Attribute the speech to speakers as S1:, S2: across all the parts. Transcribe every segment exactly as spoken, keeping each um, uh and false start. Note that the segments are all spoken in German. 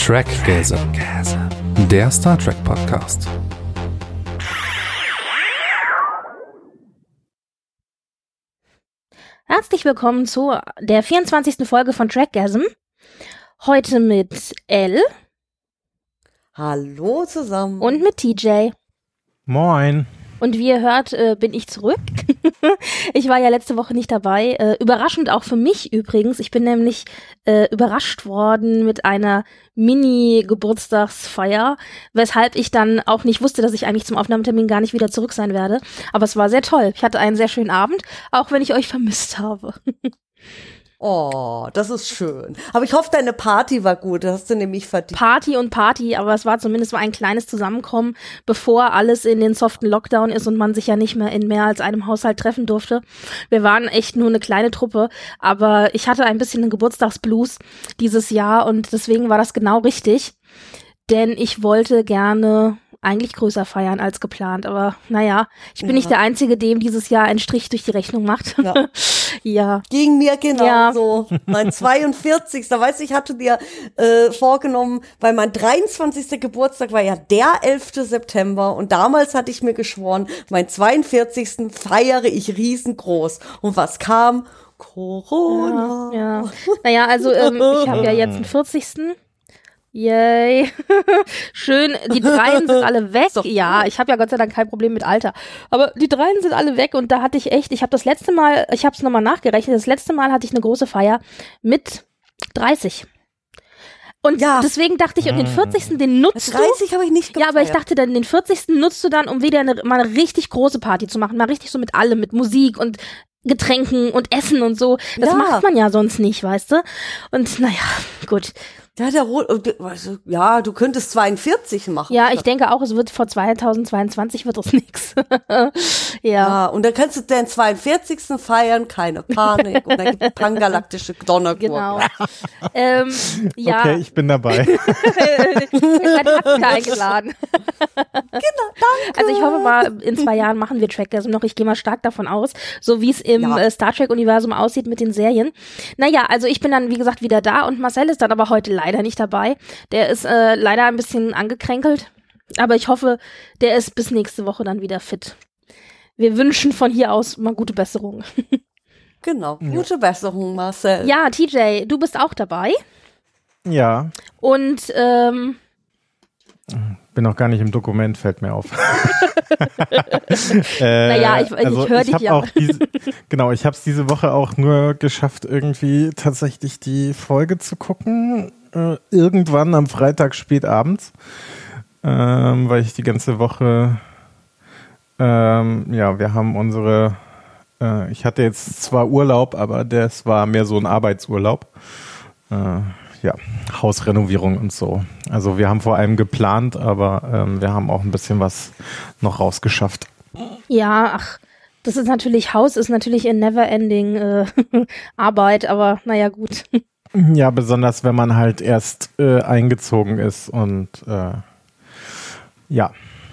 S1: Trackgasm, der Star Trek Podcast.
S2: Herzlich willkommen zu der vierundzwanzigsten Folge von Trackgasm. Heute mit Elle.
S3: Hallo zusammen.
S2: Und mit T J.
S4: Moin.
S2: Und wie ihr hört, äh, bin ich zurück. Ich war ja letzte Woche nicht dabei. Äh, überraschend auch für mich übrigens. Ich bin nämlich äh, überrascht worden mit einer Mini-Geburtstagsfeier, weshalb ich dann auch nicht wusste, dass ich eigentlich zum Aufnahmetermin gar nicht wieder zurück sein werde. Aber es war sehr toll. Ich hatte einen sehr schönen Abend, auch wenn ich euch vermisst habe.
S3: Oh, das ist schön. Aber ich hoffe, deine Party war gut. Das hast du nämlich verdient.
S2: Party und Party, aber es war zumindest mal ein kleines Zusammenkommen, bevor alles in den soften Lockdown ist und man sich ja nicht mehr in mehr als einem Haushalt treffen durfte. Wir waren echt nur eine kleine Truppe, aber ich hatte ein bisschen einen Geburtstagsblues dieses Jahr und deswegen war das genau richtig, denn ich wollte gerne eigentlich größer feiern als geplant, aber naja, ich bin ja nicht der Einzige, dem dieses Jahr ein Strich durch die Rechnung macht. Ja. Ja.
S3: Ging mir genauso. Ja. Mein zweiundvierzigster Weißt du, ich hatte dir äh, vorgenommen, weil mein dreiundzwanzigster Geburtstag war ja der elfter September und damals hatte ich mir geschworen, mein zweiundvierzigsten feiere ich riesengroß. Und was kam? Corona.
S2: Ja, ja. Naja, also ähm, ich habe ja jetzt den vierzigsten Yay. Schön, die Dreien sind alle weg. Ja, ich habe ja Gott sei Dank kein Problem mit Alter. Aber die Dreien sind alle weg und da hatte ich echt, ich habe das letzte Mal, ich habe es nochmal nachgerechnet, das letzte Mal hatte ich eine große Feier mit dreißig. Und ja. Deswegen dachte ich, und den vierzigsten den nutzt du.
S3: dreißig habe ich nicht gefeiert.
S2: Ja, aber ich dachte dann, den vierzigsten nutzt du dann, um wieder eine, mal eine richtig große Party zu machen. Mal richtig so mit allem, mit Musik und Getränken und Essen und so. Das ja. macht man ja sonst nicht, weißt du? Und naja, gut.
S3: Ja, der Rot, also, ja, du könntest zweiundvierzig machen.
S2: Ja, ich denke auch, es wird vor zweitausendzweiundzwanzig wird das nix. ja.
S3: ja. Und dann kannst du den zweiundvierzigsten feiern, keine Panik. Und dann gibt es pangalaktische Donnergurken.
S2: Genau. ähm, ja.
S4: Okay, ich bin dabei.
S2: Ich bin eingeladen.
S3: Genau, danke.
S2: Also ich hoffe mal, in zwei Jahren machen wir Trackgasm noch. Ich gehe mal stark davon aus, so wie es im ja. äh, Star Trek-Universum aussieht mit den Serien. Naja, also ich bin dann, wie gesagt, wieder da und Marcel ist dann aber heute live leider nicht dabei. Der ist äh, leider ein bisschen angekränkelt, aber ich hoffe, der ist bis nächste Woche dann wieder fit. Wir wünschen von hier aus mal gute Besserung.
S3: Genau, gute Besserung, Marcel.
S2: Ja, T J, du bist auch dabei.
S4: Ja.
S2: Und ähm,
S4: bin noch gar nicht im Dokument, fällt mir auf.
S2: äh, naja, ich,
S4: also
S2: ich höre dich ja.
S4: Auch diese, genau, ich habe es diese Woche auch nur geschafft, irgendwie tatsächlich die Folge zu gucken. Äh, irgendwann am Freitag spät abends, ähm, weil ich die ganze Woche, ähm, ja, wir haben unsere, äh, ich hatte jetzt zwar Urlaub, aber das war mehr so ein Arbeitsurlaub. Äh, Ja, Hausrenovierung und so. Also wir haben vor allem geplant, aber ähm, wir haben auch ein bisschen was noch rausgeschafft.
S2: Ja, ach, das ist natürlich, Haus ist natürlich eine never-ending äh, Arbeit, aber naja, gut.
S4: Ja, besonders wenn man halt erst äh, eingezogen ist und äh, ja.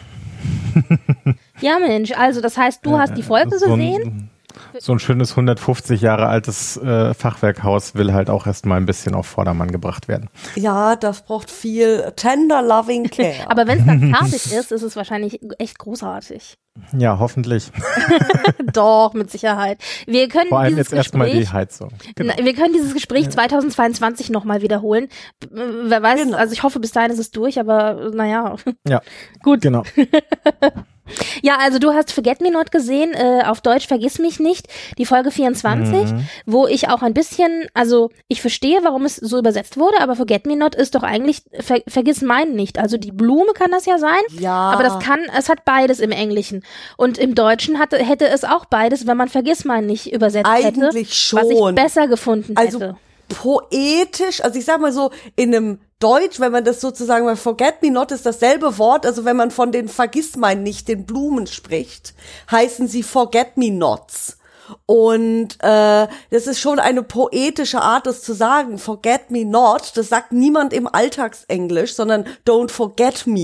S2: Ja, Mensch, also das heißt, du hast die Folge
S4: so
S2: gesehen?
S4: Ein, so ein schönes hundertfünfzig Jahre altes äh, Fachwerkhaus will halt auch erstmal ein bisschen auf Vordermann gebracht werden.
S3: Ja, das braucht viel tender loving care.
S2: Aber wenn es dann fertig ist, ist es wahrscheinlich echt großartig.
S4: Ja, hoffentlich.
S2: Doch, mit Sicherheit. Wir können
S4: Vor allem
S2: dieses
S4: jetzt erstmal die
S2: Gespräch,
S4: Heizung. Genau.
S2: Wir können dieses Gespräch zweitausendzweiundzwanzig nochmal wiederholen. Wer weiß, genau. Also ich hoffe, bis dahin ist es durch, aber naja.
S4: Ja,
S2: gut.
S4: Genau.
S2: Ja, also du hast Forget Me Not gesehen, äh, auf Deutsch Vergiss mich nicht, die Folge vierundzwanzig, mhm. wo ich auch ein bisschen, also ich verstehe, warum es so übersetzt wurde, aber Forget Me Not ist doch eigentlich ver, Vergiss meinen nicht. Also die Blume kann das ja sein,
S3: ja.
S2: aber das kann, es hat beides im Englischen. Und im Deutschen hatte, hätte es auch beides, wenn man Vergiss meinen nicht übersetzt
S3: eigentlich
S2: hätte.
S3: Eigentlich schon.
S2: Was ich besser gefunden
S3: also
S2: hätte.
S3: Poetisch, also ich sag mal so, in einem Deutsch, wenn man das sozusagen, weil Forget Me Not ist dasselbe Wort, also wenn man von den Vergissmein nicht, den Blumen spricht, heißen sie Forget Me Nots. Und äh, das ist schon eine poetische Art, das zu sagen. Forget Me Not, das sagt niemand im Alltagsenglisch, sondern Don't Forget Me.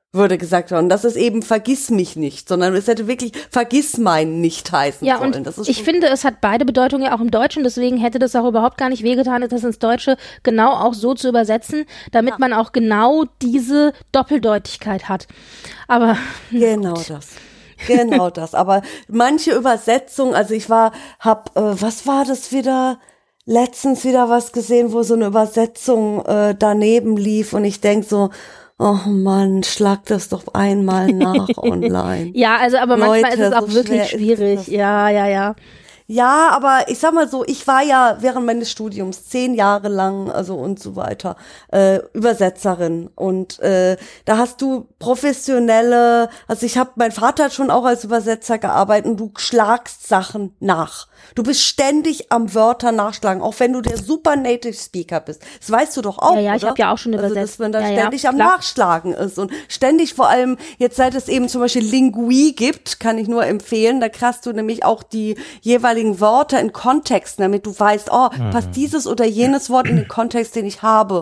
S3: würde gesagt werden. Das ist eben vergiss mich nicht, sondern es hätte wirklich vergiss mein nicht heißen
S2: ja,
S3: sollen.
S2: Und
S3: das ist
S2: ich finde, es hat beide Bedeutungen ja auch im Deutschen, deswegen hätte das auch überhaupt gar nicht wehgetan, das ins Deutsche genau auch so zu übersetzen, damit ja. man auch genau diese Doppeldeutigkeit hat. Aber
S3: genau das. Genau das. Aber manche Übersetzungen, also ich war, hab, äh, was war das wieder? Letztens wieder was gesehen, wo so eine Übersetzung äh, daneben lief und ich denk so, oh Mann, schlag das doch einmal nach online.
S2: Ja, also aber manchmal
S3: Leute,
S2: ist es auch
S3: so
S2: wirklich schwierig. Ja, ja, ja.
S3: Ja, aber ich sag mal so, ich war ja während meines Studiums zehn Jahre lang, also und so weiter, äh, Übersetzerin. Und äh, da hast du professionelle, also ich habe, mein Vater hat schon auch als Übersetzer gearbeitet und du schlagst Sachen nach. Du bist ständig am Wörter nachschlagen, auch wenn du der super Native Speaker bist. Das weißt du doch auch,
S2: Ja, ja,
S3: oder?
S2: ich habe ja auch schon übersetzt.
S3: Also, dass man da
S2: ja,
S3: ständig
S2: ja,
S3: am
S2: klar.
S3: Nachschlagen ist und ständig vor allem, jetzt seit es eben zum Beispiel Lingui gibt, kann ich nur empfehlen, da kriegst du nämlich auch die jeweiligen Wörter in Kontexten, damit du weißt, oh,
S4: Mhm.
S3: passt dieses oder jenes Wort in den Kontext, den ich habe.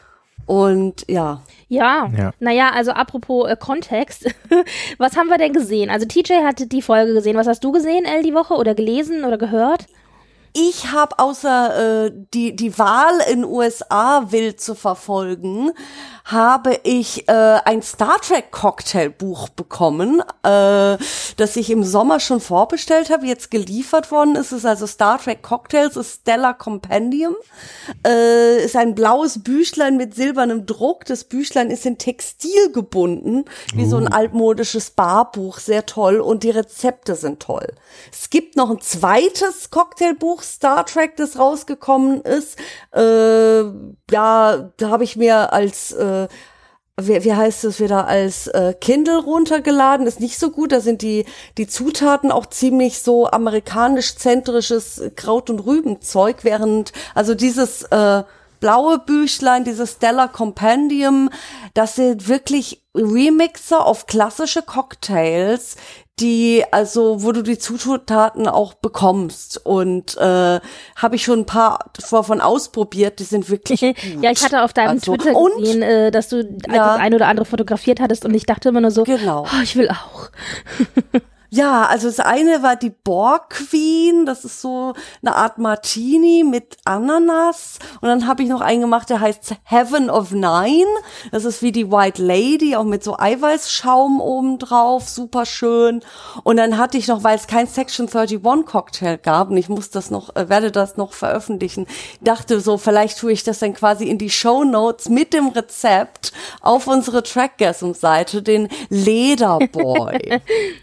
S3: Und ja.
S2: Ja,
S4: Ja.
S2: naja, also apropos äh, Kontext, was haben wir denn gesehen? Also T J hatte die Folge gesehen. Was hast du gesehen, Elle, die Woche oder gelesen oder gehört?
S3: Ich habe außer äh, die die Wahl in U S A wild zu verfolgen, habe ich äh, ein Star Trek Cocktailbuch bekommen, äh, das ich im Sommer schon vorbestellt habe, jetzt geliefert worden ist. Es ist also Star Trek Cocktails, ist Stellar Compendium, äh, ist ein blaues Büchlein mit silbernem Druck. Das Büchlein ist in Textil gebunden, wie uh. so ein altmodisches Barbuch, sehr toll und die Rezepte sind toll. Es gibt noch ein zweites Cocktailbuch Star Trek, das rausgekommen ist. Äh, ja, da habe ich mir als äh, wie, wie heißt es wieder, als äh, Kindle runtergeladen. Ist nicht so gut, da sind die die Zutaten auch ziemlich so amerikanisch-zentrisches Kraut- und Rübenzeug, während also dieses äh, blaue Büchlein, dieses Stellar Compendium, das sind wirklich Remixer auf klassische Cocktails, die, also, wo du die Zutaten auch bekommst. Und äh, habe ich schon ein paar davon ausprobiert, die sind wirklich gut.
S2: Ja, ich hatte auf deinem
S3: also,
S2: Twitter
S3: und,
S2: gesehen, äh, dass du
S3: ja,
S2: das ein oder andere fotografiert hattest und ich dachte immer nur so,
S3: genau.
S2: Oh, ich will auch.
S3: Ja, also das eine war die Borg Queen, das ist so eine Art Martini mit Ananas. Und dann habe ich noch einen gemacht, der heißt Heaven of Nine. Das ist wie die White Lady, auch mit so Eiweißschaum oben drauf, super schön. Und dann hatte ich noch, weil es kein Section einunddreißig Cocktail gab, und ich muss das noch, äh, werde das noch veröffentlichen, dachte so, vielleicht tue ich das dann quasi in die Shownotes mit dem Rezept auf unsere Trackgasm-Seite, den Lederboy.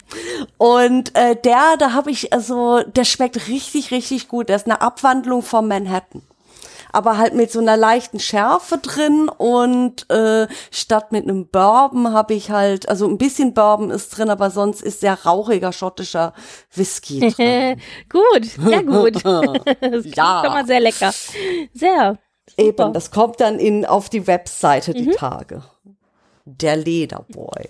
S3: Und äh, der, da habe ich, also, der schmeckt richtig, richtig gut. Der ist eine Abwandlung von Manhattan. Aber halt mit so einer leichten Schärfe drin und äh, statt mit einem Bourbon habe ich halt, also ein bisschen Bourbon ist drin, aber sonst ist sehr rauchiger schottischer Whisky drin.
S2: Gut, sehr gut. Das klingt
S3: Ja.
S2: schon mal sehr lecker. Sehr. Super.
S3: Eben, das kommt dann in auf die Webseite die Tage. Der Lederboy.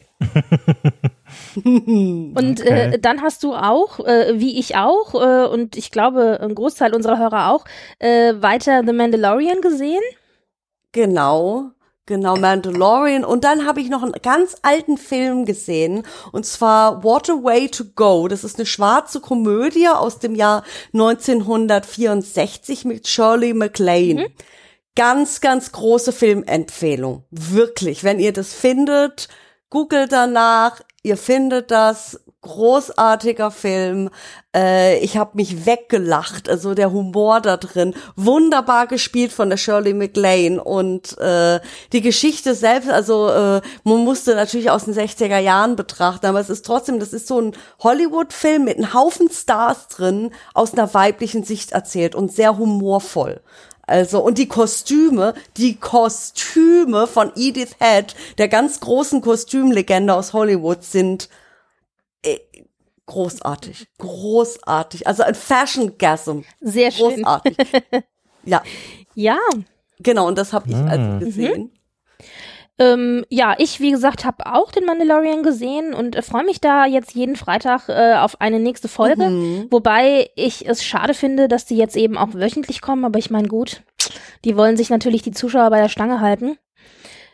S2: Und
S4: Okay.
S2: äh, dann hast du auch, äh, wie ich auch, äh, und ich glaube, ein Großteil unserer Hörer auch, äh, weiter The Mandalorian gesehen.
S3: Genau, genau, Mandalorian. Und dann habe ich noch einen ganz alten Film gesehen, und zwar What a Way to Go. Das ist eine schwarze Komödie aus dem Jahr neunzehnhundertvierundsechzig mit Shirley MacLaine. Mhm. Ganz, ganz große Filmempfehlung. Wirklich, wenn ihr das findet, googelt danach, ihr findet das. Großartiger Film. Äh, ich habe mich weggelacht. Also der Humor da drin. Wunderbar gespielt von der Shirley MacLaine. Und äh, die Geschichte selbst, also äh, man musste natürlich aus den sechziger Jahren betrachten, aber es ist trotzdem, das ist so ein Hollywood-Film mit einem Haufen Stars drin, aus einer weiblichen Sicht erzählt und sehr humorvoll. Also, und die Kostüme, die Kostüme von Edith Head, der ganz großen Kostümlegende aus Hollywood, sind äh, großartig. Großartig. Also ein Fashion-Gasm.
S2: Sehr schön.
S3: Großartig. Ja,
S2: Ja.
S3: genau, und das habe ich
S4: Ah.
S3: also gesehen.
S2: Mhm. Ähm, ja, ich, wie gesagt, habe auch den Mandalorian gesehen und äh, freue mich da jetzt jeden Freitag äh, auf eine nächste Folge.
S3: Mhm.
S2: Wobei ich es schade finde, dass die jetzt eben auch wöchentlich kommen, aber ich meine, gut, die wollen sich natürlich die Zuschauer bei der Stange halten.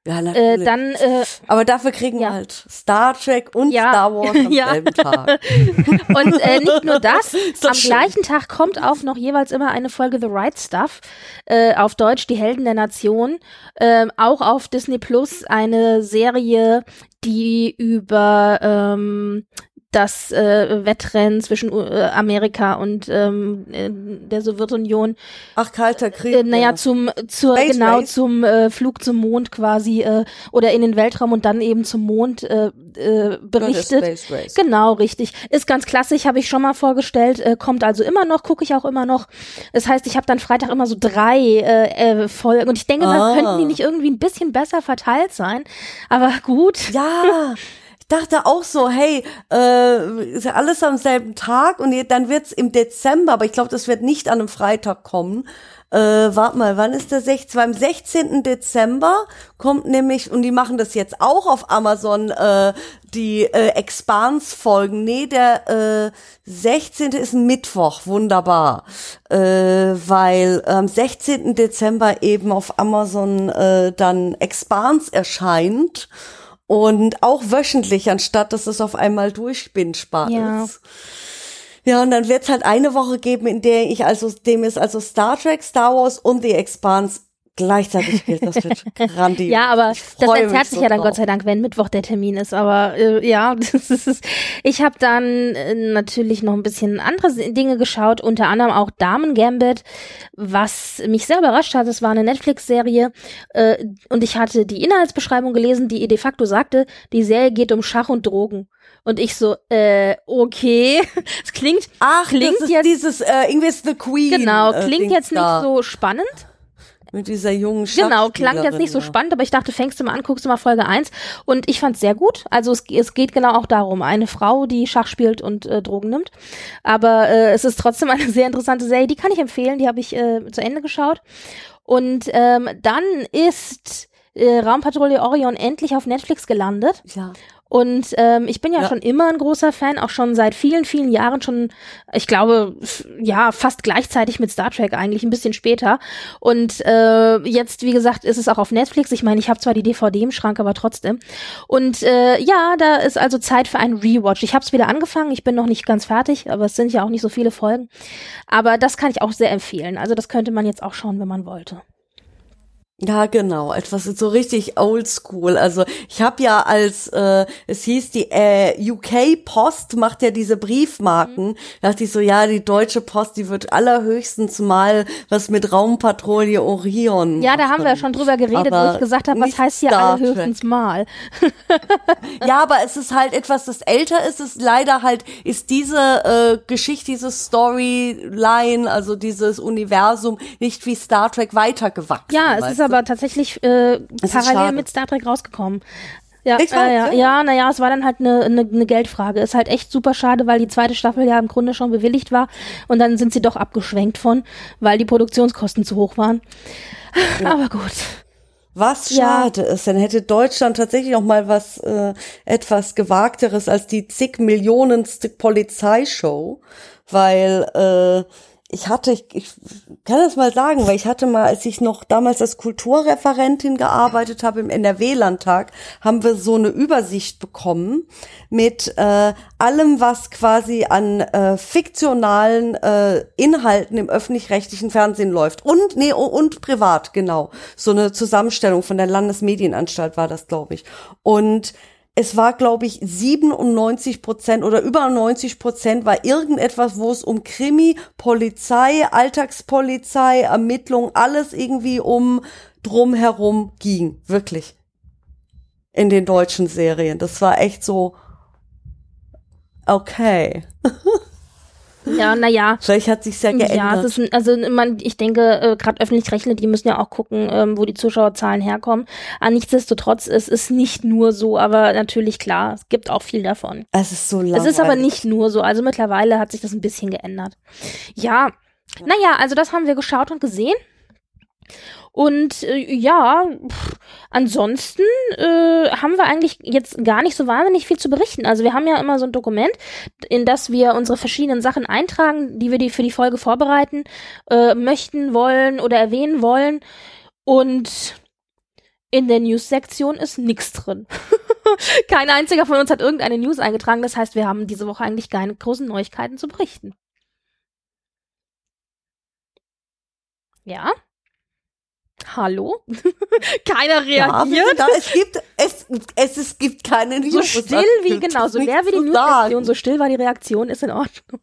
S3: Ja, natürlich.
S2: Äh, dann, äh,
S3: aber dafür kriegen
S2: ja.
S3: wir halt Star Trek und
S2: ja.
S3: Star Wars am
S2: ja.
S3: selben Tag.
S2: Und äh, nicht nur das, am
S3: schön.
S2: gleichen Tag kommt auch noch jeweils immer eine Folge The Right Stuff, äh, auf Deutsch Die Helden der Nation, äh, auch auf Disney Plus, eine Serie, die über ähm, das äh, Wettrennen zwischen äh, Amerika und ähm, äh, der Sowjetunion.
S3: Ach, Kalter Krieg.
S2: Äh, naja,
S3: ja.
S2: zum zur
S3: Space
S2: genau
S3: Race.
S2: zum äh, Flug zum Mond quasi äh, oder in den Weltraum und dann eben zum Mond äh, äh, berichtet.
S3: Space Race.
S2: Genau, richtig. Ist ganz klassisch, habe ich schon mal vorgestellt, äh, kommt also immer noch, gucke ich auch immer noch. Das heißt, ich habe dann Freitag immer so drei äh, äh, Folgen und ich denke,
S3: Ah.
S2: mal könnten die nicht irgendwie ein bisschen besser verteilt sein. Aber gut.
S3: Ja, ich dachte auch so, hey, äh, ist ja alles am selben Tag und dann wird's im Dezember, aber ich glaube, das wird nicht an einem Freitag kommen. Äh, warte mal, wann ist der sechzehnte? Am sechzehnten Dezember kommt nämlich, und die machen das jetzt auch auf Amazon, äh, die äh, Expanse-Folgen. Nee, der äh, sechzehnte ist ein Mittwoch, wunderbar. Äh, weil am sechzehnten Dezember eben auf Amazon äh, dann Expanse erscheint. Und auch wöchentlich, anstatt dass es auf einmal durchbingbar
S2: Ja.
S3: ist. Ja, und dann wird es halt eine Woche geben, in der ich also, dem ist also Star Trek, Star Wars und The Expanse gleichzeitig gilt. Das wird grandios.
S2: Ja, aber
S3: Ich
S2: das
S3: freue
S2: entzerrt
S3: mich
S2: sich
S3: so
S2: ja dann
S3: drauf.
S2: Gott sei Dank, wenn Mittwoch der Termin ist. Aber äh, ja, das ist, ich habe dann äh, natürlich noch ein bisschen andere Dinge geschaut, unter anderem auch Damen Gambit, was mich sehr überrascht hat. Es war eine Netflix-Serie äh, und ich hatte die Inhaltsbeschreibung gelesen, die de facto sagte, die Serie geht um Schach und Drogen. Und ich so, äh, okay, es klingt,
S3: Ach,
S2: klingt
S3: das ist
S2: jetzt,
S3: dieses äh, irgendwie ist The Queen.
S2: genau,
S3: äh,
S2: klingt
S3: Dings
S2: jetzt nicht
S3: da,
S2: so spannend.
S3: mit dieser jungen
S2: Genau, klang jetzt nicht so
S3: Schachspielerin,
S2: spannend, aber ich dachte, fängst du mal an, guckst du mal Folge eins und ich fand's sehr gut. Also es, es geht genau auch darum, eine Frau, die Schach spielt und äh, Drogen nimmt, aber äh, es ist trotzdem eine sehr interessante Serie, die kann ich empfehlen, die habe ich äh, zu Ende geschaut. Und ähm, dann ist äh, Raumpatrouille Orion endlich auf Netflix gelandet.
S3: Ja.
S2: Und ähm, ich bin ja,
S3: Ja.
S2: schon immer ein großer Fan, auch schon seit vielen, vielen Jahren, schon, ich glaube, f- ja, fast gleichzeitig mit Star Trek eigentlich, ein bisschen später. Und äh, jetzt, wie gesagt, ist es auch auf Netflix. Ich meine, ich habe zwar die D V D im Schrank, aber trotzdem. Und äh, ja, da ist also Zeit für einen Rewatch. Ich habe es wieder angefangen, ich bin noch nicht ganz fertig, aber es sind ja auch nicht so viele Folgen. Aber das kann ich auch sehr empfehlen. Also das könnte man jetzt auch schauen, wenn man wollte.
S3: Ja, genau, etwas so richtig oldschool. Also ich habe ja als, äh, es hieß, die äh, U K Post macht ja diese Briefmarken. Da dachte ich so, ja, die Deutsche Post, die wird allerhöchstens mal was mit Raumpatrouille Orion
S2: Ja, da haben wir ja
S3: machen.
S2: schon drüber geredet,
S3: Aber
S2: wo ich gesagt habe, was
S3: nicht
S2: heißt hier
S3: Star
S2: alle höchstens mal.
S3: Ja, aber es ist halt etwas, das älter ist. Es ist leider halt, ist diese äh, Geschichte, diese Storyline, also dieses Universum nicht wie Star Trek weitergewachsen.
S2: Ja, es
S3: weißt
S2: ist
S3: du?
S2: aber tatsächlich äh,
S3: ist
S2: parallel
S3: schade.
S2: mit Star Trek rausgekommen. Ja,
S3: Ich
S2: äh,
S3: weiß,
S2: ja,
S3: ja.
S2: ja, naja, es war dann halt eine, eine, eine Geldfrage. Ist halt echt super schade, weil die zweite Staffel ja im Grunde schon bewilligt war und dann sind sie doch abgeschwenkt von, weil die Produktionskosten zu hoch waren. Aber gut.
S3: Was
S2: Ja.
S3: schade ist, dann hätte Deutschland tatsächlich auch mal was äh, etwas Gewagteres als die zig Millionenste Polizeishow, weil äh, ich hatte, ich, ich kann das mal sagen, weil ich hatte mal, als ich noch damals als Kulturreferentin gearbeitet habe im N R W-Landtag, haben wir so eine Übersicht bekommen mit äh, allem, was quasi an äh, fiktionalen äh, Inhalten im öffentlich-rechtlichen Fernsehen läuft. Und, nee, und privat, genau. So eine Zusammenstellung von der Landesmedienanstalt war das, glaube ich. Und es war, glaube ich, siebenundneunzig Prozent oder über neunzig Prozent war irgendetwas, wo es um Krimi, Polizei, Alltagspolizei, Ermittlung, alles irgendwie um drumherum ging. Wirklich. In den deutschen Serien. Das war echt so, okay.
S2: Ja, naja.
S3: Vielleicht hat sich's ja geändert.
S2: Ja, es ist, ein- also man, ich denke, äh, gerade öffentlich-rechtliche, die müssen ja auch gucken, ähm, wo die Zuschauerzahlen herkommen. Aber nichtsdestotrotz, es ist nicht nur so, aber natürlich klar, es gibt auch viel davon.
S3: Es ist so langweilig.
S2: Es ist aber nicht nur so, also mittlerweile hat sich das ein bisschen geändert. Ja, naja, also das haben wir geschaut und gesehen. Und äh, ja, pff, ansonsten äh, haben wir eigentlich jetzt gar nicht so wahnsinnig viel zu berichten. Also wir haben ja immer so ein Dokument, in das wir unsere verschiedenen Sachen eintragen, die wir die für die Folge vorbereiten äh, möchten, wollen oder erwähnen wollen. Und In der News-Sektion ist nichts drin. Kein einziger von uns hat irgendeine News eingetragen. Das heißt, wir haben diese Woche eigentlich keine großen Neuigkeiten zu berichten. Ja? Hallo? Keiner reagiert?
S3: Ja, da, es gibt, es, es, es gibt keine News.
S2: So still wie, genau, so leer wie die News-Sektion, so still war die Reaktion, ist in Ordnung.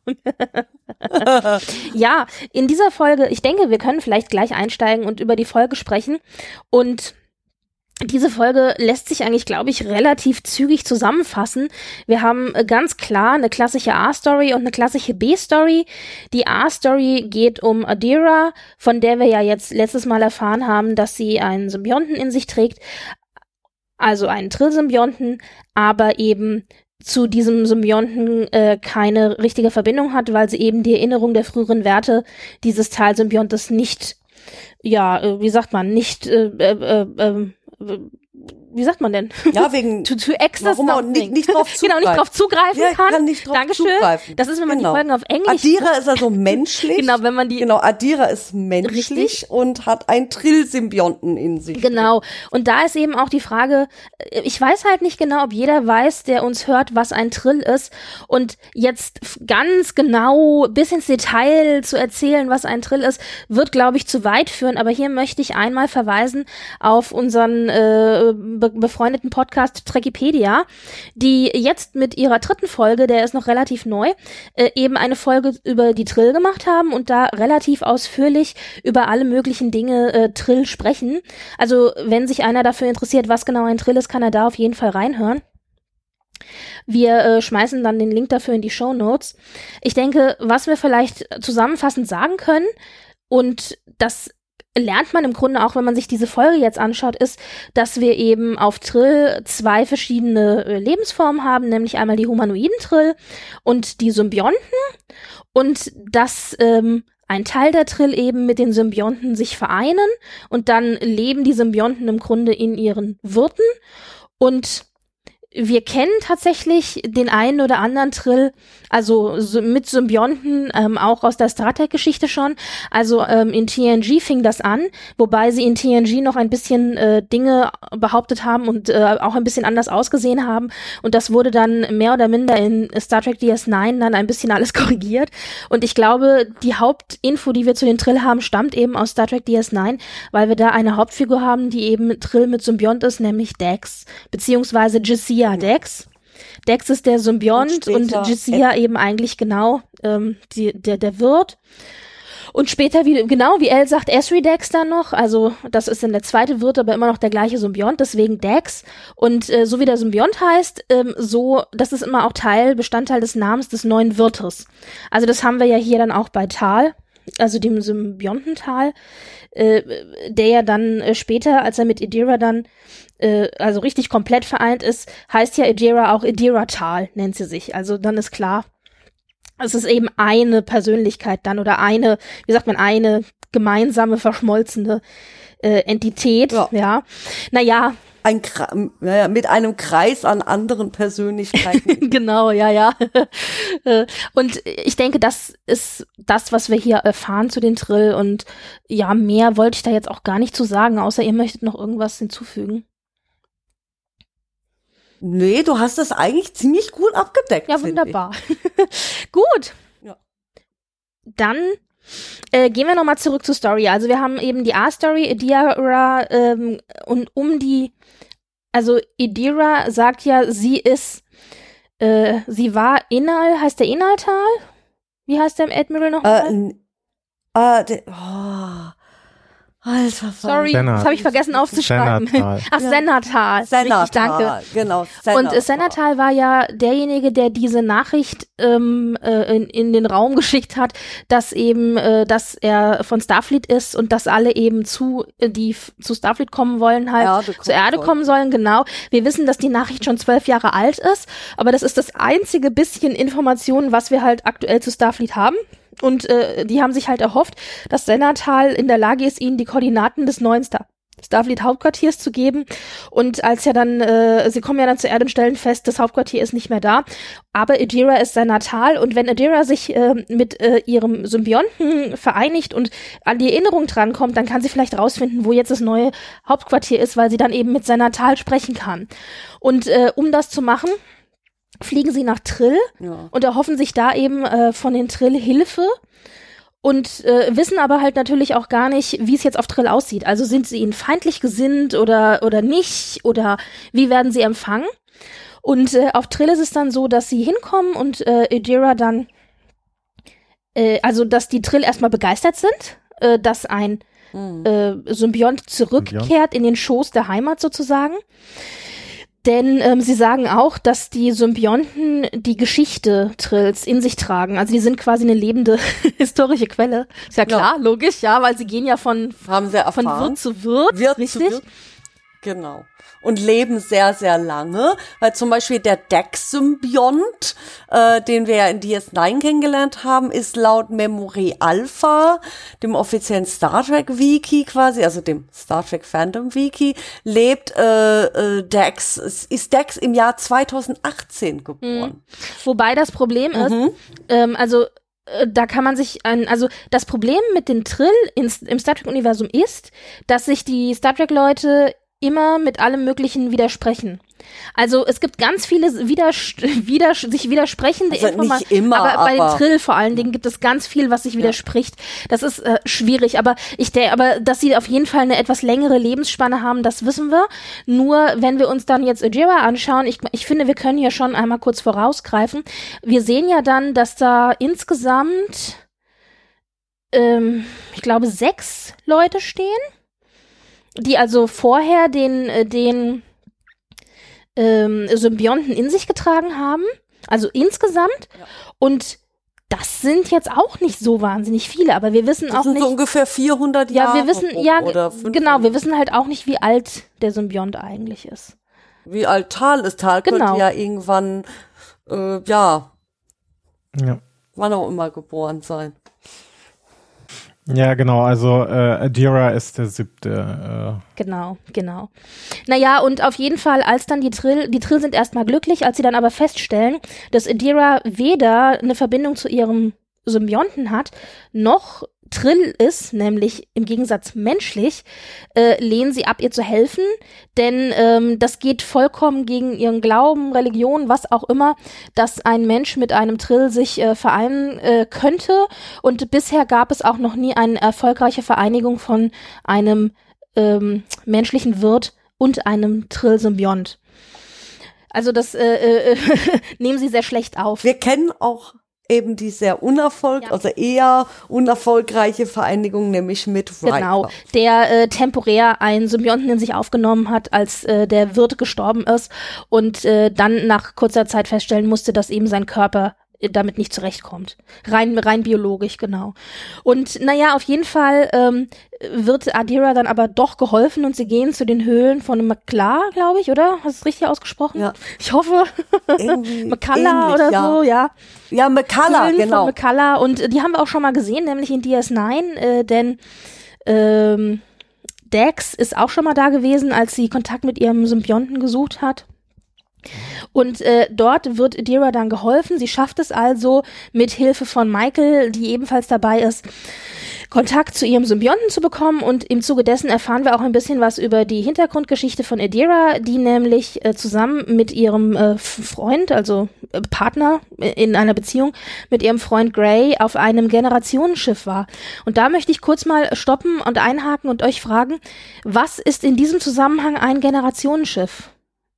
S2: Ja, in dieser Folge, ich denke, wir können vielleicht gleich einsteigen und über die Folge sprechen. Und diese Folge lässt sich eigentlich, glaube ich, relativ zügig zusammenfassen. Wir haben ganz klar eine klassische A-Story und eine klassische B-Story. Die A-Story geht um Adira, von der wir ja jetzt letztes Mal erfahren haben, dass sie einen Symbionten in sich trägt, also einen Trill-Symbionten, aber eben zu diesem Symbionten äh, keine richtige Verbindung hat, weil sie eben die Erinnerung der früheren Werte dieses Teilsymbiontes nicht, ja, äh, wie sagt man, nicht äh, äh, äh, wie sagt man denn?
S3: Ja, wegen
S2: to, to access
S3: warum man nicht, nicht drauf zugreifen.
S2: Genau, nicht drauf zugreifen
S3: ja,
S2: kann.
S3: kann nicht drauf
S2: Dankeschön.
S3: Zugreifen.
S2: Das ist, wenn man
S3: genau.
S2: die Folgen auf Englisch
S3: Adira ist also menschlich.
S2: Genau, wenn man die
S3: Genau, Adira ist menschlich
S2: richtig.
S3: Und hat einen Trill-Symbionten in sich.
S2: Genau. Und da ist eben auch die Frage, ich weiß halt nicht genau, ob jeder weiß, der uns hört, was ein Trill ist. Und jetzt ganz genau bis ins Detail zu erzählen, was ein Trill ist, wird, glaube ich, zu weit führen. Aber hier möchte ich einmal verweisen auf unseren äh, be- befreundeten Podcast Trekkipedia, die jetzt mit ihrer dritten Folge, der ist noch relativ neu, äh, eben eine Folge über die Trill gemacht haben und da relativ ausführlich über alle möglichen Dinge äh, Trill sprechen. Also wenn sich einer dafür interessiert, was genau ein Trill ist, kann er da auf jeden Fall reinhören. Wir äh, schmeißen dann den Link dafür in die Shownotes. Ich denke, was wir vielleicht zusammenfassend sagen können, und das lernt man im Grunde auch, wenn man sich diese Folge jetzt anschaut, ist, dass wir eben auf Trill zwei verschiedene äh, Lebensformen haben, nämlich einmal die humanoiden Trill und die Symbionten, und dass ähm, ein Teil der Trill eben mit den Symbionten sich vereinen und dann leben die Symbionten im Grunde in ihren Wirten. Und wir kennen tatsächlich den einen oder anderen Trill, also so mit Symbionten, ähm, auch aus der Star Trek-Geschichte schon. Also ähm, in T N G fing das an, wobei sie in T N G noch ein bisschen äh, Dinge behauptet haben und äh, auch ein bisschen anders ausgesehen haben. Und das wurde dann mehr oder minder in Star Trek D S neun dann ein bisschen alles korrigiert. Und ich glaube, die Hauptinfo, die wir zu den Trill haben, stammt eben aus Star Trek D S neun, weil wir da eine Hauptfigur haben, die eben Trill mit Symbiont ist, nämlich Dex, beziehungsweise Jadzia Dex. Dex ist der Symbiont und, und Jadzia eben eigentlich genau ähm, die, der, der Wirt. Und später, wie, genau wie Elle sagt, Esri Dex dann noch, also das ist dann der zweite Wirt, aber immer noch der gleiche Symbiont, deswegen Dex. Und äh, so wie der Symbiont heißt, ähm, so, das ist immer auch Teil, Bestandteil des Namens des neuen Wirtes. Also das haben wir ja hier dann auch bei Tal, also dem Symbiontental, äh, der ja dann äh, später, als er mit Adira dann äh, also richtig komplett vereint ist, heißt ja Adira auch Adira Tal, nennt sie sich. Also dann ist klar, es ist eben eine Persönlichkeit dann oder eine, wie sagt man, eine gemeinsame, verschmolzene äh, Entität, ja. ja. Naja.
S3: Ein Kra- ja, mit einem Kreis an anderen Persönlichkeiten.
S2: Genau, ja, ja. Und ich denke, das ist das, was wir hier erfahren zu den Trill. Und ja, mehr wollte ich da jetzt auch gar nicht zu sagen, außer ihr möchtet noch irgendwas hinzufügen.
S3: Nee, du hast das eigentlich ziemlich gut abgedeckt.
S2: Ja, wunderbar. Gut.
S3: Ja.
S2: Dann äh, gehen wir nochmal zurück zur Story. Also wir haben eben die A-Story, Adira, ähm, und um die, also Adira sagt ja, sie ist, äh, sie war Inal, heißt der Inaltal? Wie heißt der Admiral nochmal?
S3: Äh, äh, de, oh. Alter,
S2: sorry, Senat. Das habe ich vergessen aufzuschreiben.
S4: Senatal.
S2: Ach, ja. Senatal.
S3: Senatal,
S2: richtig, danke.
S3: Genau, Senatal.
S2: Und äh, Senatal war ja derjenige, der diese Nachricht ähm, äh, in, in den Raum geschickt hat, dass eben, äh, dass er von Starfleet ist und dass alle eben zu, äh, die f- zu Starfleet kommen wollen, halt Erde zur Erde kommen sollen, genau. Wir wissen, dass die Nachricht schon zwölf Jahre alt ist, aber das ist das einzige bisschen Informationen, was wir halt aktuell zu Starfleet haben. Und äh, die haben sich halt erhofft, dass Senatal in der Lage ist, ihnen die Koordinaten des neuen Star- Starfleet-Hauptquartiers zu geben. Und als ja dann, äh, sie kommen ja dann zur Erde und stellen fest, das Hauptquartier ist nicht mehr da. Aber Adira ist sein Natal. Und wenn Adira sich äh, mit äh, ihrem Symbionten vereinigt und an die Erinnerung drankommt, dann kann sie vielleicht rausfinden, wo jetzt das neue Hauptquartier ist, weil sie dann eben mit sein Natal sprechen kann. Und äh, um das zu machen, fliegen sie nach Trill ja. und erhoffen sich da eben äh, von den Trill Hilfe. Und äh, wissen aber halt natürlich auch gar nicht, wie es jetzt auf Trill aussieht. Also sind sie ihnen feindlich gesinnt oder oder nicht? Oder wie werden sie empfangen? Und äh, auf Trill ist es dann so, dass sie hinkommen und äh, Adira dann, äh, also dass die Trill erstmal begeistert sind, äh, dass ein mhm. äh, Symbiont zurückkehrt Symbiont. in den Schoß der Heimat sozusagen. Denn ähm, sie sagen auch, dass die Symbionten die Geschichte Trills in sich tragen. Also die sind quasi eine lebende historische Quelle. Ist ja klar, ja. logisch, ja, weil sie gehen ja von,
S3: Haben sie
S2: von Wirt zu Wirt,
S3: Wirt
S2: richtig?
S3: Zu Wirt. Genau. Und leben sehr, sehr lange, weil zum Beispiel der Dex-Symbiont, äh, den wir ja in D S neun kennengelernt haben, ist laut Memory Alpha, dem offiziellen Star Trek Wiki quasi, also dem Star Trek Fandom Wiki, lebt äh, äh, Dex, ist Dex im Jahr zweitausendachtzehn geboren.
S2: Mhm. Wobei das Problem ist, mhm. ähm, also äh, da kann man sich an, also das Problem mit den Trill ins, im Star Trek-Universum ist, dass sich die Star Trek-Leute immer mit allem Möglichen widersprechen. Also es gibt ganz viele widers- widers- sich widersprechende
S3: also
S2: Informationen, aber bei den Trill vor allen Dingen gibt es ganz viel, was sich ja. widerspricht. Das ist äh, schwierig, aber ich der, aber dass sie auf jeden Fall eine etwas längere Lebensspanne haben, das wissen wir. Nur wenn wir uns dann jetzt Adira anschauen, ich, ich finde, wir können hier schon einmal kurz vorausgreifen. Wir sehen ja dann, dass da insgesamt, ähm, ich glaube, sechs Leute stehen, die also vorher den, den ähm, Symbionten in sich getragen haben, also insgesamt. Ja. Und das sind jetzt auch nicht so wahnsinnig viele, aber wir wissen
S3: das
S2: auch
S3: sind
S2: nicht.
S3: So ungefähr vierhundert
S2: ja,
S3: Jahre.
S2: Wir wissen, ja, oder genau, wir wissen halt auch nicht, wie alt der Symbiont eigentlich ist.
S3: Wie alt Tal ist. Tal
S2: genau.
S3: könnte ja irgendwann, äh, ja,
S4: ja,
S3: wann auch immer geboren sein.
S4: Ja, genau, also äh, Adira ist der siebte. Äh.
S2: Genau, genau. Naja, und auf jeden Fall, als dann die Trill, die Trill sind erstmal glücklich, als sie dann aber feststellen, dass Adira weder eine Verbindung zu ihrem Symbionten hat, noch Trill ist, nämlich im Gegensatz menschlich, äh, lehnen sie ab, ihr zu helfen, denn ähm, das geht vollkommen gegen ihren Glauben, Religion, was auch immer, dass ein Mensch mit einem Trill sich äh, vereinen äh, könnte, und bisher gab es auch noch nie eine erfolgreiche Vereinigung von einem ähm, menschlichen Wirt und einem Trill-Symbiont. Also das äh, äh, nehmen sie sehr schlecht auf.
S3: Wir kennen auch eben die sehr unerfolg, ja. also eher unerfolgreiche Vereinigung, nämlich mit Riker.
S2: Genau, der äh, temporär einen Symbionten in sich aufgenommen hat, als äh, der Wirt gestorben ist und äh, dann nach kurzer Zeit feststellen musste, dass eben sein Körper damit nicht zurechtkommt. Rein, rein biologisch, genau. Und naja, auf jeden Fall ähm, wird Adira dann aber doch geholfen und sie gehen zu den Höhlen von Makalla, glaube ich, oder? Hast du es richtig ausgesprochen?
S3: Ja.
S2: Ich hoffe. Makalla oder
S3: ja.
S2: so, ja.
S3: Ja, Makalla,
S2: Höhlen
S3: genau.
S2: Von Makalla, und die haben wir auch schon mal gesehen, nämlich in D S neun, äh, denn ähm, Dex ist auch schon mal da gewesen, als sie Kontakt mit ihrem Symbionten gesucht hat. Und äh, dort wird Adira dann geholfen. Sie schafft es also mit Hilfe von Michael, die ebenfalls dabei ist, Kontakt zu ihrem Symbionten zu bekommen, und im Zuge dessen erfahren wir auch ein bisschen was über die Hintergrundgeschichte von Adira, die nämlich äh, zusammen mit ihrem äh, Freund, also äh, Partner in einer Beziehung mit ihrem Freund Gray auf einem Generationenschiff war. Und da möchte ich kurz mal stoppen und einhaken und euch fragen, was ist in diesem Zusammenhang ein Generationenschiff?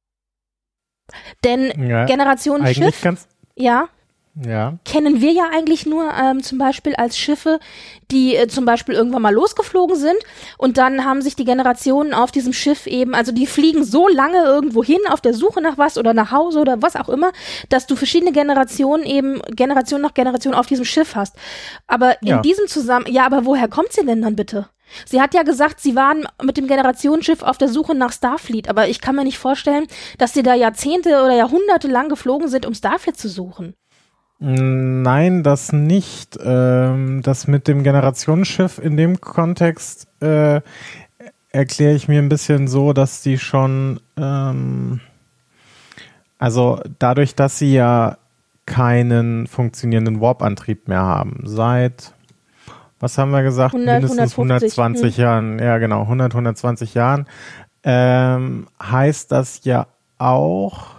S2: Denn
S4: ja,
S2: Generationenschiff, ja,
S4: ja,
S2: kennen wir ja eigentlich nur ähm, zum Beispiel als Schiffe, die äh, zum Beispiel irgendwann mal losgeflogen sind, und dann haben sich die Generationen auf diesem Schiff eben, also die fliegen so lange irgendwo hin auf der Suche nach was oder nach Hause oder was auch immer, dass du verschiedene Generationen eben, Generation nach Generation auf diesem Schiff hast. Aber in
S4: ja.
S2: diesem Zusammenhang, ja, aber woher kommt sie denn dann bitte? Sie hat ja gesagt, sie waren mit dem Generationsschiff auf der Suche nach Starfleet, aber ich kann mir nicht vorstellen, dass sie da Jahrzehnte oder Jahrhunderte lang geflogen sind, um Starfleet zu suchen.
S4: Nein, das nicht. Ähm, das mit dem Generationsschiff in dem Kontext, äh, erkläre ich mir ein bisschen so, dass die schon, ähm, also dadurch, dass sie ja keinen funktionierenden Warp-Antrieb mehr haben, seit, was haben wir gesagt,
S2: hundert,
S4: mindestens hundertzwanzig hm. Jahren, ja genau, hundert, hundertzwanzig Jahren, ähm, heißt das ja auch,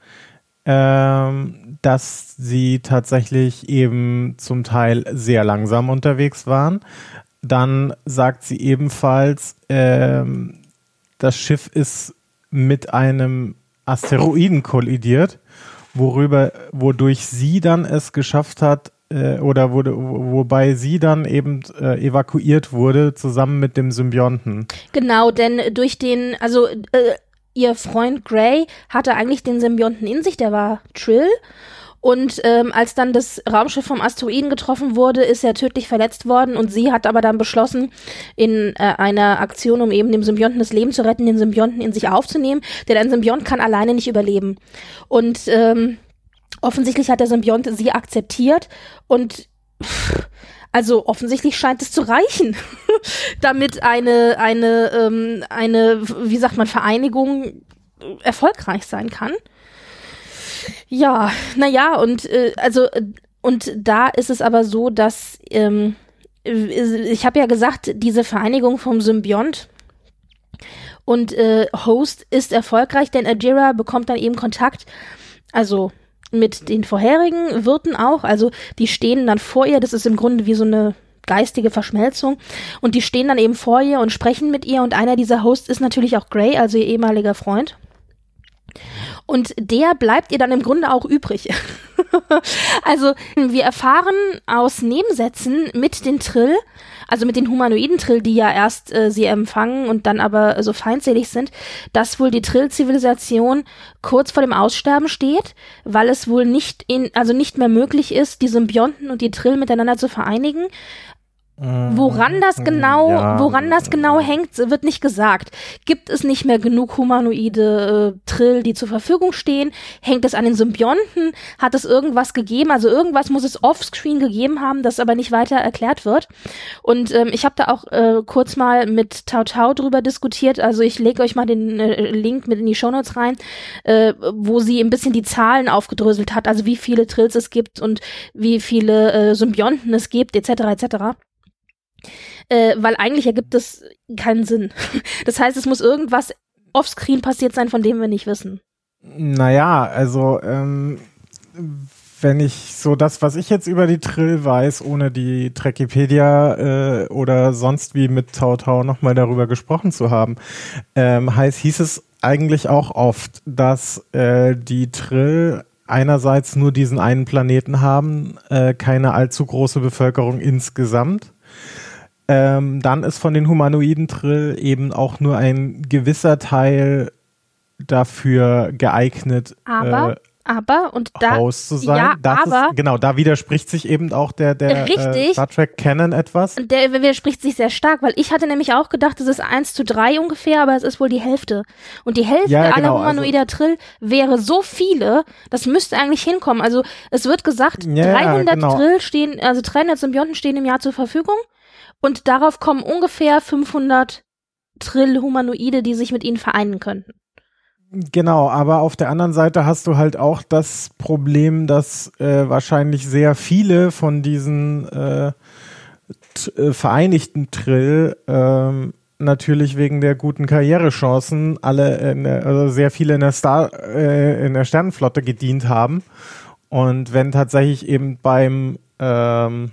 S4: ähm, dass sie tatsächlich eben zum Teil sehr langsam unterwegs waren. Dann sagt sie ebenfalls, ähm, das Schiff ist mit einem Asteroiden kollidiert, worüber, wodurch sie dann es geschafft hat, äh, oder wurde, wobei sie dann eben äh, evakuiert wurde, zusammen mit dem Symbionten.
S2: Genau, denn durch den, also äh, ihr Freund Gray hatte eigentlich den Symbionten in sich, der war Trill. Und ähm, als dann das Raumschiff vom Asteroiden getroffen wurde, ist er tödlich verletzt worden und sie hat aber dann beschlossen, in äh, einer Aktion, um eben dem Symbionten das Leben zu retten, den Symbionten in sich aufzunehmen, denn ein Symbiont kann alleine nicht überleben. Und ähm, offensichtlich hat der Symbiont sie akzeptiert und pff, also offensichtlich scheint es zu reichen, damit eine, eine, ähm, eine, wie sagt man, Vereinigung erfolgreich sein kann. Ja, naja, und äh, also und da ist es aber so, dass ähm, ich habe ja gesagt, diese Vereinigung vom Symbiont und äh, Host ist erfolgreich, denn Ajira bekommt dann eben Kontakt, also mit den vorherigen Wirten auch, also die stehen dann vor ihr, das ist im Grunde wie so eine geistige Verschmelzung und die stehen dann eben vor ihr und sprechen mit ihr und einer dieser Hosts ist natürlich auch Gray, also ihr ehemaliger Freund. Und der bleibt ihr dann im Grunde auch übrig. Also wir erfahren aus Nebensätzen mit den Trill, also mit den humanoiden Trill, die ja erst äh, sie empfangen und dann aber so feindselig sind, dass wohl die Trill-Zivilisation kurz vor dem Aussterben steht, weil es wohl nicht in, also nicht mehr möglich ist, die Symbionten und die Trill miteinander zu vereinigen. Woran das genau, ja. woran das genau hängt, wird nicht gesagt. Gibt es nicht mehr genug humanoide äh, Trill, die zur Verfügung stehen? Hängt es an den Symbionten? Hat es irgendwas gegeben? Also irgendwas muss es offscreen gegeben haben, das aber nicht weiter erklärt wird. Und ähm, ich habe da auch äh, kurz mal mit Tau Tau drüber diskutiert. Also ich lege euch mal den äh, Link mit in die Shownotes rein, äh, wo sie ein bisschen die Zahlen aufgedröselt hat. Also wie viele Trills es gibt und wie viele äh, Symbionten es gibt, et cetera et cetera. Äh, weil eigentlich ergibt es keinen Sinn. Das heißt, es muss irgendwas offscreen passiert sein, von dem wir nicht wissen.
S4: Naja, also ähm, wenn ich so das, was ich jetzt über die Trill weiß, ohne die Trekipedia äh, oder sonst wie mit Tau Tau nochmal darüber gesprochen zu haben, ähm, heißt, hieß es eigentlich auch oft, dass äh, die Trill einerseits nur diesen einen Planeten haben, äh, keine allzu große Bevölkerung insgesamt. Ähm, dann ist von den humanoiden Trill eben auch nur ein gewisser Teil dafür geeignet,
S2: aber,
S4: äh,
S2: aber, und da,
S4: Haus zu sein.
S2: Ja,
S4: das
S2: aber,
S4: ist, genau, da widerspricht sich eben auch der, der äh, Star Trek Canon etwas.
S2: Und der widerspricht sich sehr stark, weil ich hatte nämlich auch gedacht, es ist eins zu drei ungefähr, aber es ist wohl die Hälfte. Und die Hälfte
S4: ja,
S2: aller
S4: genau,
S2: humanoider
S4: also,
S2: Trill wäre so viele, das müsste eigentlich hinkommen. Also es wird gesagt,
S4: ja,
S2: dreihundert
S4: genau.
S2: Trill stehen, also dreihundert Symbionten stehen im Jahr zur Verfügung. Und darauf kommen ungefähr fünfhundert Trill-Humanoide, die sich mit ihnen vereinen könnten.
S4: Genau, aber auf der anderen Seite hast du halt auch das Problem, dass äh, wahrscheinlich sehr viele von diesen äh, t- äh, vereinigten Trill ähm, natürlich wegen der guten Karrierechancen alle, in der, also sehr viele in der Star, äh, in der Sternenflotte gedient haben. Und wenn tatsächlich eben beim ähm,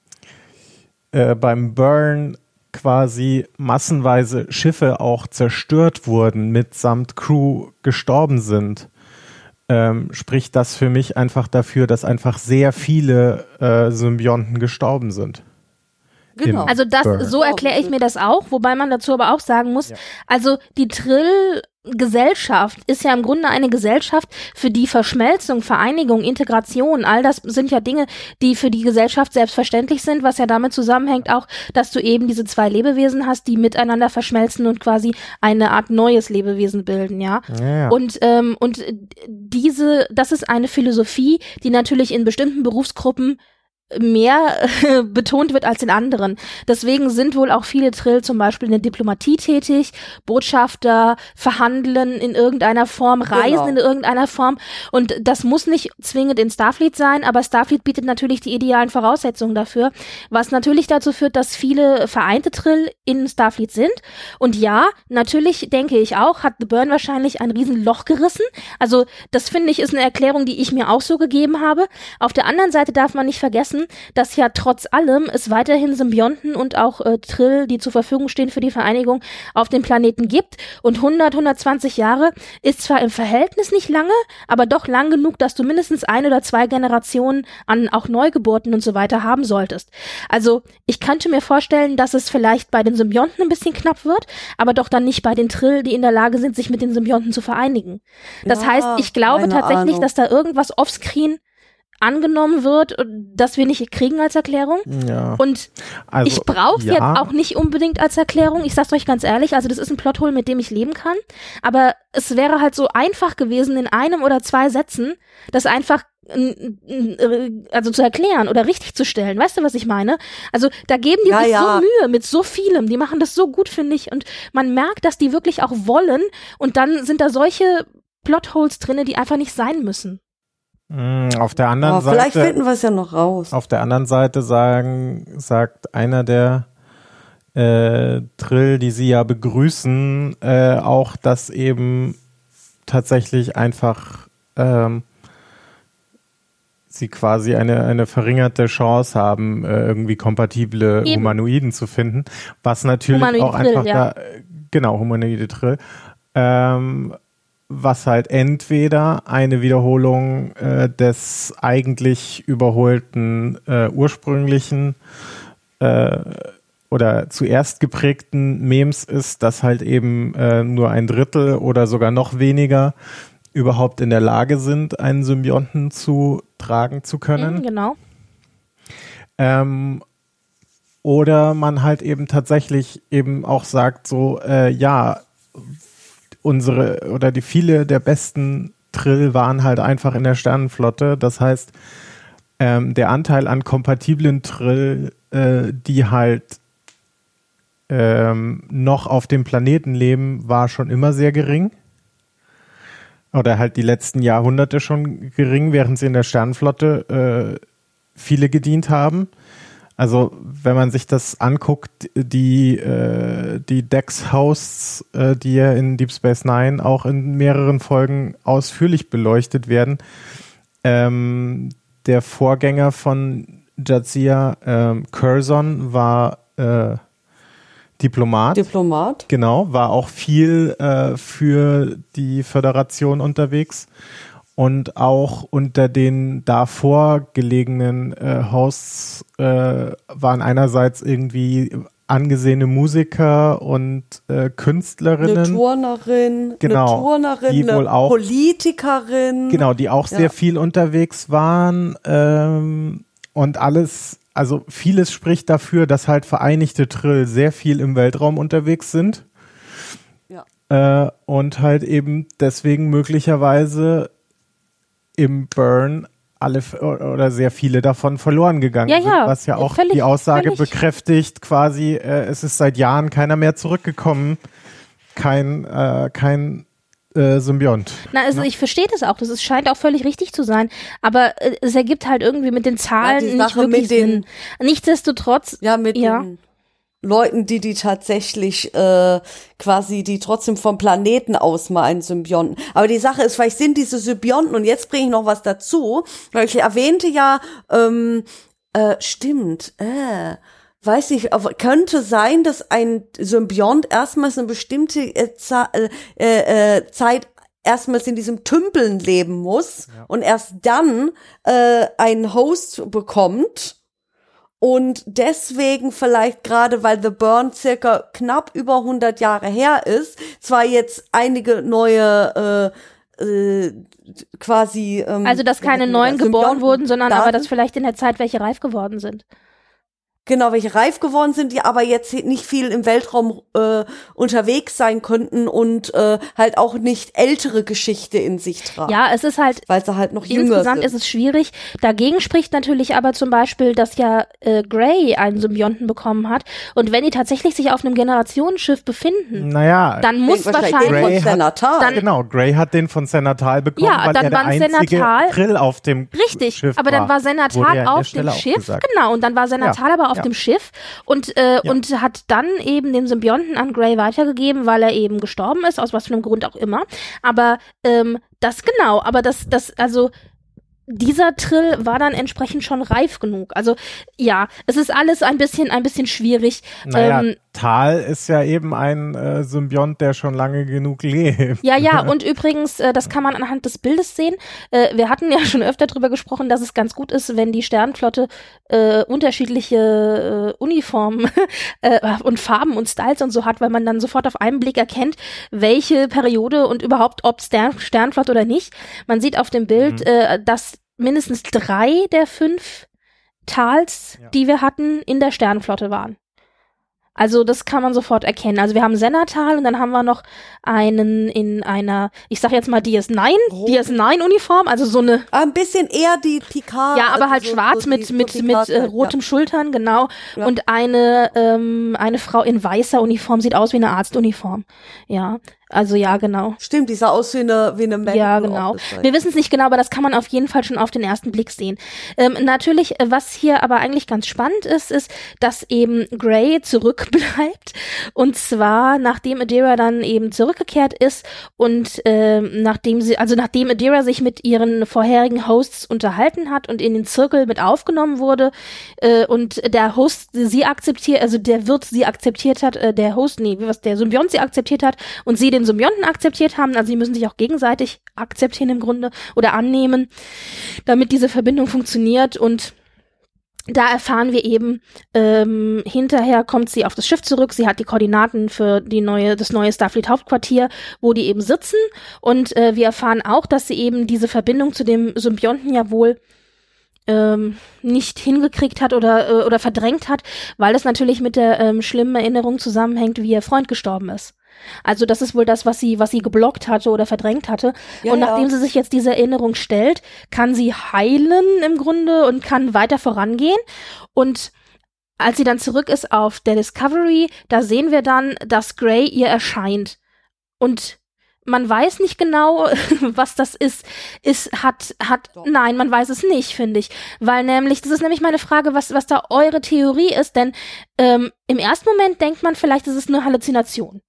S4: Äh, beim Burn quasi massenweise Schiffe auch zerstört wurden, mitsamt Crew gestorben sind, ähm, spricht das für mich einfach dafür, dass einfach sehr viele äh, Symbionten gestorben sind.
S3: Genau.
S2: Also das,
S4: Burn.
S2: so erkläre ich mir das auch, wobei man dazu aber auch sagen muss,
S4: Ja.
S2: also die Trill-Gesellschaft ist ja im Grunde eine Gesellschaft, für die Verschmelzung, Vereinigung, Integration, all das sind ja Dinge, die für die Gesellschaft selbstverständlich sind, was ja damit zusammenhängt auch, dass du eben diese zwei Lebewesen hast, die miteinander verschmelzen und quasi eine Art neues Lebewesen bilden, ja.
S4: Ja, ja.
S2: Und, ähm, und diese, das ist eine Philosophie, die natürlich in bestimmten Berufsgruppen mehr äh, betont wird als in anderen. Deswegen sind wohl auch viele Trill zum Beispiel in der Diplomatie tätig, Botschafter, verhandeln in irgendeiner Form, reisen genau. in irgendeiner Form. Und das muss nicht zwingend in Starfleet sein, aber Starfleet bietet natürlich die idealen Voraussetzungen dafür, was natürlich dazu führt, dass viele vereinte Trill in Starfleet sind. Und ja, natürlich denke ich auch, hat The Burn wahrscheinlich ein Riesenloch gerissen. Also das finde ich ist eine Erklärung, die ich mir auch so gegeben habe. Auf der anderen Seite darf man nicht vergessen, dass ja trotz allem es weiterhin Symbionten und auch äh, Trill, die zur Verfügung stehen für die Vereinigung, auf dem Planeten gibt. Und hundert, hundertzwanzig Jahre ist zwar im Verhältnis nicht lange, aber doch lang genug, dass du mindestens ein oder zwei Generationen an auch Neugeburten und so weiter haben solltest. Also ich könnte mir vorstellen, dass es vielleicht bei den Symbionten ein bisschen knapp wird, aber doch dann nicht bei den Trill, die in der Lage sind, sich mit den Symbionten zu vereinigen. Das ja, heißt, ich glaube tatsächlich, Ahnung. dass da irgendwas offscreen angenommen wird, das wir nicht kriegen als Erklärung.
S4: Ja.
S2: Und
S4: also,
S2: ich brauche es
S4: ja.
S2: jetzt auch nicht unbedingt als Erklärung. Ich sag's euch ganz ehrlich, also das ist ein Plothole, mit dem ich leben kann. Aber es wäre halt so einfach gewesen, in einem oder zwei Sätzen das einfach also zu erklären oder richtig zu stellen. Weißt du, was ich meine? Also da geben die
S3: ja,
S2: sich
S3: ja.
S2: so Mühe mit so vielem. Die machen das so gut, finde ich. Und man merkt, dass die wirklich auch wollen. Und dann sind da solche Plotholes drinne, die einfach nicht sein müssen.
S4: Auf der anderen
S3: Aber
S4: Seite,
S3: vielleicht finden wir es ja noch raus.
S4: Auf der anderen Seite sagen, sagt einer der äh, Trill, die sie ja begrüßen, äh, auch, dass eben tatsächlich einfach ähm, sie quasi eine, eine verringerte Chance haben, äh, irgendwie kompatible eben. Humanoiden zu finden, was natürlich Humanoide auch Trill, einfach ja. da, genau, humanoide Trill, ähm, was halt entweder eine Wiederholung äh, des eigentlich überholten äh, ursprünglichen äh, oder zuerst geprägten Memes ist, dass halt eben äh, nur ein Drittel oder sogar noch weniger überhaupt in der Lage sind, einen Symbionten zu tragen zu können.
S2: Mhm, genau.
S4: Ähm, oder man halt eben tatsächlich eben auch sagt so, äh, ja, unsere oder die viele der besten Trill waren halt einfach in der Sternenflotte. Das heißt, ähm, der Anteil an kompatiblen Trill, äh, die halt ähm, noch auf dem Planeten leben, war schon immer sehr gering. Oder halt die letzten Jahrhunderte schon gering, während sie in der Sternenflotte äh, viele gedient haben. Also wenn man sich das anguckt, die, äh, die Dex-Hosts, äh, die ja in Deep Space Nine auch in mehreren Folgen ausführlich beleuchtet werden, ähm, der Vorgänger von Jadzia, ähm, Curzon, war äh, Diplomat.
S3: Diplomat.
S4: Genau, war auch viel äh, für die Föderation unterwegs. Und auch unter den davor gelegenen äh, Hosts äh, waren einerseits irgendwie angesehene Musiker und äh, Künstlerinnen.
S3: Eine Turnerin,
S4: genau,
S3: eine Turnerin,
S4: die wohl
S3: eine
S4: auch,
S3: Politikerin.
S4: Genau, die auch
S3: ja.
S4: sehr viel unterwegs waren. Ähm, und alles, also vieles spricht dafür, dass halt Vereinigte Trill sehr viel im Weltraum unterwegs sind.
S3: Ja.
S4: Äh, und halt eben deswegen möglicherweise im Burn alle oder sehr viele davon verloren gegangen
S2: ja,
S4: sind,
S2: ja,
S4: was ja auch
S2: völlig,
S4: die Aussage
S2: völlig.
S4: bekräftigt, quasi, äh, es ist seit Jahren keiner mehr zurückgekommen, kein, äh, kein äh, Symbiont.
S2: Na, also
S4: ne?
S2: ich verstehe das auch, das ist, scheint auch völlig richtig zu sein, aber äh, es ergibt halt irgendwie mit den Zahlen
S3: ja,
S2: nicht wirklich
S3: mit den,
S2: Sinn. Nichtsdestotrotz,
S3: ja, mit
S2: ja.
S3: den Leuten, die die tatsächlich äh, quasi, die trotzdem vom Planeten aus mal einen Symbionten. Aber die Sache ist, vielleicht sind diese Symbionten, und jetzt bringe ich noch was dazu, weil ich erwähnte ja, ähm, äh, stimmt, äh, weiß ich, aber könnte sein, dass ein Symbiont erstmals eine bestimmte äh, Za- äh, äh, Zeit erstmals in diesem Tümpeln leben muss ja. und erst dann äh, einen Host bekommt. Und deswegen vielleicht gerade, weil The Burn circa knapp über hundert Jahre her ist, zwar jetzt einige neue äh, äh, quasi ähm,
S2: also dass keine neuen geboren wurden, sondern aber dass vielleicht in der Zeit welche reif geworden sind.
S3: Genau, welche reif geworden sind, die aber jetzt nicht viel im Weltraum äh, unterwegs sein könnten und äh, halt auch nicht ältere Geschichte in sich tragen.
S2: Ja, es ist halt,
S3: weil sie halt noch jünger
S2: insgesamt
S3: sind.
S2: ist es schwierig. Dagegen spricht natürlich aber zum Beispiel, dass ja äh, Grey einen Symbionten bekommen hat und wenn die tatsächlich sich auf einem Generationsschiff befinden,
S4: naja,
S2: dann muss wahrscheinlich
S3: Grey von
S4: Senatal.
S3: Dann,
S4: genau, Grey hat den von Senatal bekommen,
S2: ja,
S4: weil
S2: dann
S4: er der einzige
S2: Senatal,
S4: Trill auf dem
S2: richtig,
S4: Schiff
S2: aber dann war Senatal
S4: ja
S2: auf dem Schiff, genau, und dann war Senatal
S4: ja,
S2: aber auf
S4: ja.
S2: dem Schiff und äh,
S4: Ja.
S2: und hat dann eben den Symbionten an Grey weitergegeben, weil er eben gestorben ist, aus was für einem Grund auch immer. Aber ähm, das genau, aber das, das, also dieser Trill war dann entsprechend schon reif genug. Also ja, es ist alles ein bisschen, ein bisschen schwierig.
S4: Naja,
S2: ähm,
S4: Tal ist ja eben ein äh, Symbiont, der schon lange genug lebt.
S2: Ja, ja, und übrigens, äh, das kann man anhand des Bildes sehen. Äh, wir hatten ja schon öfter drüber gesprochen, dass es ganz gut ist, wenn die Sternenflotte äh, unterschiedliche äh, Uniformen äh, und Farben und Styles und so hat, weil man dann sofort auf einen Blick erkennt, welche Periode und überhaupt ob Stern Sternenflotte oder nicht. Man sieht auf dem Bild, mhm. äh, dass mindestens drei der fünf Tals, ja. die wir hatten, in der Sternenflotte waren. Also das kann man sofort erkennen. Also wir haben Senatal und dann haben wir noch einen in einer, ich sag jetzt mal D S neun, oh. D S neun Uniform, also so eine.
S3: Ein bisschen eher die Picard.
S2: Ja, aber
S3: also
S2: halt
S3: so,
S2: schwarz
S3: so
S2: mit
S3: die,
S2: mit
S3: so
S2: mit äh,
S3: ja.
S2: rotem Schultern, genau. Ja. Und eine ähm, eine Frau in weißer Uniform, sieht aus wie eine Arztuniform. Ja. Also ja, genau.
S3: Stimmt, die sah aus wie eine wie eine Medical
S2: Ja, genau.
S3: Officer.
S2: Wir wissen es nicht genau, aber das kann man auf jeden Fall schon auf den ersten Blick sehen. Ähm, natürlich, was hier aber eigentlich ganz spannend ist, ist, dass eben Grey zurückbleibt und zwar nachdem Adira dann eben zurückgekehrt ist und ähm, nachdem sie, also nachdem Adira sich mit ihren vorherigen Hosts unterhalten hat und in den Zirkel mit aufgenommen wurde äh, und der Host sie akzeptiert, also der Wirt sie akzeptiert hat, äh, der Host, nee, was der Symbiont sie akzeptiert hat und sie den Symbionten akzeptiert haben, also sie müssen sich auch gegenseitig akzeptieren im Grunde oder annehmen, damit diese Verbindung funktioniert und da erfahren wir eben, ähm, hinterher kommt sie auf das Schiff zurück, sie hat die Koordinaten für die neue, das neue Starfleet-Hauptquartier, wo die eben sitzen und äh, wir erfahren auch, dass sie eben diese Verbindung zu dem Symbionten ja wohl ähm, nicht hingekriegt hat oder äh, oder verdrängt hat, weil das natürlich mit der ähm, schlimmen Erinnerung zusammenhängt, wie ihr Freund gestorben ist. Also das ist wohl das, was sie, was sie geblockt hatte oder verdrängt hatte. Ja, und nachdem ja. sie sich jetzt diese Erinnerung stellt, kann sie heilen im Grunde und kann weiter vorangehen. Und als sie dann zurück ist auf der Discovery, da sehen wir dann, dass Grey ihr erscheint. Und man weiß nicht genau, was das ist. Es hat, hat, Doch. nein, man weiß es nicht, finde ich. Weil nämlich, das ist nämlich meine Frage, was, was da eure Theorie ist. Denn ähm, im ersten Moment denkt man vielleicht, es ist eine Halluzination.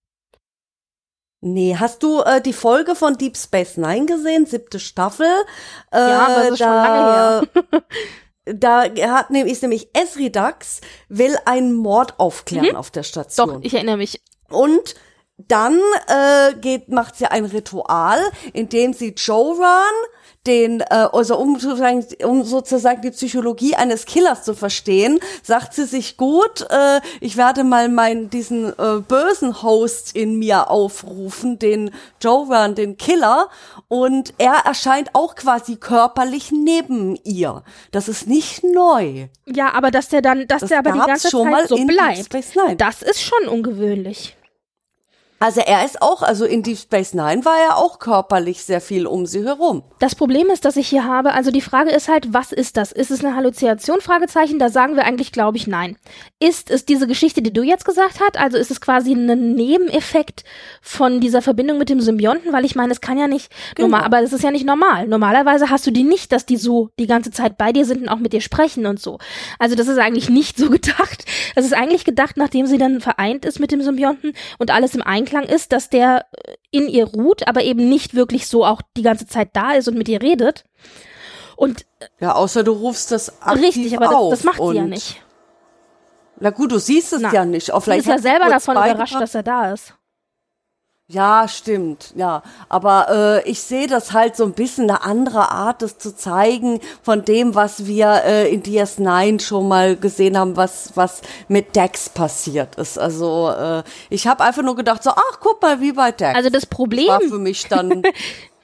S3: Nee, hast du äh, die Folge von Deep Space Nine gesehen, siebte Staffel? Äh,
S2: ja, das ist
S3: da,
S2: schon lange her.
S3: Da hat nämlich, ist nämlich Esridax will einen Mord aufklären
S2: mhm.
S3: auf der Station.
S2: Doch, ich erinnere mich.
S3: Und dann äh, geht macht sie ein Ritual, in dem sie Joran, den, äh, also um sozusagen, um sozusagen die Psychologie eines Killers zu verstehen, sagt sie sich, gut, äh, ich werde mal meinen, diesen äh, bösen Host in mir aufrufen, den Joran, den Killer, und er erscheint auch quasi körperlich neben ihr. Das ist nicht neu.
S2: Ja, aber dass der dann, dass
S3: das
S2: der aber die ganze
S3: schon
S2: Zeit
S3: mal
S2: so
S3: in
S2: bleibt,
S3: Space Nine.
S2: Das ist schon ungewöhnlich.
S3: Also er ist auch, also in Deep Space Nine war er auch körperlich sehr viel um sie herum.
S2: Das Problem ist, dass ich hier habe, also die Frage ist halt, was ist das? Ist es eine Halluzination? Fragezeichen, da sagen wir eigentlich, glaube ich, nein. Ist es diese Geschichte, die du jetzt gesagt hast? Also ist es quasi ein Nebeneffekt von dieser Verbindung mit dem Symbionten? Weil ich meine, es kann ja nicht, genau. normal, aber das ist ja nicht normal. Normalerweise hast du die nicht, dass die so die ganze Zeit bei dir sind und auch mit dir sprechen und so. Also das ist eigentlich nicht so gedacht. Das ist eigentlich gedacht, nachdem sie dann vereint ist mit dem Symbionten und alles im Einklang ist, dass der in ihr ruht, aber eben nicht wirklich so auch die ganze Zeit da ist und mit ihr redet. Und
S3: ja, außer du rufst das aktiv
S2: richtig, aber
S3: auf.
S2: Das, das macht sie ja nicht.
S3: Na gut, du siehst es
S2: Na,
S3: ja nicht. Auch
S2: sie ist ja selber davon überrascht, dass er da ist.
S3: Ja, stimmt, ja. Aber äh, ich sehe das halt so ein bisschen eine andere Art, das zu zeigen von dem, was wir äh, in D S neun schon mal gesehen haben, was was mit Dex passiert ist. Also äh, ich habe einfach nur gedacht so, ach, guck mal, wie bei Dex.
S2: Also das Problem
S3: war für mich dann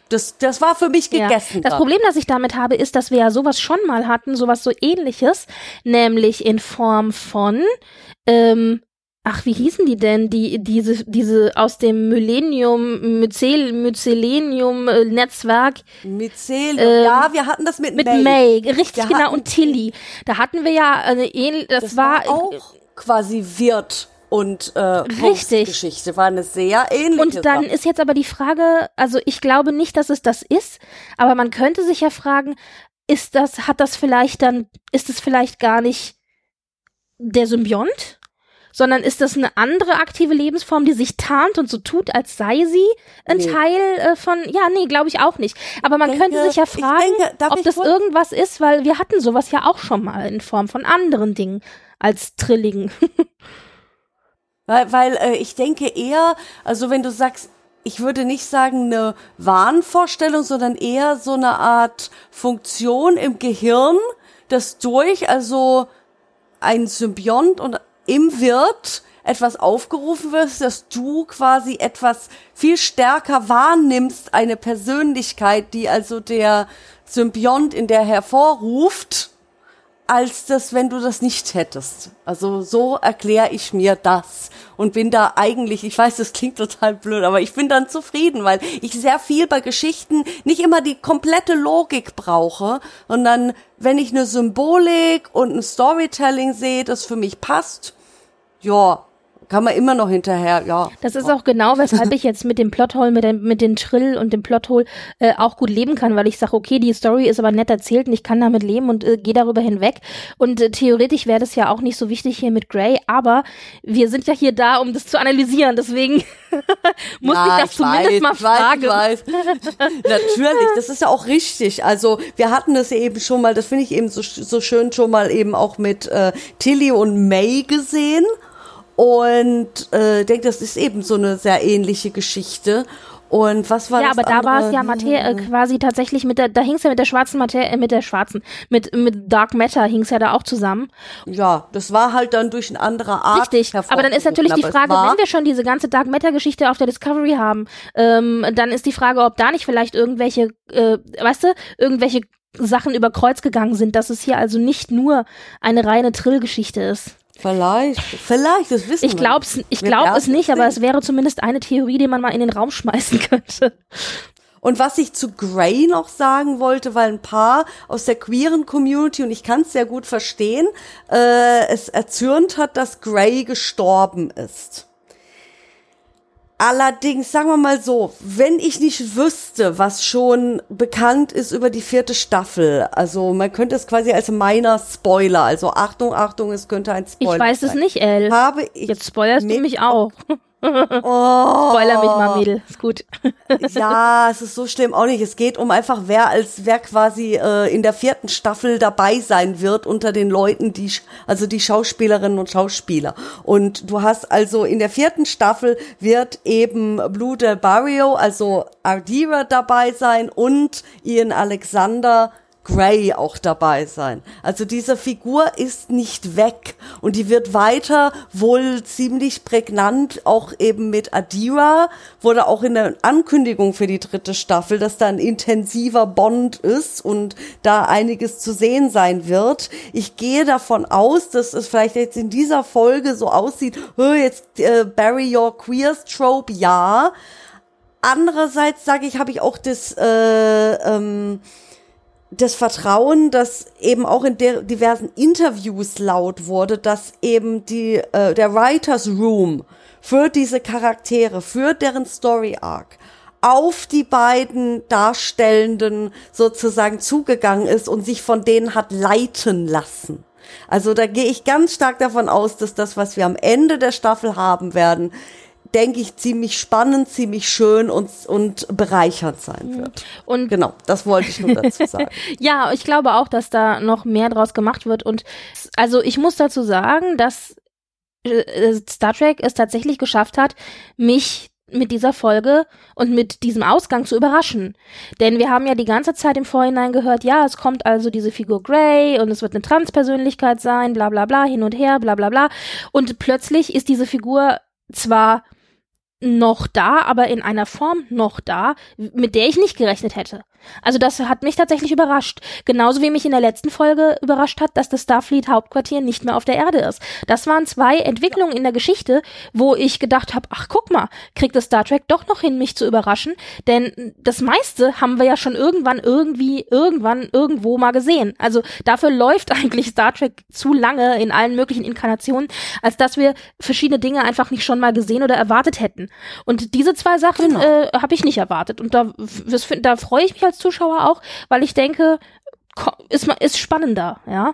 S3: Das, das war für mich gegessen.
S2: Ja. Das
S3: dann.
S2: Problem, das ich damit habe, ist, dass wir ja sowas schon mal hatten, sowas so Ähnliches, nämlich in Form von, ähm, ach, wie hießen die denn? Die, diese, diese aus dem Millennium, Mycel, Mycelium-Netzwerk.
S3: Mycelium,
S2: ähm,
S3: ja, wir hatten das mit,
S2: mit
S3: May.
S2: May. Richtig,
S3: wir
S2: genau,
S3: hatten,
S2: und Tilly. Da hatten wir ja eine ähnliche, das,
S3: das
S2: war,
S3: war auch quasi Wirt und äh,
S2: richtig.
S3: Geschichte, war eine sehr ähnliche
S2: Und dann
S3: Sache.
S2: ist jetzt aber die Frage, also ich glaube nicht, dass es das ist, aber man könnte sich ja fragen, ist das, hat das vielleicht dann, ist es vielleicht gar nicht der Symbiont? Sondern ist das eine andere aktive Lebensform, die sich tarnt und so tut, als sei sie ein
S3: Nee.
S2: Teil äh, von, ja, nee, glaube ich auch nicht. Aber man
S3: denke-
S2: könnte sich ja
S3: ich
S2: fragen,
S3: denke, darf
S2: ob
S3: ich
S2: das
S3: kurz-
S2: irgendwas ist, weil wir hatten sowas ja auch schon mal in Form von anderen Dingen als Trilligen.
S3: Weil, weil äh, ich denke eher, also wenn du sagst, ich würde nicht sagen eine Wahnvorstellung, sondern eher so eine Art Funktion im Gehirn, das durch, also ein Symbiont und im Wirt etwas aufgerufen wird, dass du quasi etwas viel stärker wahrnimmst, eine Persönlichkeit, die also der Symbiont in der hervorruft, als das, wenn du das nicht hättest. Also so erkläre ich mir das und bin da eigentlich, ich weiß, das klingt total blöd, aber ich bin dann zufrieden, weil ich sehr viel bei Geschichten nicht immer die komplette Logik brauche, sondern wenn ich eine Symbolik und ein Storytelling sehe, das für mich passt, ja, kann man immer noch hinterher, ja.
S2: Das ist auch genau, weshalb ich jetzt mit dem Plothole, mit dem, mit den Trill und dem Plothole äh, auch gut leben kann, weil ich sage, okay, die Story ist aber nett erzählt und ich kann damit leben und äh, gehe darüber hinweg. Und äh, theoretisch wäre das ja auch nicht so wichtig hier mit Grey, aber wir sind ja hier da, um das zu analysieren, deswegen muss
S3: ja,
S2: ich das
S3: ich
S2: zumindest
S3: weiß,
S2: mal
S3: ich weiß,
S2: fragen.
S3: Ich weiß. Natürlich, das ist ja auch richtig. Also wir hatten das eben schon mal, das finde ich eben so, so schön schon mal eben auch mit äh, Tilly und May gesehen. Und äh, denke, das ist eben so eine sehr ähnliche Geschichte. Und was war
S2: ja,
S3: das
S2: aber da war es
S3: andere?
S2: ja Materie, äh, quasi tatsächlich mit der, da hing es ja mit der schwarzen Materie, äh, mit der schwarzen, mit mit Dark Matter hing es ja da auch zusammen.
S3: Ja, das war halt dann durch eine andere Art.
S2: Richtig, aber dann ist natürlich die Frage, wenn wir schon diese ganze Dark Matter Geschichte auf der Discovery haben, ähm, dann ist die Frage, ob da nicht vielleicht irgendwelche, äh, weißt du, irgendwelche Sachen über Kreuz gegangen sind, dass es hier also nicht nur eine reine Trill-Geschichte ist.
S3: Vielleicht, vielleicht, das wissen
S2: Ich
S3: wir
S2: glaube
S3: nicht.
S2: ich
S3: Wir
S2: glaub
S3: werden
S2: es nicht, aber
S3: sehen.
S2: es wäre zumindest eine Theorie, die man mal in den Raum schmeißen könnte.
S3: Und was ich zu Grey noch sagen wollte, weil ein paar aus der queeren Community, und ich kann es sehr gut verstehen, äh, es erzürnt hat, dass Grey gestorben ist. Allerdings, sagen wir mal so, wenn ich nicht wüsste, was schon bekannt ist über die vierte Staffel, also man könnte es quasi als meiner Spoiler, also Achtung, Achtung, es könnte ein Spoiler
S2: Ich weiß
S3: sein.
S2: es nicht, Elle.
S3: Habe ich
S2: Jetzt spoilerst du
S3: mit-
S2: mich auch.
S3: Oh.
S2: Spoiler mich mal, Mädel. Ist gut.
S3: Ja, es ist so schlimm auch nicht. Es geht um einfach, wer als wer quasi äh, in der vierten Staffel dabei sein wird unter den Leuten, die sch- also die Schauspielerinnen und Schauspieler. Und du hast also in der vierten Staffel wird eben Blue Del Barrio, also Ardira dabei sein und Ian Alexander Grey auch dabei sein. Also diese Figur ist nicht weg und die wird weiter wohl ziemlich prägnant, auch eben mit Adira, wurde auch in der Ankündigung für die dritte Staffel, dass da ein intensiver Bond ist und da einiges zu sehen sein wird. Ich gehe davon aus, dass es vielleicht jetzt in dieser Folge so aussieht, oh, jetzt äh, Bury Your Queers Trope, ja. Andererseits sage ich, habe ich auch das äh, ähm, das Vertrauen, dass eben auch in der diversen Interviews laut wurde, dass eben die äh, der Writers Room für diese Charaktere, für deren Story Arc auf die beiden Darstellenden sozusagen zugegangen ist und sich von denen hat leiten lassen. Also da gehe ich ganz stark davon aus, dass das, was wir am Ende der Staffel haben werden, denke ich, ziemlich spannend, ziemlich schön und, und bereichernd sein wird.
S2: Und
S3: Genau, das wollte ich nur dazu sagen.
S2: ja, ich glaube auch, dass da noch mehr draus gemacht wird. Und also ich muss dazu sagen, dass äh, Star Trek es tatsächlich geschafft hat, mich mit dieser Folge und mit diesem Ausgang zu überraschen. Denn wir haben ja die ganze Zeit im Vorhinein gehört, ja, es kommt also diese Figur Grey und es wird eine Transpersönlichkeit sein, bla bla bla, hin und her, bla bla bla. Und plötzlich ist diese Figur zwar noch da, aber in einer Form noch da, mit der ich nicht gerechnet hätte. Also das hat mich tatsächlich überrascht. Genauso wie mich in der letzten Folge überrascht hat, dass das Starfleet-Hauptquartier nicht mehr auf der Erde ist. Das waren zwei Entwicklungen in der Geschichte, wo ich gedacht habe, ach guck mal, kriegt das Star Trek doch noch hin, mich zu überraschen. Denn das meiste haben wir ja schon irgendwann, irgendwie, irgendwann, irgendwo mal gesehen. Also dafür läuft eigentlich Star Trek zu lange in allen möglichen Inkarnationen, als dass wir verschiedene Dinge einfach nicht schon mal gesehen oder erwartet hätten. Und diese zwei Sachen
S3: Genau.
S2: äh, habe ich nicht erwartet. Und da, das, da freue ich mich als Zuschauer auch, weil ich denke, ist, ist spannender, ja.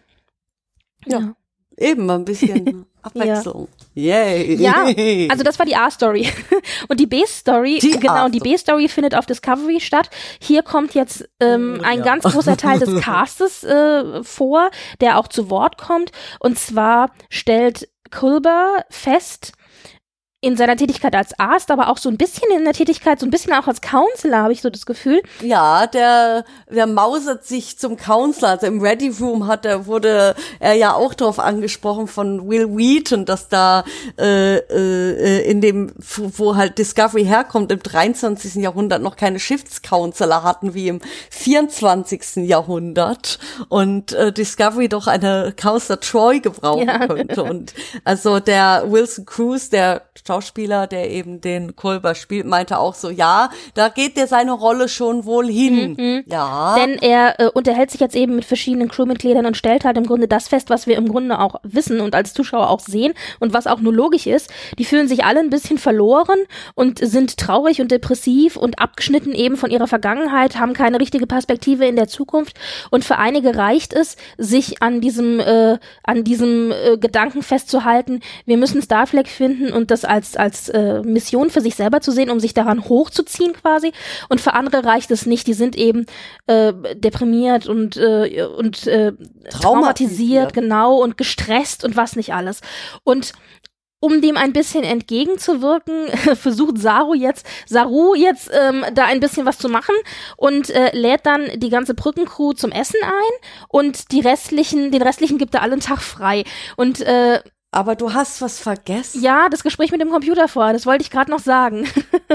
S3: Ja.
S2: Ja.
S3: Eben mal ein bisschen Abwechslung. Yay.
S2: Ja, also das war die A-Story. Und die B-Story,
S3: Die
S2: genau, die
S3: A-Story.
S2: B-Story findet auf Discovery statt. Hier kommt jetzt ähm, ein
S3: Ja.
S2: ganz großer Teil des Castes äh, vor, der auch zu Wort kommt. Und zwar stellt Culber fest, in seiner Tätigkeit als Arzt, aber auch so ein bisschen in der Tätigkeit, so ein bisschen auch als Counselor, habe ich so das Gefühl.
S3: Ja, der, der mausert sich zum Counselor. Also im Ready Room hat er, wurde er ja auch drauf angesprochen von Will Wheaton, dass da äh, äh, in dem, wo halt Discovery herkommt, im dreiundzwanzigsten Jahrhundert noch keine Schiffscounselor hatten wie im vierundzwanzigsten Jahrhundert und äh, Discovery doch eine Counselor Troy gebrauchen
S2: Ja.
S3: könnte. Und also der Wilson Cruz, der Schauspieler, der eben den Culber spielt, meinte auch so, ja, da geht dir seine Rolle schon wohl hin.
S2: Mhm.
S3: Ja.
S2: Denn er äh, unterhält sich jetzt eben mit verschiedenen Crewmitgliedern und stellt halt im Grunde das fest, was wir im Grunde auch wissen und als Zuschauer auch sehen und was auch nur logisch ist. Die fühlen sich alle ein bisschen verloren und sind traurig und depressiv und abgeschnitten eben von ihrer Vergangenheit, haben keine richtige Perspektive in der Zukunft und für einige reicht es, sich an diesem äh, an diesem äh, Gedanken festzuhalten, wir müssen Starfleet finden und das als als äh, Mission für sich selber zu sehen, um sich daran hochzuziehen quasi. Und für andere reicht es nicht. Die sind eben äh, deprimiert und äh, und äh, traumatisiert,
S3: Traumatisiert.
S2: genau, und gestresst und was nicht alles. Und um dem ein bisschen entgegenzuwirken, versucht Saru jetzt, Saru jetzt ähm, da ein bisschen was zu machen und äh, lädt dann die ganze Brückencrew zum Essen ein und die restlichen, den restlichen gibt er alle einen Tag frei. Und äh,
S3: Aber du hast was vergessen.
S2: ja, das Gespräch mit dem Computer vorher, das wollte ich gerade noch sagen.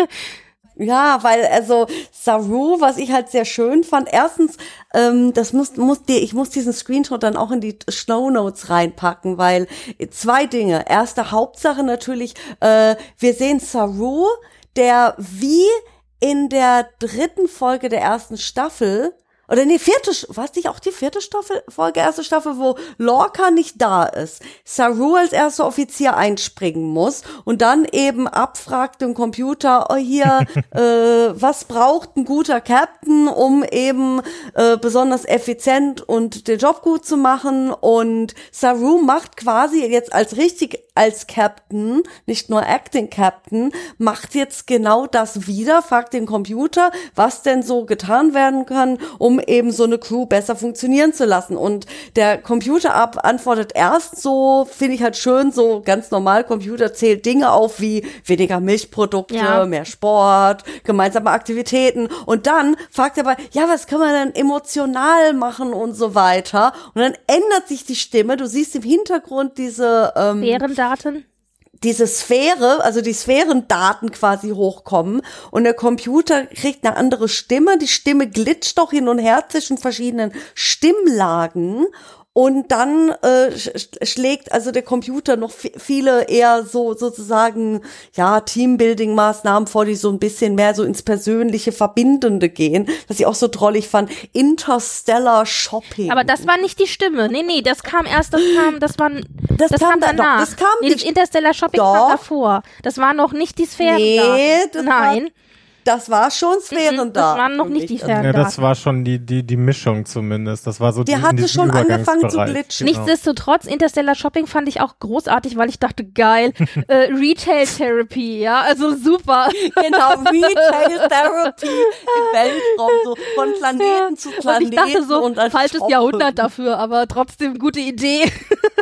S3: Ja, weil also Saru, was ich halt sehr schön fand, erstens, ähm, das muss, muss dir, ich muss diesen Screenshot dann auch in die Shownotes reinpacken, weil zwei Dinge. Erste Hauptsache natürlich, äh, wir sehen Saru, der wie in der dritten Folge der ersten Staffel oder nee, vierte, war es nicht auch die vierte Staffel, Folge, erste Staffel, wo Lorca nicht da ist, Saru als erster Offizier einspringen muss und dann eben abfragt dem Computer, oh hier, äh, was braucht ein guter Captain, um eben äh, besonders effizient und den Job gut zu machen, und Saru macht quasi jetzt als richtig, als Captain, nicht nur Acting Captain, macht jetzt genau das wieder, fragt den Computer, was denn so getan werden kann, um eben so eine Crew besser funktionieren zu lassen. Und der Computer ab antwortet erst so, finde ich halt schön, so ganz normal, Computer zählt Dinge auf wie weniger Milchprodukte,
S2: Ja.
S3: mehr Sport, gemeinsame Aktivitäten. Und dann fragt er aber, ja, was können wir denn emotional machen und so weiter. Und dann ändert sich die Stimme. Du siehst im Hintergrund diese ähm,
S2: Sphärendaten.
S3: diese Sphäre, also die Sphärendaten quasi hochkommen und der Computer kriegt eine andere Stimme. Die Stimme glitscht doch hin und her zwischen verschiedenen Stimmlagen. Und dann äh, sch- schlägt also der Computer noch f- viele eher so sozusagen, ja, Teambuilding-Maßnahmen vor, die so ein bisschen mehr so ins persönliche, Verbindende gehen, was ich auch so drollig fand. Interstellar Shopping.
S2: Aber das war nicht die Stimme. Nee, nee, das kam erst, das kam, das war,
S3: Das
S2: das,
S3: kam
S2: kam
S3: da- doch,
S2: danach.
S3: das kam
S2: nee,
S3: die-
S2: das Interstellar Shopping
S3: Doch.
S2: kam davor. Das war noch nicht die Sphären.
S3: Nee, das war-
S2: Nein.
S3: Das war schon Sphärendaten.
S2: das waren noch nicht die Sphären.
S4: Ja, das war schon die, die, die Mischung zumindest. Das war so
S3: Die
S4: die,
S3: hatte
S4: in diesem
S3: schon angefangen zu
S4: Übergangsbereich.
S3: glitschen.
S4: Genau.
S2: Nichtsdestotrotz, Interstellar Shopping fand ich auch großartig, weil ich dachte, geil, äh, Retail Therapy, ja, also super.
S3: Genau, Retail Therapy im Weltraum, so von Planeten zu
S2: Und
S3: Planeten.
S2: ich dachte so,
S3: und als
S2: falsches
S3: Shoppen.
S2: Jahrhundert dafür, aber trotzdem gute Idee.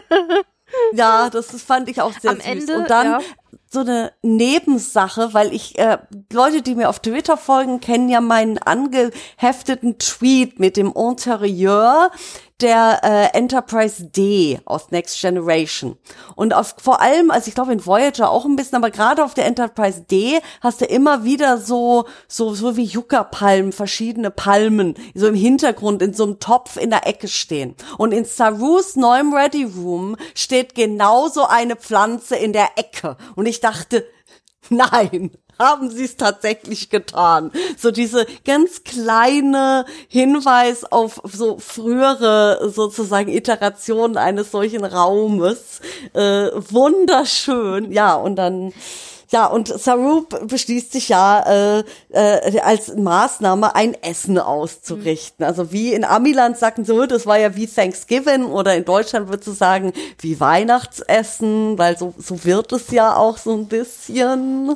S3: Ja, das, das fand ich auch sehr
S2: Am
S3: süß.
S2: Ende,
S3: und dann
S2: ja.
S3: so eine Nebensache, weil ich, äh, Leute, die mir auf Twitter folgen, kennen ja meinen angehefteten Tweet mit dem Interieur, der äh, Enterprise D aus Next Generation. Und auf, vor allem, also ich glaube in Voyager auch ein bisschen, aber gerade auf der Enterprise D hast du immer wieder so so so wie Yucca-Palmen, verschiedene Palmen, so im Hintergrund in so einem Topf in der Ecke stehen. Und in Sarus neuem Ready Room steht genauso eine Pflanze in der Ecke. Und ich dachte, nein, haben sie es tatsächlich getan. So diese ganz kleine Hinweis auf so frühere sozusagen Iterationen eines solchen Raumes. Äh, wunderschön. Ja, und dann Ja, und Saru beschließt sich ja, äh, äh, als Maßnahme ein Essen auszurichten. Also wie in Amiland sagten sie, das war ja wie Thanksgiving, oder in Deutschland würdest du sagen, wie Weihnachtsessen, weil so so wird es ja auch so ein bisschen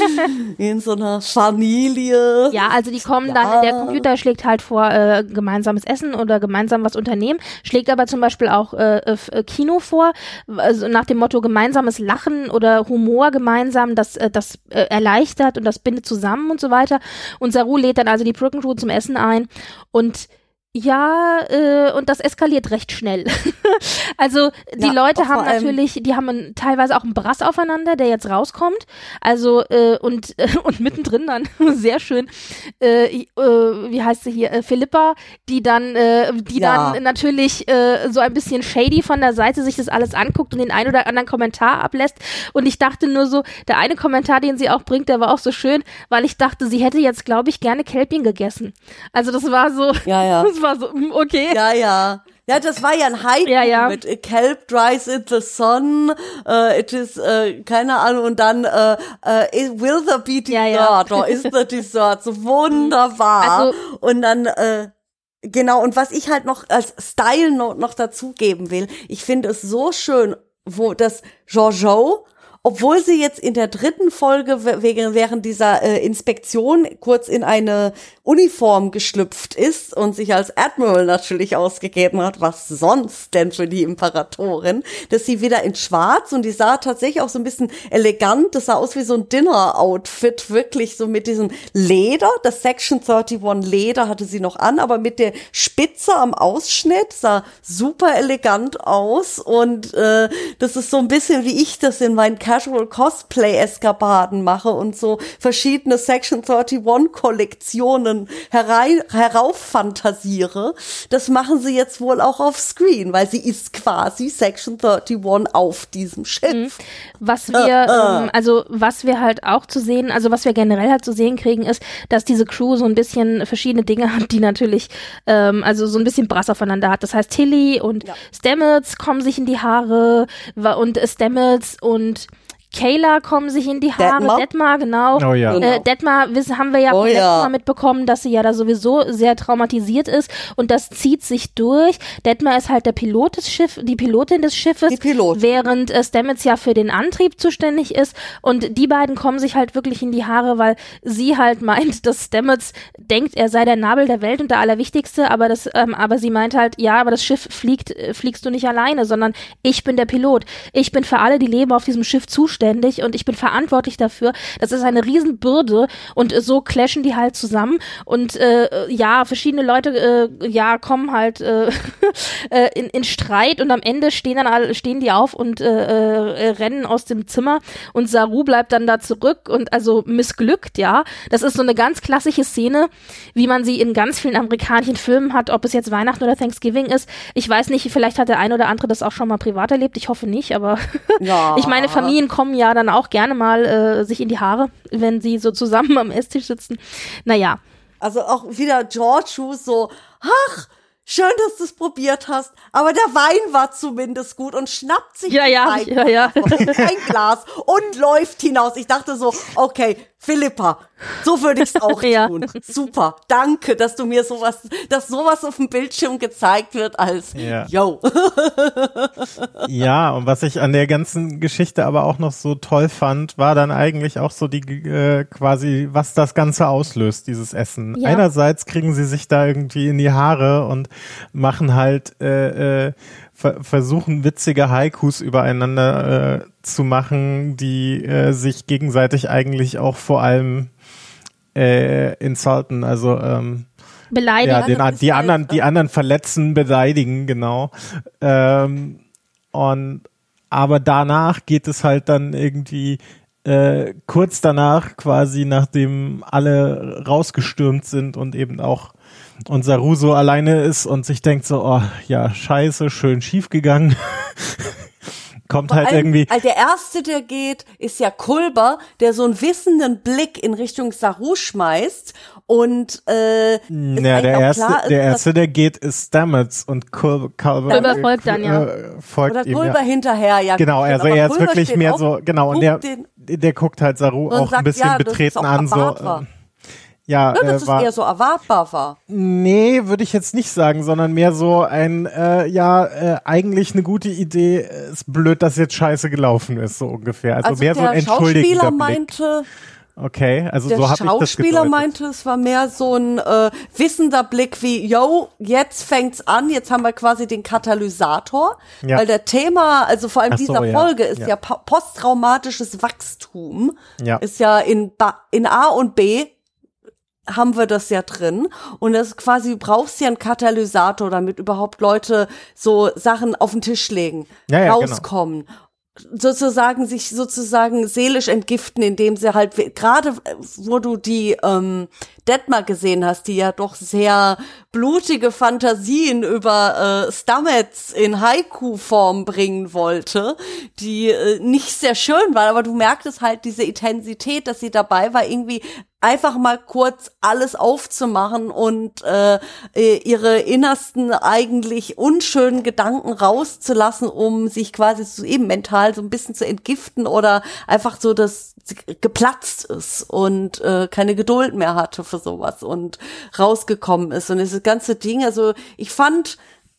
S3: in so einer Familie.
S2: Ja, also die kommen
S3: ja.
S2: dann, der Computer schlägt halt vor, äh, gemeinsames Essen oder gemeinsam was unternehmen, schlägt aber zum Beispiel auch äh, äh, Kino vor, also nach dem Motto gemeinsames Lachen oder Humor gemeinsam, das Das, das äh, erleichtert und das bindet zusammen und so weiter. Und Saru lädt dann also die Brücken Crew zum Essen ein und ja, äh, und das eskaliert recht schnell. Also die ja, Leute haben natürlich, die haben ein, teilweise auch einen Brass aufeinander, der jetzt rauskommt. Also äh, und äh, und mittendrin dann sehr schön, äh, äh, wie heißt sie hier, äh, Philippa, die dann, äh, die ja. dann natürlich äh, so ein bisschen shady von der Seite sich das alles anguckt und den einen oder anderen Kommentar ablässt. Und ich dachte nur so, der eine Kommentar, den sie auch bringt, der war auch so schön, weil ich dachte, sie hätte jetzt, glaube ich, gerne Kälbchen gegessen. Also das war so,
S3: ja, ja.
S2: das war so, okay.
S3: Ja, ja. Ja, das war ja ein Hype
S2: ja, ja.
S3: mit A Kelp dries in the sun, uh, it is, uh, keine Ahnung, und dann, uh, uh, will there be dessert, ja, ja. or is the dessert, so wunderbar. Also, und dann, uh, genau, und was ich halt noch als Style Note noch dazugeben will, ich finde es so schön, wo das Georgiou, obwohl sie jetzt in der dritten Folge wegen, während dieser äh, Inspektion kurz in eine Uniform geschlüpft ist und sich als Admiral natürlich ausgegeben hat, was sonst denn für die Imperatorin, dass sie wieder in schwarz, und die sah tatsächlich auch so ein bisschen elegant, das sah aus wie so ein Dinner-Outfit, wirklich so mit diesem Leder, das Section einunddreißig Leder hatte sie noch an, aber mit der Spitze am Ausschnitt, sah super elegant aus, und äh, das ist so ein bisschen, wie ich das in meinen Casual Cosplay-Eskapaden mache und so verschiedene Section einunddreißig Kollektionen herein, herauffantasiere. Das machen sie jetzt wohl auch auf Screen, weil sie ist quasi Section einunddreißig auf diesem Schiff.
S2: Was wir, äh, äh. Ähm, also was wir halt auch zu sehen, also was wir generell halt zu sehen kriegen, ist, dass diese Crew so ein bisschen verschiedene Dinge hat, die natürlich, ähm, also so ein bisschen Brass aufeinander hat. Das heißt, Tilly und ja. Stamets kommen sich in die Haare, und Stamets und Kayla kommen sich in die Haare, Detmar, Detmar genau.
S4: Oh ja.
S2: Äh, Detmar wissen, haben wir ja
S3: oh
S2: letztes
S3: ja.
S2: Mal mitbekommen, dass sie ja da sowieso sehr traumatisiert ist, und das zieht sich durch. Detmar ist halt der Pilot des Schiffes, die Pilotin des Schiffes,
S3: die Pilot.
S2: während äh, Stamets ja für den Antrieb zuständig ist, und die beiden kommen sich halt wirklich in die Haare, weil sie halt meint, dass Stamets denkt, er sei der Nabel der Welt und der Allerwichtigste, aber das, ähm, aber sie meint halt, ja, aber das Schiff fliegt, äh, fliegst du nicht alleine, sondern ich bin der Pilot. Ich bin für alle, die leben auf diesem Schiff, zuständig. Und ich bin verantwortlich dafür. Das ist eine Riesenbürde, und äh, so clashen die halt zusammen, und äh, ja, verschiedene Leute äh, ja kommen halt äh, in, in Streit, und am Ende stehen dann alle, stehen die auf und äh, äh, rennen aus dem Zimmer, und Saru bleibt dann da zurück und also missglückt, ja. Das ist so eine ganz klassische Szene, wie man sie in ganz vielen amerikanischen Filmen hat, ob es jetzt Weihnachten oder Thanksgiving ist. Ich weiß nicht, vielleicht hat der ein oder andere das auch schon mal privat erlebt, ich hoffe nicht, aber ja. Ich meine, Familien kommen ja dann auch gerne mal äh, sich in die Haare, wenn sie so zusammen am Esstisch sitzen. Naja.
S3: Also auch wieder Georgiou so, ach, schön, dass du es probiert hast, aber der Wein war zumindest gut, und schnappt sich
S2: ja, ja,
S3: ein,
S2: ja, ja.
S3: ein Glas und läuft hinaus. Ich dachte so, okay, Philippa, so würde ich es auch ja. tun. Super, danke, dass du mir sowas, dass sowas auf dem Bildschirm gezeigt wird als
S4: ja.
S3: yo.
S4: Ja, und was ich an der ganzen Geschichte aber auch noch so toll fand, war dann eigentlich auch so die äh, quasi, was das Ganze auslöst, dieses Essen. Ja. Einerseits kriegen sie sich da irgendwie in die Haare und machen halt äh, äh, ver- versuchen witzige Haikus übereinander äh, zu machen, die äh, sich gegenseitig eigentlich auch vor allem äh, insulten, also ähm,
S2: beleidigen.
S4: Ja, den, die, anderen, die anderen verletzen, beleidigen, genau. Ähm, und aber danach geht es halt dann irgendwie äh, kurz danach, quasi nachdem alle rausgestürmt sind und eben auch unser Russo alleine ist und sich denkt so, oh ja, scheiße, schön schief gegangen. Kommt
S3: Vor
S4: halt
S3: allem,
S4: irgendwie.
S3: Also der Erste, der geht, ist ja Kulber, der so einen wissenden Blick in Richtung Saru schmeißt und äh,
S4: ja, der erste,
S3: klar ist,
S4: der erste, der geht, ist Stamets und Kulber,
S2: Kulber folgt dann, ja.
S4: Äh, folgt
S3: oder
S4: ihm,
S3: Kulber
S4: ja.
S3: hinterher, ja.
S4: Genau, also
S3: aber
S4: er ist
S3: Kulber
S4: wirklich
S3: steht
S4: mehr
S3: auf,
S4: so, genau, und der,
S3: den,
S4: der guckt halt Saru
S3: und
S4: auch
S3: sagt,
S4: ein bisschen
S3: ja, das ist
S4: betreten
S3: auch
S4: an, so.
S3: erwartbar.
S4: Äh, ja,
S3: Ja, dass
S4: äh,
S3: es
S4: war,
S3: eher so erwartbar war.
S4: Nee, würde ich jetzt nicht sagen, sondern mehr so ein, äh, ja, äh, eigentlich eine gute Idee, ist blöd, dass jetzt scheiße gelaufen ist, so ungefähr. Also,
S3: Also
S4: mehr so ein
S3: der
S4: entschuldigender
S3: Schauspieler
S4: Blick.
S3: meinte,
S4: Okay, also
S3: der
S4: so habe ich das
S3: Schauspieler
S4: gedeutet.
S3: meinte, es war mehr so ein äh, wissender Blick wie, yo, jetzt fängt's an, jetzt haben wir quasi den Katalysator,
S4: Ja.
S3: weil der Thema, also vor allem
S4: Ach so,
S3: dieser
S4: ja.
S3: Folge ist ja,
S4: Ja.
S3: po- posttraumatisches Wachstum,
S4: Ja.
S3: ist ja in, ba- in A und B haben wir das ja drin und das ist quasi, du brauchst ja einen Katalysator, damit überhaupt Leute so Sachen auf den Tisch legen,
S4: Ja, ja, genau.
S3: rauskommen. Sozusagen sich sozusagen seelisch entgiften, indem sie halt gerade, wo du die ähm, Detmar gesehen hast, die ja doch sehr blutige Fantasien über äh, Stamets in Haiku-Form bringen wollte, die äh, nicht sehr schön waren, aber du merktest halt diese Intensität, dass sie dabei war, irgendwie einfach mal kurz alles aufzumachen und äh, ihre innersten eigentlich unschönen Gedanken rauszulassen, um sich quasi so eben mental so ein bisschen zu entgiften oder einfach so, dass sie geplatzt ist und äh, keine Geduld mehr hatte für sowas und rausgekommen ist. Und dieses ganze Ding, also ich fand,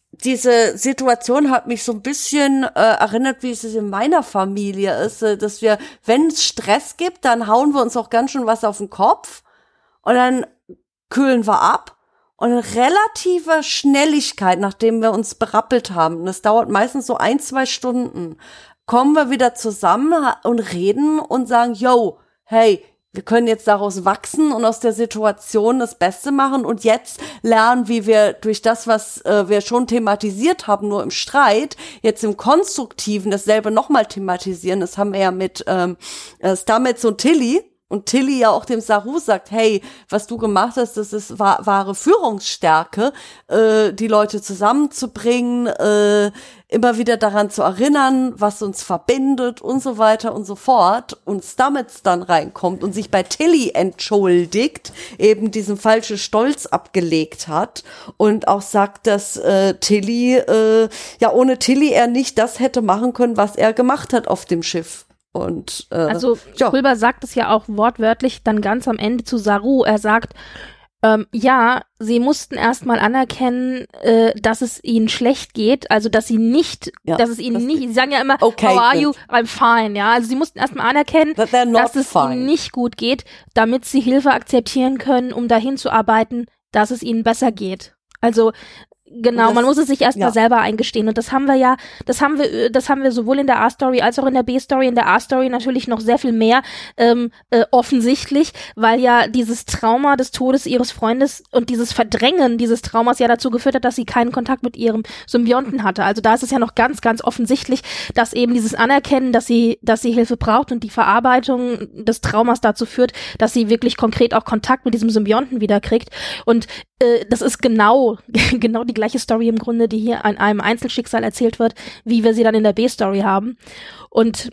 S3: diese Situation hat mich so ein bisschen äh, erinnert, wie es in meiner Familie ist, äh, dass wir, wenn es Stress gibt, dann hauen wir uns auch ganz schön was auf den Kopf und dann kühlen wir ab und in relativer Schnelligkeit, nachdem wir uns berappelt haben, und das dauert meistens so ein, zwei Stunden, kommen wir wieder zusammen und reden und sagen, yo, hey, wir können jetzt daraus wachsen und aus der Situation das Beste machen und jetzt lernen, wie wir durch das, was äh, wir schon thematisiert haben, nur im Streit, jetzt im Konstruktiven dasselbe nochmal thematisieren. Das haben wir ja mit ähm, Stamets und Tilly. Und Tilly ja auch dem Saru sagt, hey, was du gemacht hast, das ist wahr, wahre Führungsstärke, äh, die Leute zusammenzubringen, äh, immer wieder daran zu erinnern, was uns verbindet und so weiter und so fort. Und Stamets dann reinkommt und sich bei Tilly entschuldigt, eben diesen falschen Stolz abgelegt hat und auch sagt, dass äh, Tilly, äh, ja ohne Tilly er nicht das hätte machen können, was er gemacht hat auf dem Schiff. Und, äh,
S2: also
S3: ja.
S2: Kulber sagt es ja auch wortwörtlich dann ganz am Ende zu Saru. Er sagt, ähm, ja, sie mussten erstmal anerkennen, äh, dass es ihnen schlecht geht, also dass sie nicht,
S3: Ja,
S2: dass es ihnen
S3: das
S2: nicht, sie sagen ja immer,
S3: okay
S2: how are
S3: sind.
S2: you? I'm fine, ja, also sie mussten erstmal anerkennen,
S3: That they're not
S2: dass es
S3: fine.
S2: ihnen nicht gut geht, damit sie Hilfe akzeptieren können, um dahin zu arbeiten, dass es ihnen besser geht. Also genau,
S3: das,
S2: man muss es sich erstmal
S3: ja.
S2: selber eingestehen und das haben wir ja, das haben wir, das haben wir sowohl in der A-Story als auch in der B-Story, in der A-Story natürlich noch sehr viel mehr ähm, äh, offensichtlich, weil ja dieses Trauma des Todes ihres Freundes und dieses Verdrängen dieses Traumas ja dazu geführt hat, dass sie keinen Kontakt mit ihrem Symbionten hatte. Also da ist es ja noch ganz, ganz offensichtlich, dass eben dieses Anerkennen, dass sie, dass sie Hilfe braucht und die Verarbeitung des Traumas dazu führt, dass sie wirklich konkret auch Kontakt mit diesem Symbionten wieder kriegt. Und äh, das ist genau, genau die gleiche Story im Grunde, die hier an einem Einzelschicksal erzählt wird, wie wir sie dann in der B-Story haben. Und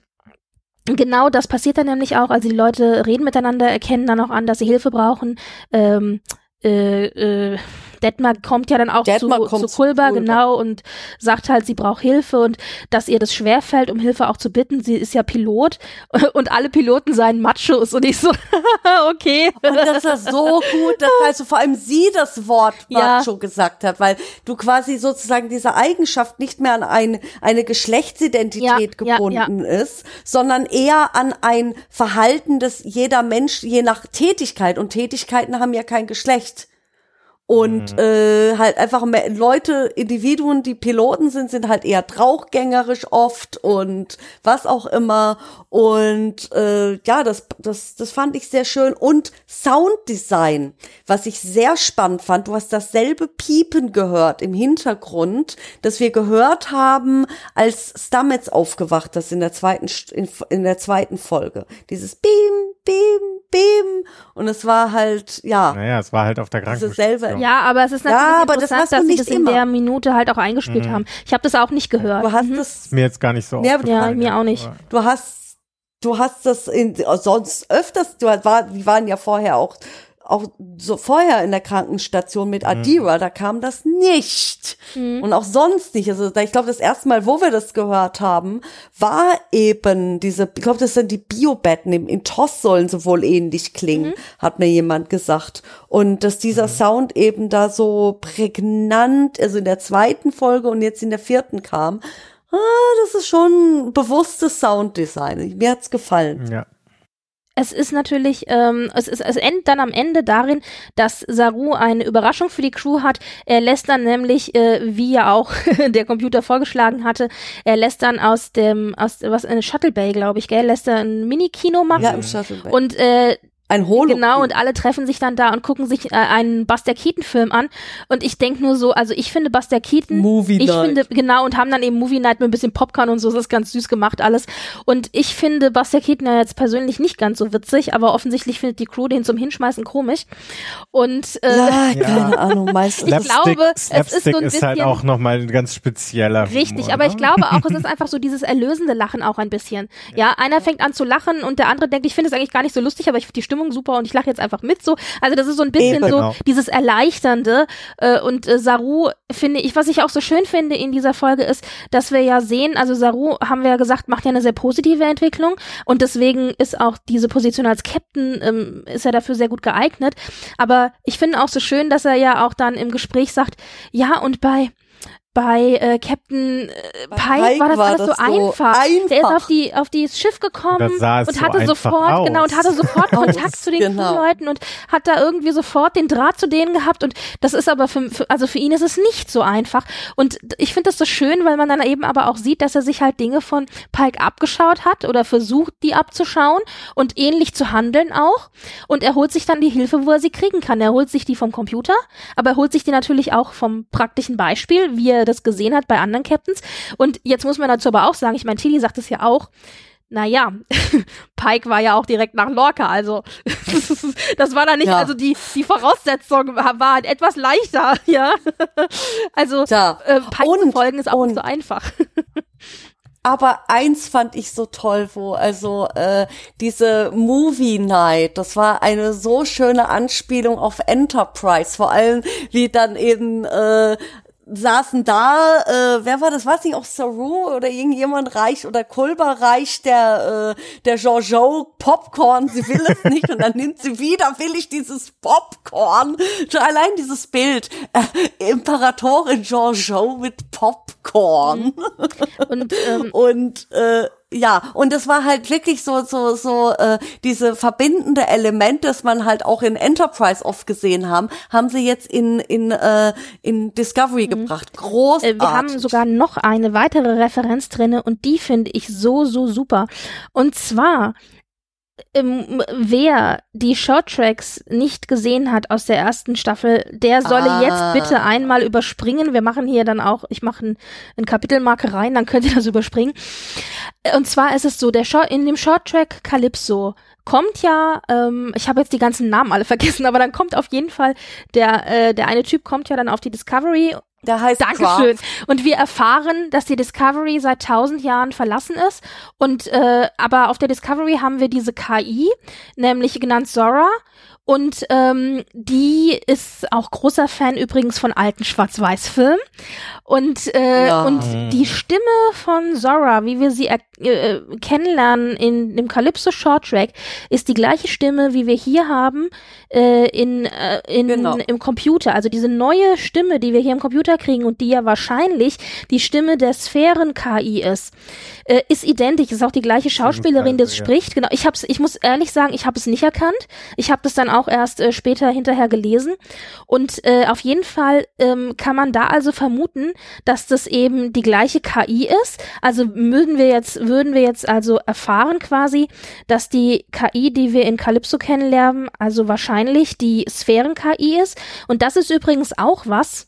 S2: genau das passiert dann nämlich auch, also die Leute reden miteinander, erkennen dann auch an, dass sie Hilfe brauchen. Ähm, äh, äh, Detmar kommt ja dann auch
S3: Detmar
S2: zu,
S3: kommt
S2: zu
S3: zu
S2: Kulber,
S3: Kulber.
S2: genau, und sagt halt, sie braucht Hilfe und dass ihr das schwerfällt, um Hilfe auch zu bitten. Sie ist ja Pilot und alle Piloten seien Machos und ich so, okay.
S3: Und das ist so gut, dass also vor allem sie das Wort
S2: Ja.
S3: Macho gesagt hat, weil du quasi sozusagen diese Eigenschaft nicht mehr an ein, eine Geschlechtsidentität
S2: Ja, ja,
S3: gebunden ist, sondern eher an ein Verhalten, das jeder Mensch je nach Tätigkeit, und Tätigkeiten haben ja kein Geschlecht. Und mhm. äh, halt einfach mehr Leute, Individuen, die Piloten sind, sind halt eher trauchgängerisch oft und was auch immer. Und äh, ja, das, das, das fand ich sehr schön. Und Sounddesign, was ich sehr spannend fand. Du hast dasselbe Piepen gehört im Hintergrund, das wir gehört haben, als Stamets aufgewacht ist in der zweiten, in, in der zweiten Folge. Dieses Beam, Beam, Beam. Und es war halt, ja.
S4: Naja, es war halt auf der Krankenstation.
S2: Ja, aber es ist natürlich
S3: ja, aber
S2: interessant,
S3: das
S2: dass sie das
S3: immer.
S2: in der Minute halt auch eingespielt mhm. haben. Ich habe das auch nicht gehört.
S3: Du hast
S2: mhm.
S3: das
S4: mir jetzt gar nicht so
S2: ja, ja, mir auch nicht.
S3: Du hast, du hast das in, sonst öfters, du war, wir waren ja vorher auch, auch so vorher in der Krankenstation mit Adira, mhm. da kam das nicht. Mhm. Und auch sonst nicht. Also ich glaube, das erste Mal, wo wir das gehört haben, war eben diese, ich glaube, das sind die Biobetten, in T O S sollen sie wohl ähnlich klingen, mhm. hat mir jemand gesagt. Und dass dieser mhm. Sound eben da so prägnant, also in der zweiten Folge und jetzt in der vierten kam, ah, das ist schon bewusstes Sounddesign. Mir hat's gefallen.
S4: Ja.
S2: Es ist natürlich, ähm, es, ist, es endet dann am Ende darin, dass Saru eine Überraschung für die Crew hat. Er lässt dann nämlich, äh, wie ja auch der Computer vorgeschlagen hatte, er lässt dann aus dem, aus was, eine Shuttle Bay, glaube ich, gell, lässt er ein Mini-Kino machen.
S3: Ja, im Shuttle Bay.
S2: Und äh,
S3: ein Holo.
S2: Genau, und alle treffen sich dann da und gucken sich äh, einen Buster Keaton-Film an. Und ich denke nur so, also ich finde Buster Keaton,
S3: Movie
S2: ich
S3: Night.
S2: finde, genau, und haben dann eben Movie Night mit ein bisschen Popcorn und so, das ist ganz süß gemacht alles. Und ich finde Buster Keaton ja jetzt persönlich nicht ganz so witzig, aber offensichtlich findet die Crew den zum Hinschmeißen komisch. Und äh,
S3: ja, ja, keine Ahnung, meistens.
S2: ich glaube, es ist so ein
S4: ist
S2: bisschen
S4: halt auch nochmal ein ganz spezieller
S2: richtig,
S4: Humor,
S2: aber
S4: ne?
S2: ich glaube auch, es ist einfach so dieses erlösende Lachen auch ein bisschen. Ja, ja, einer fängt an zu lachen und der andere denkt, ich finde es eigentlich gar nicht so lustig, aber ich finde die Stimmung super und ich lache jetzt einfach mit so. Also das ist so ein bisschen
S3: Eben.
S2: so
S4: Genau.
S2: dieses Erleichternde äh, und äh, Saru finde ich, was ich auch so schön finde in dieser Folge ist, dass wir ja sehen, also Saru, haben wir ja gesagt, macht ja eine sehr positive Entwicklung und deswegen ist auch diese Position als Captain, ähm, ist er dafür sehr gut geeignet, aber ich finde auch so schön, dass er ja auch dann im Gespräch sagt, ja und bei Bei äh, Captain äh, Pike, Pike war das
S3: war
S2: alles
S3: das
S2: so,
S3: so
S2: einfach.
S3: einfach.
S2: Der ist auf die auf dieses Schiff gekommen
S4: Das sah es
S2: und
S4: so
S2: hatte
S4: einfach
S2: sofort
S4: aus.
S2: genau und hatte sofort Kontakt zu den
S3: Genau.
S2: Crewleuten und hat da irgendwie sofort den Draht zu denen gehabt und das ist aber für, für also für ihn ist es nicht so einfach und ich finde das so schön, weil man dann eben aber auch sieht, dass er sich halt Dinge von Pike abgeschaut hat oder versucht, die abzuschauen und ähnlich zu handeln auch und er holt sich dann die Hilfe, wo er sie kriegen kann. Er holt sich die vom Computer, aber er holt sich die natürlich auch vom praktischen Beispiel, wie er das gesehen hat bei anderen Captains. Und jetzt muss man dazu aber auch sagen, ich meine, Tilly sagt es ja auch, naja, Pike war ja auch direkt nach Lorca, also das war da nicht,
S3: ja.
S2: also die die Voraussetzung war, war halt etwas leichter, ja. Also
S3: ja.
S2: äh, Pike
S3: und,
S2: zu folgen ist auch
S3: und.
S2: nicht so einfach.
S3: Aber eins fand ich so toll, wo also äh, diese Movie Night, das war eine so schöne Anspielung auf Enterprise, vor allem wie dann eben äh, saßen da, äh, wer war das, weiß nicht, auch Saru oder irgendjemand reicht oder Kulber reicht der, äh, der Georgiou Popcorn, sie will es nicht und dann nimmt sie wieder, will ich dieses Popcorn, schon allein dieses Bild, äh, Imperatorin Georgiou mit Popcorn.
S2: Und, ähm,
S3: und äh, ja, und das war halt wirklich so so so äh, diese verbindende Element, das man halt auch in Enterprise oft gesehen haben, haben sie jetzt in in äh, in Discovery mhm. gebracht. Großartig.
S2: Äh, wir haben sogar noch eine weitere Referenz drinne und die finde ich so so super. Und zwar Ähm, wer die Shorttracks nicht gesehen hat aus der ersten Staffel, der solle
S3: ah.
S2: jetzt bitte einmal überspringen. Wir machen hier dann auch, ich mache ein, ein Kapitelmarke rein, dann könnt ihr das überspringen. Und zwar ist es so, der Short, in dem Shorttrack Calypso kommt ja, ähm, ich habe jetzt die ganzen Namen alle vergessen, aber dann kommt auf jeden Fall, der, äh, der eine Typ kommt ja dann auf die Discovery.
S3: Der heißt
S2: Dankeschön.
S3: Craft.
S2: Und wir erfahren, dass die Discovery seit tausend Jahren verlassen ist. Und äh, aber auf der Discovery haben wir diese K I, nämlich genannt Zora. Und ähm, die ist auch großer Fan übrigens von alten Schwarz-Weiß-Filmen. Und, äh,
S3: ja.
S2: und die Stimme von Zora, wie wir sie er- äh, kennenlernen in dem Calypso-Shorttrack, ist die gleiche Stimme, wie wir hier haben äh, in, äh, in,
S3: genau.
S2: im Computer. Also diese neue Stimme, die wir hier im Computer kriegen und die ja wahrscheinlich die Stimme der Sphären-K I ist, äh, ist identisch. Ist auch die gleiche Schauspielerin, die es
S4: ja.
S2: spricht. Genau. Ich hab's, ich muss ehrlich sagen, ich habe es nicht erkannt. Ich habe das dann auch erst äh, später hinterher gelesen. Und äh, auf jeden Fall ähm, kann man da also vermuten, dass das eben die gleiche K I ist. Also würden wir jetzt, würden wir jetzt also erfahren quasi, dass die K I, die wir in Calypso kennenlernen, also wahrscheinlich die Sphären-K I ist. Und das ist übrigens auch was,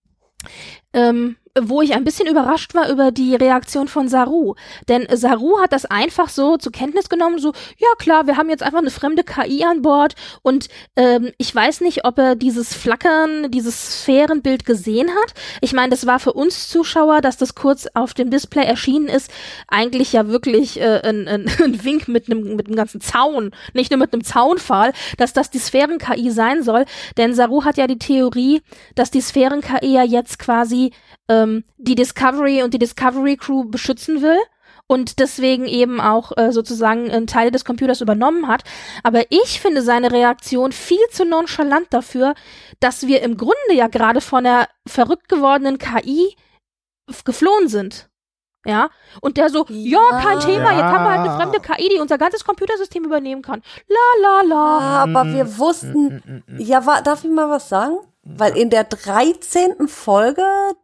S2: ähm, wo ich ein bisschen überrascht war über die Reaktion von Saru. Denn Saru hat das einfach so zur Kenntnis genommen, so, ja klar, wir haben jetzt einfach eine fremde K I an Bord und ähm, ich weiß nicht, ob er dieses Flackern, dieses Sphärenbild gesehen hat. Ich meine, das war für uns Zuschauer, dass das kurz auf dem Display erschienen ist, eigentlich ja wirklich äh, ein, ein, ein Wink mit einem mit einem ganzen Zaun, nicht nur mit einem Zaunpfahl, dass das die Sphären-K I sein soll. Denn Saru hat ja die Theorie, dass die Sphären-K I ja jetzt quasi ähm, die Discovery und die Discovery Crew beschützen will und deswegen eben auch äh, sozusagen äh, Teile des Computers übernommen hat. Aber ich finde seine Reaktion viel zu nonchalant dafür, dass wir im Grunde ja gerade von der verrückt gewordenen K I f- geflohen sind. Ja, und der so, ja, ja kein Thema, ja. Jetzt haben wir halt eine fremde K I, die unser ganzes Computersystem übernehmen kann. La, la, la.
S3: Ja, aber wir wussten, ja, war, darf ich mal was sagen? Weil in der dreizehnten Folge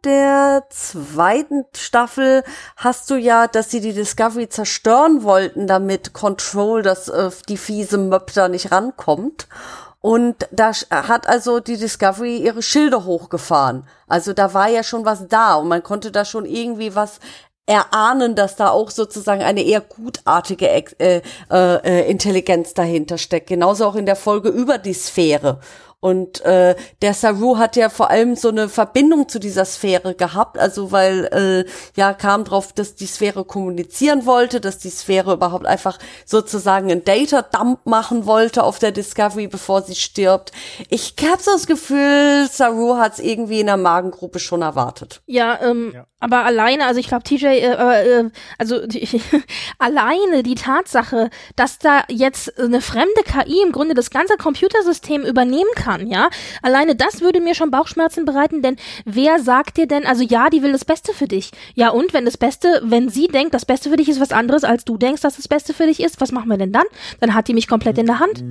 S3: der zweiten Staffel hast du ja, dass sie die Discovery zerstören wollten, damit Control, dass äh, die fiese Möb da nicht rankommt. Und da hat also die Discovery ihre Schilde hochgefahren. Also da war ja schon was da und man konnte da schon irgendwie was erahnen, dass da auch sozusagen eine eher gutartige äh, äh, Intelligenz dahinter steckt. Genauso auch in der Folge über die Sphäre. Und äh, der Saru hat ja vor allem so eine Verbindung zu dieser Sphäre gehabt, also weil äh, ja kam drauf, dass die Sphäre kommunizieren wollte, dass die Sphäre überhaupt einfach sozusagen einen Data-Dump machen wollte auf der Discovery, bevor sie stirbt. Ich habe so das Gefühl, Saru hat es irgendwie in der Magengrube schon erwartet.
S2: Ja, ähm,
S4: ja.
S2: aber alleine, also ich glaube, T J, äh, äh, also die, alleine die Tatsache, dass da jetzt eine fremde K I im Grunde das ganze Computersystem übernehmen kann, ja, alleine das würde mir schon Bauchschmerzen bereiten, denn wer sagt dir denn, also ja, die will das Beste für dich. Ja, und wenn das Beste, wenn sie denkt, das Beste für dich ist was anderes, als du denkst, dass das Beste für dich ist, was machen wir denn dann? Dann hat die mich komplett in der Hand.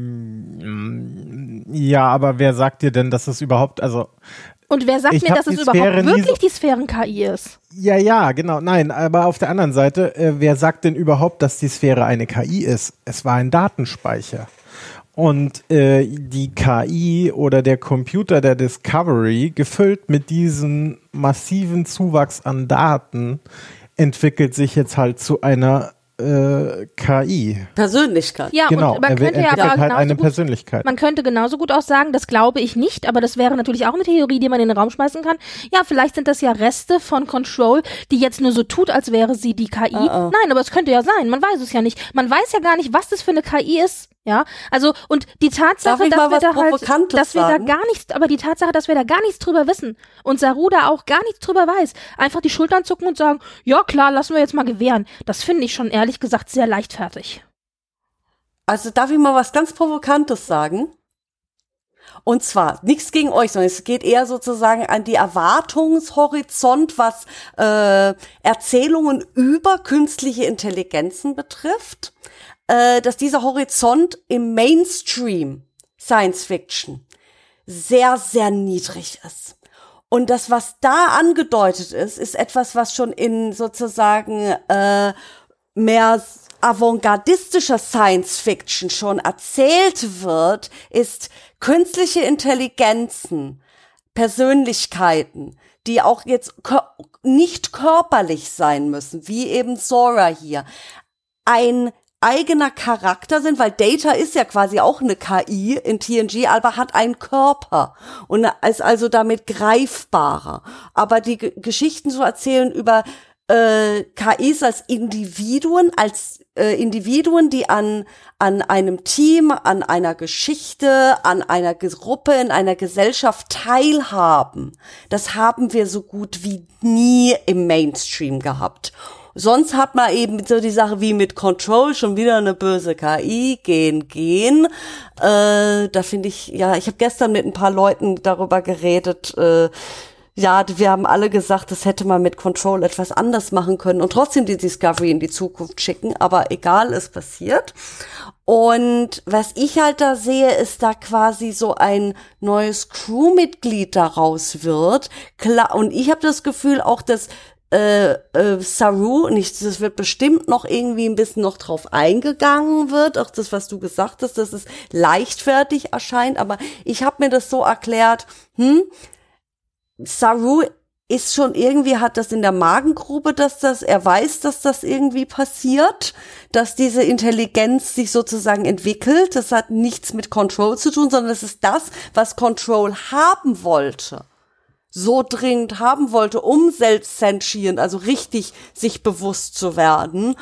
S4: Ja, aber wer sagt dir denn, dass es überhaupt, also
S2: und wer sagt
S4: ich
S2: mir, dass es überhaupt wirklich so die Sphären-K I ist?
S4: Ja, ja, genau. Nein, aber auf der anderen Seite, äh, wer sagt denn überhaupt, dass die Sphäre eine K I ist? Es war ein Datenspeicher. Und äh, die K I oder der Computer der Discovery, gefüllt mit diesem massiven Zuwachs an Daten, entwickelt sich jetzt halt zu einer äh, K I.
S3: Persönlichkeit.
S2: Ja,
S4: genau,
S2: und man
S4: er
S2: könnte ja
S4: entwickelt
S2: aber
S4: halt eine
S2: gut,
S4: Persönlichkeit.
S2: Man könnte genauso gut auch sagen, das glaube ich nicht, aber das wäre natürlich auch eine Theorie, die man in den Raum schmeißen kann. Ja, vielleicht sind das ja Reste von Control, die jetzt nur so tut, als wäre sie die K I. Uh -uh. Nein, aber es könnte ja sein, man weiß es ja nicht. Man weiß ja gar nicht, was das für eine K I ist. Ja, also und die Tatsache, dass wir da halt, dass wir da gar nichts, aber die Tatsache, dass wir da gar nichts drüber wissen und Saru da auch gar nichts drüber weiß, einfach die Schultern zucken und sagen, ja klar, lassen wir jetzt mal gewähren. Das finde ich schon ehrlich gesagt sehr leichtfertig.
S3: Also darf ich mal was ganz Provokantes sagen? Und zwar nichts gegen euch, sondern es geht eher sozusagen an die Erwartungshorizont, was äh, Erzählungen über künstliche Intelligenzen betrifft. Dass dieser Horizont im Mainstream Science Fiction sehr, sehr niedrig ist. Und das, was da angedeutet ist, ist etwas, was schon in sozusagen äh, mehr avantgardistischer Science Fiction schon erzählt wird, ist künstliche Intelligenzen, Persönlichkeiten, die auch jetzt kör- nicht körperlich sein müssen, wie eben Zora hier, ein eigener Charakter sind, weil Data ist ja quasi auch eine K I in T N G, aber hat einen Körper und ist also damit greifbarer. Aber die G- Geschichten zu erzählen über äh, K Is als Individuen, als äh, Individuen, die an an einem Team, an einer Geschichte, an einer Gruppe, in einer Gesellschaft teilhaben, das haben wir so gut wie nie im Mainstream gehabt. Sonst hat man eben so die Sache wie mit Control, schon wieder eine böse K I, gehen, gehen. Äh, da finde ich, ja, ich habe gestern mit ein paar Leuten darüber geredet, äh, Ja, wir haben alle gesagt, das hätte man mit Control etwas anders machen können und trotzdem die Discovery in die Zukunft schicken, aber egal, es passiert. Und was ich halt da sehe, ist da quasi so ein neues Crewmitglied daraus wird. Klar, und ich habe das Gefühl auch, dass äh, äh, Saru, nicht, das wird bestimmt noch irgendwie ein bisschen noch drauf eingegangen wird, auch das, was du gesagt hast, dass es leichtfertig erscheint, aber ich habe mir das so erklärt, hm, Saru ist schon irgendwie, hat das in der Magengrube, dass das, er weiß, dass das irgendwie passiert, dass diese Intelligenz sich sozusagen entwickelt. Das hat nichts mit Control zu tun, sondern es ist das, was Control haben wollte. So dringend haben wollte, um selbst sentient, also richtig sich bewusst zu werden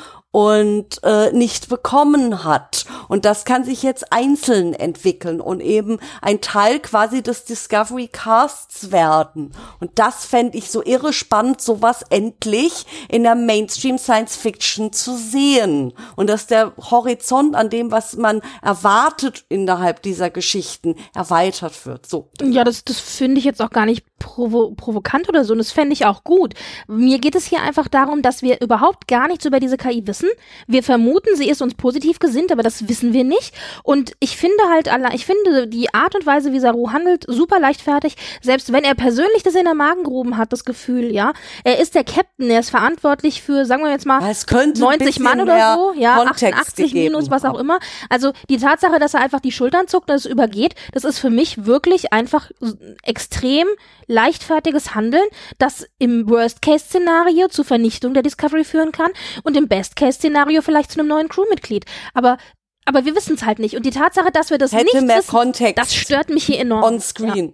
S3: und äh, nicht bekommen hat. Und das kann sich jetzt einzeln entwickeln und eben ein Teil quasi des Discovery Casts werden. Und das fände ich so irre spannend, sowas endlich in der Mainstream Science Fiction zu sehen. Und dass der Horizont an dem, was man erwartet innerhalb dieser Geschichten, erweitert wird. So.
S2: Ja, das, das finde ich jetzt auch gar nicht provo- provokant oder so. Und das fände ich auch gut. Mir geht es hier einfach darum, dass wir überhaupt gar nichts über diese K I wissen. Wir vermuten, sie ist uns positiv gesinnt, aber das wissen wir nicht. Und ich finde halt, ich finde die Art und Weise, wie Saru handelt, super leichtfertig. Selbst wenn er persönlich das in der Magengrube hat, das Gefühl, ja. Er ist der Captain, er ist verantwortlich für, sagen wir jetzt mal, neunzig Mann oder so, ja, achtundachtzig minus, was auch immer. Also die Tatsache, dass er einfach die Schultern zuckt, dass es übergeht, das ist für mich wirklich einfach extrem leichtfertiges Handeln, das im Worst-Case-Szenario zur Vernichtung der Discovery führen kann und im Best-Case-Szenario vielleicht zu einem neuen Crewmitglied. Aber aber wir wissen es halt nicht. Und die Tatsache, dass wir das
S3: hätte
S2: nicht
S3: mehr
S2: wissen,
S3: Kontext
S2: das stört mich hier enorm.
S3: On-screen.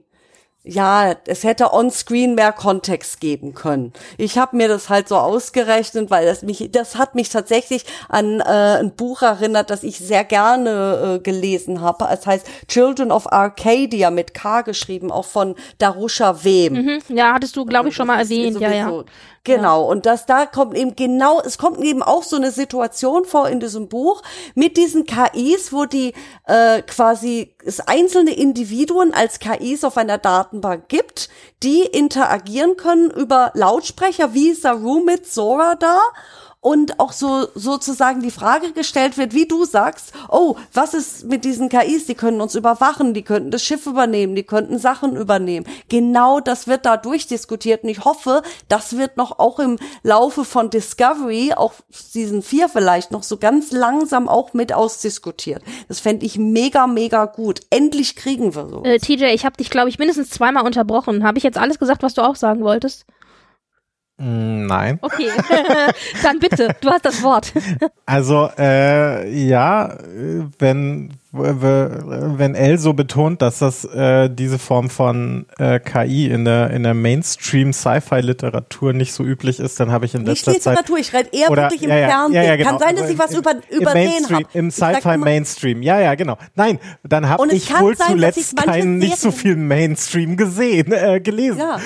S3: Ja. ja, es hätte on-screen mehr Kontext geben können. Ich habe mir das halt so ausgerechnet, weil das mich, das hat mich tatsächlich an äh, ein Buch erinnert, das ich sehr gerne äh, gelesen habe. Es heißt Children of Arcadia mit K geschrieben, auch von Darusha Wem.
S2: Mhm, ja, hattest du, glaube ich, schon mal erwähnt. Ja, ja.
S3: Genau, ja. Und das da kommt eben genau, es kommt eben auch so eine Situation vor in diesem Buch mit diesen K Is, wo die äh, quasi es einzelne Individuen als K Is auf einer Datenbank gibt, die interagieren können über Lautsprecher wie Saru mit Zora da. Und auch so sozusagen die Frage gestellt wird, wie du sagst, oh, was ist mit diesen K Is? Die können uns überwachen, die könnten das Schiff übernehmen, die könnten Sachen übernehmen. Genau das wird da durchdiskutiert und ich hoffe, das wird noch auch im Laufe von Discovery, auch Season vier vielleicht noch so ganz langsam auch mit ausdiskutiert. Das fände ich mega, mega gut. Endlich kriegen wir so.
S2: Äh, T J, ich habe dich, glaube ich, mindestens zweimal unterbrochen. Habe ich jetzt alles gesagt, was du auch sagen wolltest?
S4: Nein.
S2: Okay, dann bitte, du hast das Wort.
S4: Also, äh, ja, wenn, wenn Elle so betont, dass das äh, diese Form von äh, K I in der, in der Mainstream-Sci-Fi-Literatur nicht so üblich ist, dann habe ich in letzter
S3: nicht Literatur,
S4: Zeit...
S3: ich rede eher
S4: oder,
S3: wirklich im
S4: ja, ja,
S3: Fernsehen.
S4: Ja, ja, genau.
S3: Kann sein, dass
S4: also
S3: ich was
S4: im,
S3: über,
S4: im
S3: übersehen habe.
S4: Im Sci-Fi-Mainstream, ja, ja, genau. Nein, dann habe ich
S3: wohl
S4: sein, zuletzt keinen, nicht so viel Mainstream gesehen, äh, gelesen.
S3: Ja,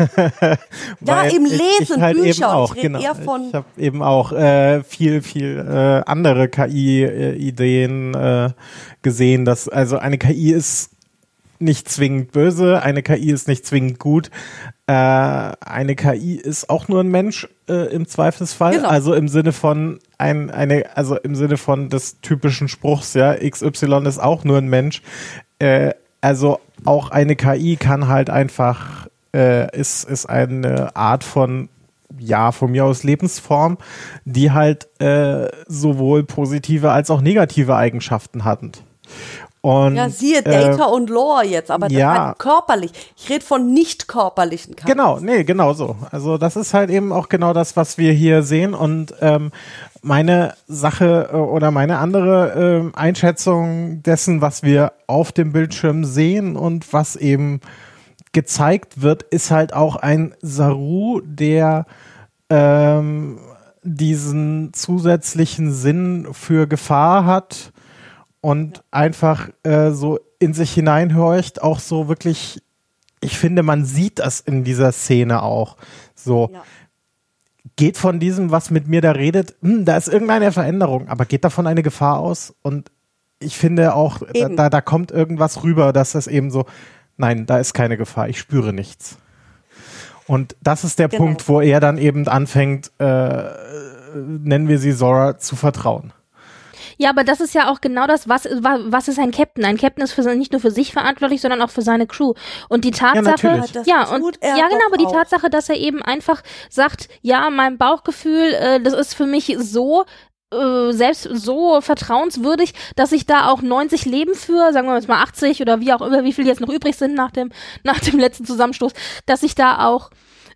S3: ja im Lesen,
S4: ich, ich halt
S3: Bücher.
S4: Eben auch,
S3: ich
S4: genau.
S3: eher von
S4: ich habe eben auch äh, viel, viel äh, andere K I-Ideen äh, gesehen, dass also eine K I ist nicht zwingend böse, eine K I ist nicht zwingend gut, äh, eine K I ist auch nur ein Mensch äh, im Zweifelsfall,
S3: genau.
S4: Also im Sinne von ein, eine, also im Sinne von des typischen Spruchs, ja, X Y ist auch nur ein Mensch, äh, also auch eine K I kann halt einfach, äh, ist, ist eine Art von ja, von mir aus Lebensform, die halt äh, sowohl positive als auch negative Eigenschaften hatten. Und,
S3: ja, siehe Data äh, und Lore jetzt, aber das
S4: ja,
S3: halt körperlich. Ich rede von nicht körperlichen K Is.
S4: Genau, nee, genau so. Also das ist halt eben auch genau das, was wir hier sehen und ähm, meine Sache äh, oder meine andere äh, Einschätzung dessen, was wir auf dem Bildschirm sehen und was eben gezeigt wird, ist halt auch ein Saru, der ähm, diesen zusätzlichen Sinn für Gefahr hat und ja. einfach äh, so in sich hineinhorcht, auch so wirklich, ich finde, man sieht das in dieser Szene auch. So, ja. Geht von diesem, was mit mir da redet, hm, da ist irgendeine Veränderung, aber geht davon eine Gefahr aus? Und ich finde auch, da, da, da kommt irgendwas rüber, dass das eben so, nein, da ist keine Gefahr, ich spüre nichts. Und das ist der
S3: Genau.
S4: Punkt, wo er dann eben anfängt, äh, nennen wir sie Zora, zu vertrauen.
S2: Ja, aber das ist ja auch genau das, was, was ist ein Captain? Ein Captain ist für, nicht nur für sich verantwortlich, sondern auch für seine Crew. Und die Tatsache,
S4: natürlich.
S3: Das
S2: ja,
S3: tut
S2: und,
S3: er
S2: ja genau,
S3: doch
S2: aber die
S3: auch.
S2: Tatsache, dass er eben einfach sagt, ja, mein Bauchgefühl, äh, das ist für mich so, äh, selbst so vertrauenswürdig, dass ich da auch neunzig Leben für, sagen wir jetzt mal achtzig oder wie auch immer, wie viel jetzt noch übrig sind nach dem, nach dem letzten Zusammenstoß, dass ich da auch,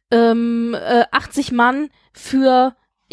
S2: ähm, äh, achtzig Mann für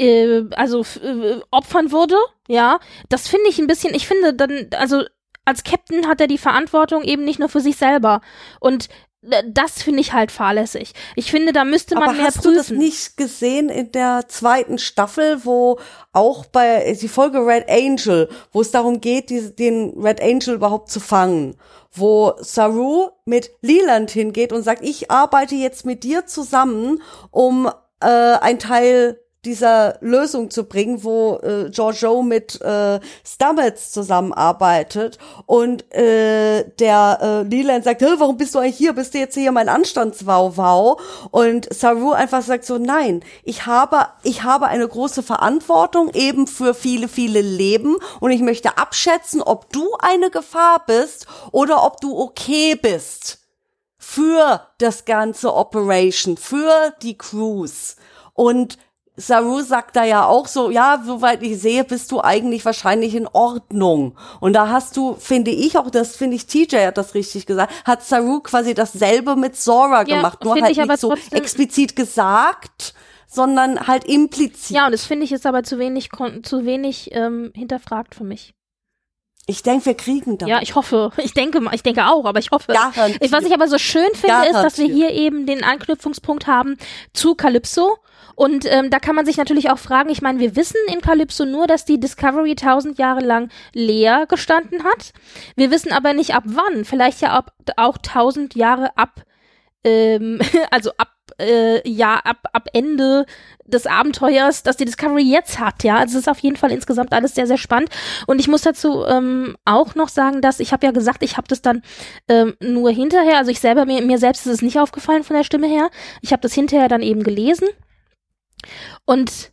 S2: also äh, opfern würde, ja, das finde ich ein bisschen, ich finde dann, also als Captain hat er die Verantwortung eben nicht nur für sich selber und äh, das finde ich halt fahrlässig. Ich finde, da müsste man
S3: Aber
S2: mehr
S3: hast
S2: prüfen.
S3: du das nicht gesehen in der zweiten Staffel, wo auch bei die Folge Red Angel, wo es darum geht, die, den Red Angel überhaupt zu fangen, wo Saru mit Leland hingeht und sagt, ich arbeite jetzt mit dir zusammen, um äh, ein Teil dieser Lösung zu bringen, wo äh, Georgiou mit äh, Stamets zusammenarbeitet und äh, der äh, Leland sagt, warum bist du eigentlich hier? Bist du jetzt hier mein Anstandswauwau? Und Saru einfach sagt so, nein, ich habe ich habe eine große Verantwortung eben für viele, viele Leben und ich möchte abschätzen, ob du eine Gefahr bist oder ob du okay bist für das ganze Operation, für die Crews. Und Saru sagt da ja auch so, ja, soweit ich sehe, bist du eigentlich wahrscheinlich in Ordnung. Und da hast du, finde ich auch, das finde ich, T J hat das richtig gesagt, hat Saru quasi dasselbe mit Zora
S2: Ja,
S3: gemacht, nur
S2: finde
S3: halt
S2: ich aber
S3: nicht so
S2: trotzdem-
S3: explizit gesagt, sondern halt implizit.
S2: Ja, und das finde ich ist aber zu wenig, kon- zu wenig ähm, hinterfragt für mich.
S3: Ich denke, wir kriegen das.
S2: Ja, ich hoffe. Ich denke mal, ich denke auch, aber ich hoffe.
S3: Garantiert.
S2: Ich, was ich aber so schön finde, ist, dass wir
S3: Garantiert.
S2: hier eben den Anknüpfungspunkt haben zu Calypso. Und ähm, da kann man sich natürlich auch fragen, ich meine, wir wissen in Calypso nur, dass die Discovery tausend Jahre lang leer gestanden hat. Wir wissen aber nicht ab wann. Vielleicht ja ab, auch tausend Jahre ab, ähm, also ab äh, ja, ab, ab Ende des Abenteuers, das die Discovery jetzt hat, ja. Also es ist auf jeden Fall insgesamt alles sehr, sehr spannend. Und ich muss dazu ähm, auch noch sagen, dass, ich habe ja gesagt, ich habe das dann ähm, nur hinterher, also ich selber, mir, mir selbst ist es nicht aufgefallen von der Stimme her. Ich habe das hinterher dann eben gelesen. Und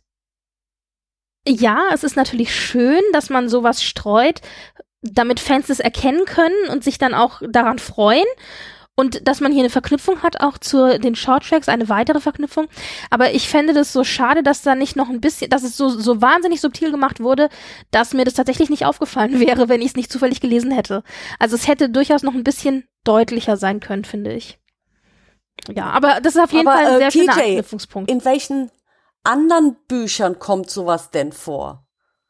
S2: ja, es ist natürlich schön, dass man sowas streut, damit Fans es erkennen können und sich dann auch daran freuen. Und dass man hier eine Verknüpfung hat, auch zu den Shorttracks, eine weitere Verknüpfung. Aber ich fände das so schade, dass da nicht noch ein bisschen, dass es so, so wahnsinnig subtil gemacht wurde, dass mir das tatsächlich nicht aufgefallen wäre, wenn ich es nicht zufällig gelesen hätte. Also es hätte durchaus noch ein bisschen deutlicher sein können, finde ich. Ja, aber das ist auf jeden
S3: Aber,
S2: Fall ein sehr
S3: äh,
S2: schöner
S3: T J,
S2: Anknüpfungspunkt.
S3: in welchen anderen Büchern kommt sowas denn vor?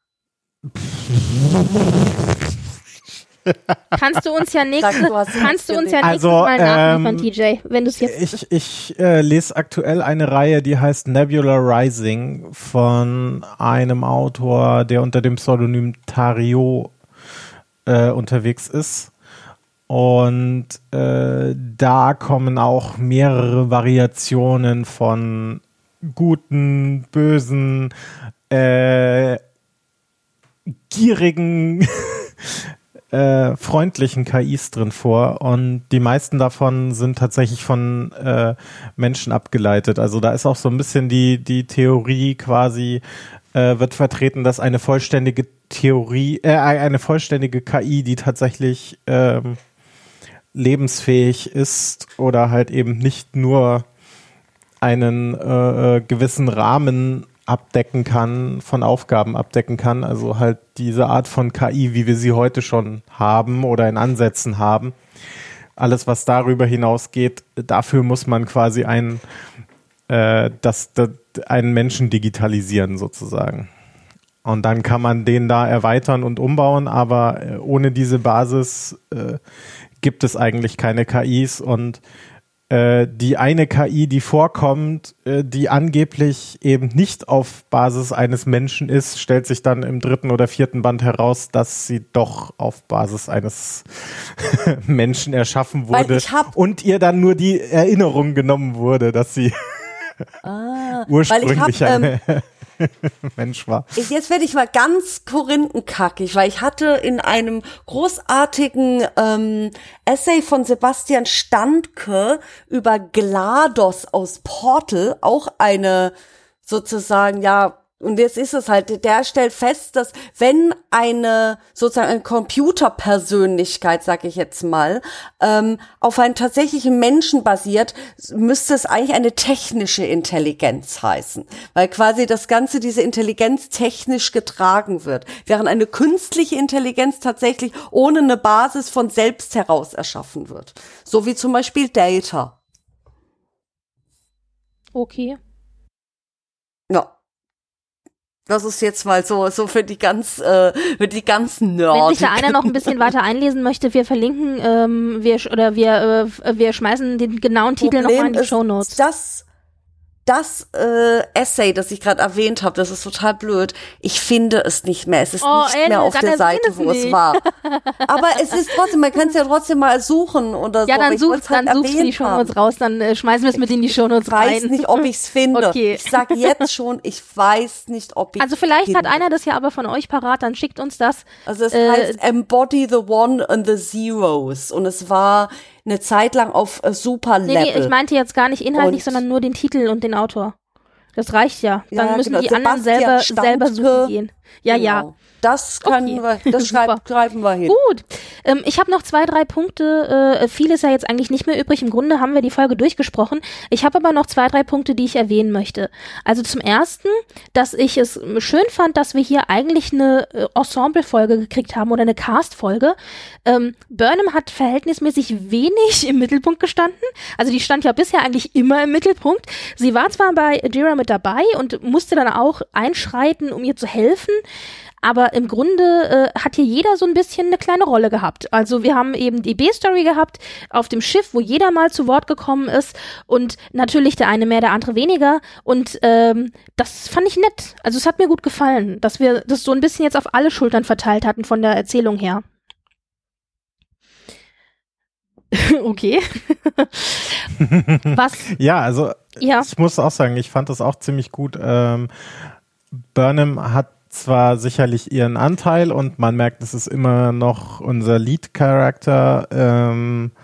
S2: Kannst du uns ja nächste,
S3: Sag, du hast
S2: kannst du uns ja
S4: Also,
S2: nächstes Mal nachliefern,
S4: ähm,
S2: T J, wenn du es jetzt.
S4: Ich, ich äh, lese aktuell eine Reihe, die heißt Nebula Rising von einem Autor, der unter dem Pseudonym Tario äh, unterwegs ist. Und äh, da kommen auch mehrere Variationen von guten, bösen, äh, gierigen, äh, freundlichen K Is drin vor. Und die meisten davon sind tatsächlich von äh, Menschen abgeleitet. Also da ist auch so ein bisschen die, die Theorie quasi, äh, wird vertreten, dass eine vollständige Theorie, äh, eine vollständige K I, die tatsächlich ähm, lebensfähig ist oder halt eben nicht nur einen äh, gewissen Rahmen abdecken kann, von Aufgaben abdecken kann, also halt diese Art von K I, wie wir sie heute schon haben oder in Ansätzen haben. Alles, was darüber hinausgeht, dafür muss man quasi einen, äh, das, das, einen Menschen digitalisieren sozusagen. Und dann kann man den da erweitern und umbauen, aber äh, ohne diese Basis äh, gibt es eigentlich keine K Is. Und äh, die eine K I, die vorkommt, äh, die angeblich eben nicht auf Basis eines Menschen ist, stellt sich dann im dritten oder vierten Band heraus, dass sie doch auf Basis eines Menschen erschaffen
S3: Weil
S4: wurde
S3: ich hab-
S4: und ihr dann nur die Erinnerung genommen wurde, dass sie
S3: Ah,
S4: ursprünglich
S3: weil ich hab,
S4: eine...
S3: ähm,
S4: Mensch war.
S3: Ich, jetzt werde ich mal ganz korinthenkackig, weil ich hatte in einem großartigen ähm, Essay von Sebastian Standke über GLaDOS aus Portal auch eine sozusagen, ja, und jetzt ist es halt, der stellt fest, dass wenn eine sozusagen eine Computerpersönlichkeit, sag ich jetzt mal, ähm, auf einen tatsächlichen Menschen basiert, müsste es eigentlich eine technische Intelligenz heißen, weil quasi das Ganze, diese Intelligenz technisch getragen wird, während eine künstliche Intelligenz tatsächlich ohne eine Basis von selbst heraus erschaffen wird. So wie zum Beispiel Data.
S2: Okay.
S3: Ja. Das ist jetzt mal so so für die ganz äh, für die ganzen Nerds.
S2: Wenn sich da einer noch ein bisschen weiter einlesen möchte, wir verlinken ähm, wir oder wir äh, wir schmeißen den genauen Titel nochmal in die Shownotes.
S3: Das das äh, Essay, das ich gerade erwähnt habe, das ist total blöd. Ich finde es nicht mehr. Es ist
S2: oh,
S3: nicht
S2: Ende,
S3: mehr auf der Seite,
S2: es
S3: wo
S2: nicht.
S3: es war. Aber es ist trotzdem, man kann es ja trotzdem mal suchen oder
S2: ja,
S3: so.
S2: dann
S3: ich
S2: such's,
S3: halt
S2: dann such's in die Shownotes raus, dann äh, schmeißen wir es mit in die Shownotes rein.
S3: Ich weiß nicht, ob ich es finde.
S2: Okay.
S3: Ich sag jetzt schon, ich weiß nicht, ob ich
S2: Also vielleicht
S3: finde.
S2: hat einer das ja aber von euch parat, dann schickt uns das.
S3: Also es
S2: äh,
S3: heißt Embody the One and the Zeros und es war eine Zeit lang auf äh, Super
S2: Nee,
S3: Level.
S2: nee, ich meinte jetzt gar nicht inhaltlich,
S3: Und-
S2: sondern nur den Titel und den Autor. Das reicht ja. Dann
S3: Ja,
S2: müssen
S3: genau.
S2: die anderen
S3: Sebastian
S2: selber, selber
S3: Standke.
S2: suchen gehen. Ja, ja.
S3: Genau. Das können
S2: Okay.
S3: wir, das
S2: Super.
S3: schreib, schreiben wir hin.
S2: Gut. Ähm, ich habe noch zwei, drei Punkte. Äh, viel ist ja jetzt eigentlich nicht mehr übrig. Im Grunde haben wir die Folge durchgesprochen. Ich habe aber noch zwei, drei Punkte, die ich erwähnen möchte. Also zum Ersten, dass ich es schön fand, dass wir hier eigentlich eine äh, Ensemble-Folge gekriegt haben oder eine Cast-Folge. Ähm, Burnham hat verhältnismäßig wenig im Mittelpunkt gestanden. Also die stand ja bisher eigentlich immer im Mittelpunkt. Sie war zwar bei Adira mit dabei und musste dann auch einschreiten, um ihr zu helfen. Aber im Grunde äh, hat hier jeder so ein bisschen eine kleine Rolle gehabt. Also wir haben eben die B-Story gehabt auf dem Schiff, wo jeder mal zu Wort gekommen ist und natürlich der eine mehr, der andere weniger. Und ähm, das fand ich nett. Also es hat mir gut gefallen, dass wir das so ein bisschen jetzt auf alle Schultern verteilt hatten von der Erzählung her. Okay. Was?
S4: Ja, also
S2: Ja.
S4: ich muss auch sagen, ich fand das auch ziemlich gut. Ähm, Burnham hat zwar sicherlich ihren Anteil und man merkt, es ist immer noch unser Lead-Charakter, ähm,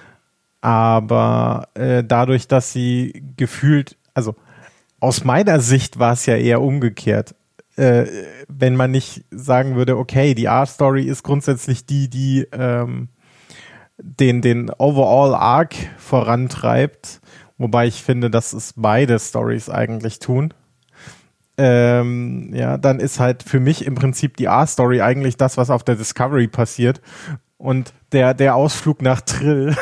S4: aber äh, dadurch, dass sie gefühlt, also aus meiner Sicht war es ja eher umgekehrt. Äh, wenn man nicht sagen würde, okay, die R-Story ist grundsätzlich die, die ähm, den, den Overall-Arc vorantreibt, wobei ich finde, dass es beide Stories eigentlich tun. Ähm, ja, dann ist halt für mich im Prinzip die A-Story eigentlich das, was auf der Discovery passiert. Und der, der Ausflug nach Trill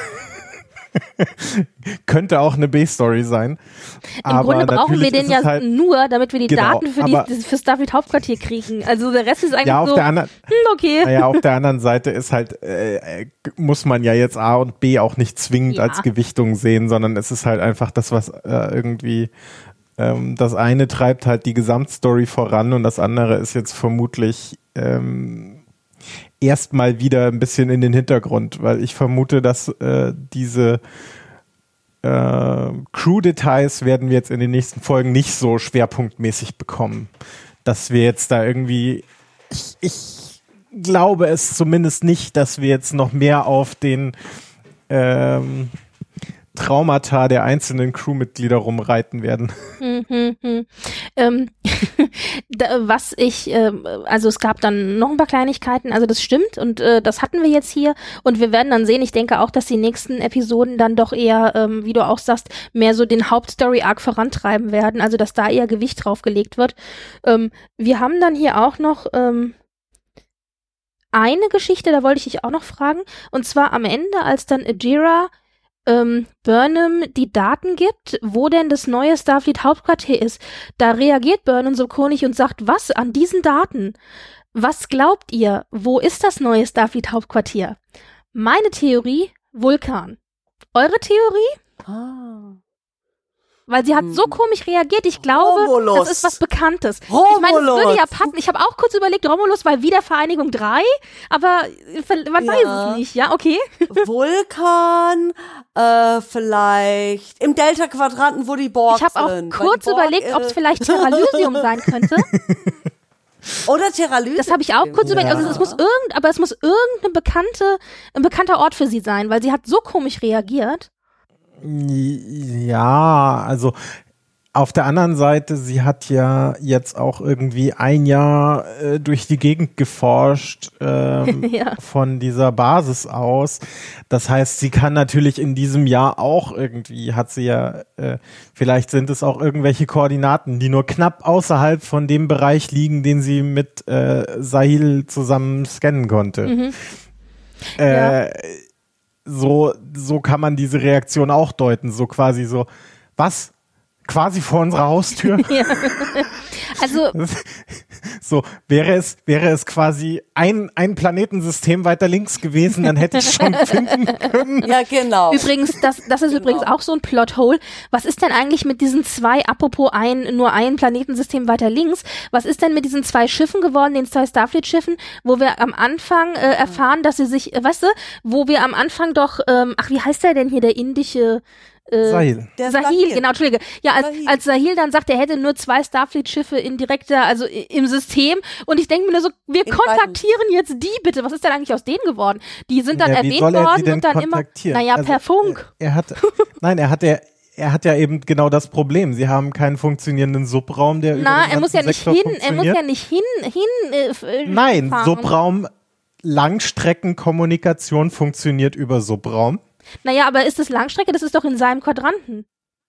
S4: könnte auch eine B-Story sein.
S2: Im
S4: aber
S2: Grunde brauchen wir den ja
S4: halt,
S2: nur, damit wir die
S4: genau,
S2: Daten für,
S4: aber,
S2: die, für Starfleet Hauptquartier kriegen. Also der Rest ist eigentlich
S4: ja, auf
S2: so,
S4: der anderen,
S2: hm, okay.
S4: naja, auf der anderen Seite ist halt, äh, muss man ja jetzt A und B auch nicht zwingend
S2: Ja.
S4: als Gewichtung sehen, sondern es ist halt einfach das, was äh, irgendwie ähm, das eine treibt halt die Gesamtstory voran und das andere ist jetzt vermutlich ähm, erstmal wieder ein bisschen in den Hintergrund, weil ich vermute, dass äh, diese äh, Crew-Details werden wir jetzt in den nächsten Folgen nicht so schwerpunktmäßig bekommen, dass wir jetzt da irgendwie, ich, ich glaube es zumindest nicht, dass wir jetzt noch mehr auf den ähm, Traumata der einzelnen Crewmitglieder rumreiten werden.
S2: Hm, hm, hm. Ähm, da, was ich, äh, also es gab dann noch ein paar Kleinigkeiten, also das stimmt und äh, das hatten wir jetzt hier und wir werden dann sehen, ich denke auch, dass die nächsten Episoden dann doch eher, ähm, wie du auch sagst, mehr so den Hauptstory-Arc vorantreiben werden, also dass da eher Gewicht drauf gelegt wird. Ähm, wir haben dann hier auch noch ähm, eine Geschichte, da wollte ich dich auch noch fragen, und zwar am Ende, als dann Adira ähm, Burnham die Daten gibt, wo denn das neue Starfleet Hauptquartier ist, da reagiert Burnham so konig und sagt, was an diesen Daten? Was glaubt ihr? Wo ist das neue Starfleet Hauptquartier? Meine Theorie, Vulkan. Eure Theorie?
S3: Ah.
S2: Weil sie hat so komisch reagiert. Ich glaube,
S3: Romulus.
S2: das ist was Bekanntes.
S3: Romulus.
S2: Ich meine, es würde ja passen. Ich habe auch kurz überlegt, Romulus, weil Wiedervereinigung drei, aber man
S3: Ja.
S2: weiß es nicht. Ja, okay.
S3: Vulkan, äh, vielleicht im Delta-Quadranten, wo die Borg
S2: Ich habe auch
S3: sind. Weil
S2: kurz
S3: die Borg,
S2: überlegt, ob es
S3: äh,
S2: vielleicht Terralysium sein könnte.
S3: Oder Terralysium.
S2: Das habe ich auch kurz
S4: Ja.
S2: überlegt. Also es muss irgend, aber es muss irgendeine bekannte, ein bekannter Ort für sie sein, weil sie hat so komisch reagiert.
S4: Ja, also auf der anderen Seite, sie hat ja jetzt auch irgendwie ein Jahr äh, durch die Gegend geforscht ähm,
S2: Ja.
S4: von dieser Basis aus. Das heißt, sie kann natürlich in diesem Jahr auch irgendwie, hat sie ja, äh, vielleicht sind es auch irgendwelche Koordinaten, die nur knapp außerhalb von dem Bereich liegen, den sie mit äh, Sahil zusammen scannen konnte.
S2: Mhm.
S4: Äh, so, so kann man diese Reaktion auch deuten. So quasi so, was? Quasi vor unserer Haustür?
S2: Ja. Also
S4: So, wäre es, wäre es quasi ein, ein Planetensystem weiter links gewesen, dann hätte ich es schon finden können.
S3: Ja, genau.
S2: übrigens, das, das ist übrigens auch so ein Plothole. Was ist denn eigentlich mit diesen zwei, apropos ein, nur ein Planetensystem weiter links, was ist denn mit diesen zwei Schiffen geworden, den zwei Starfleet-Schiffen, wo wir am Anfang äh, erfahren, dass sie sich, äh, weißt du, wo wir am Anfang doch, ähm, ach, wie heißt der denn hier, der indische Äh,
S4: Sahil.
S3: Der
S2: Sahil,
S3: Sahil.
S2: genau, Entschuldige. Ja, als
S3: Sahil.
S2: als Sahil dann sagt, er hätte nur zwei Starfleet-Schiffe in direkter, also i- im System. Und ich denke mir nur so, wir
S3: In
S2: kontaktieren jetzt die bitte. Was ist denn eigentlich aus denen geworden? Die sind dann
S4: Ja, wie
S2: erwähnt
S4: soll er sie
S2: worden
S4: denn
S2: und dann immer,
S4: kontaktieren?
S2: naja,
S4: Also,
S2: per Funk.
S4: Er hat, nein, er hat ja, er hat ja eben genau das Problem. Sie haben keinen funktionierenden Subraum, der über
S2: Na,
S4: den
S2: er muss ja
S4: ganzen
S2: nicht
S4: Sektor
S2: hin, er muss
S4: funktioniert.
S2: ja nicht hin, hin, äh, f- äh,
S4: Nein,
S2: fahren.
S4: Subraum, Langstreckenkommunikation funktioniert über Subraum.
S2: Naja, aber ist das Langstrecke? Das ist doch in seinem Quadranten.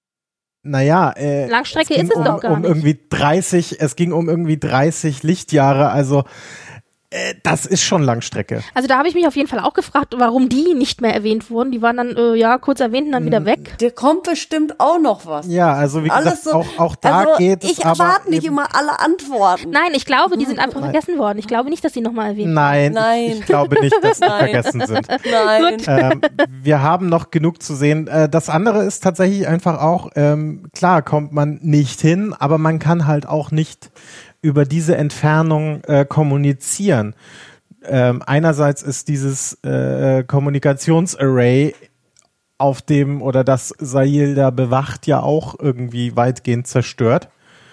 S4: Naja, äh,
S2: Langstrecke
S4: ging
S2: ist es
S4: um,
S2: doch gar
S4: um
S2: nicht.
S4: irgendwie dreißig, es ging um irgendwie dreißig Lichtjahre, also äh, das ist schon Langstrecke.
S2: Also da habe ich mich auf jeden Fall auch gefragt, warum die nicht mehr erwähnt wurden. Die waren dann, äh, ja, kurz erwähnt und dann wieder weg.
S3: Dir kommt bestimmt auch noch was.
S4: Ja, also wie
S3: Alles
S4: gesagt,
S3: so,
S4: auch, auch da
S3: also
S4: geht es
S3: ich
S4: aber
S3: erwarte nicht
S4: eben,
S3: immer alle Antworten.
S2: Nein, ich glaube, die sind einfach vergessen worden. Ich glaube nicht, dass die nochmal erwähnt wurden.
S4: Nein,
S3: Nein.
S4: Ich, ich glaube nicht, dass die
S3: Nein.
S4: vergessen sind.
S3: Nein.
S4: ähm, wir haben noch genug zu sehen. Äh, das andere ist tatsächlich einfach auch, ähm, klar kommt man nicht hin, aber man kann halt auch nicht über diese Entfernung äh, kommunizieren. Ähm, einerseits ist dieses äh, Kommunikationsarray auf dem, oder das Sahil da bewacht, ja auch irgendwie weitgehend zerstört.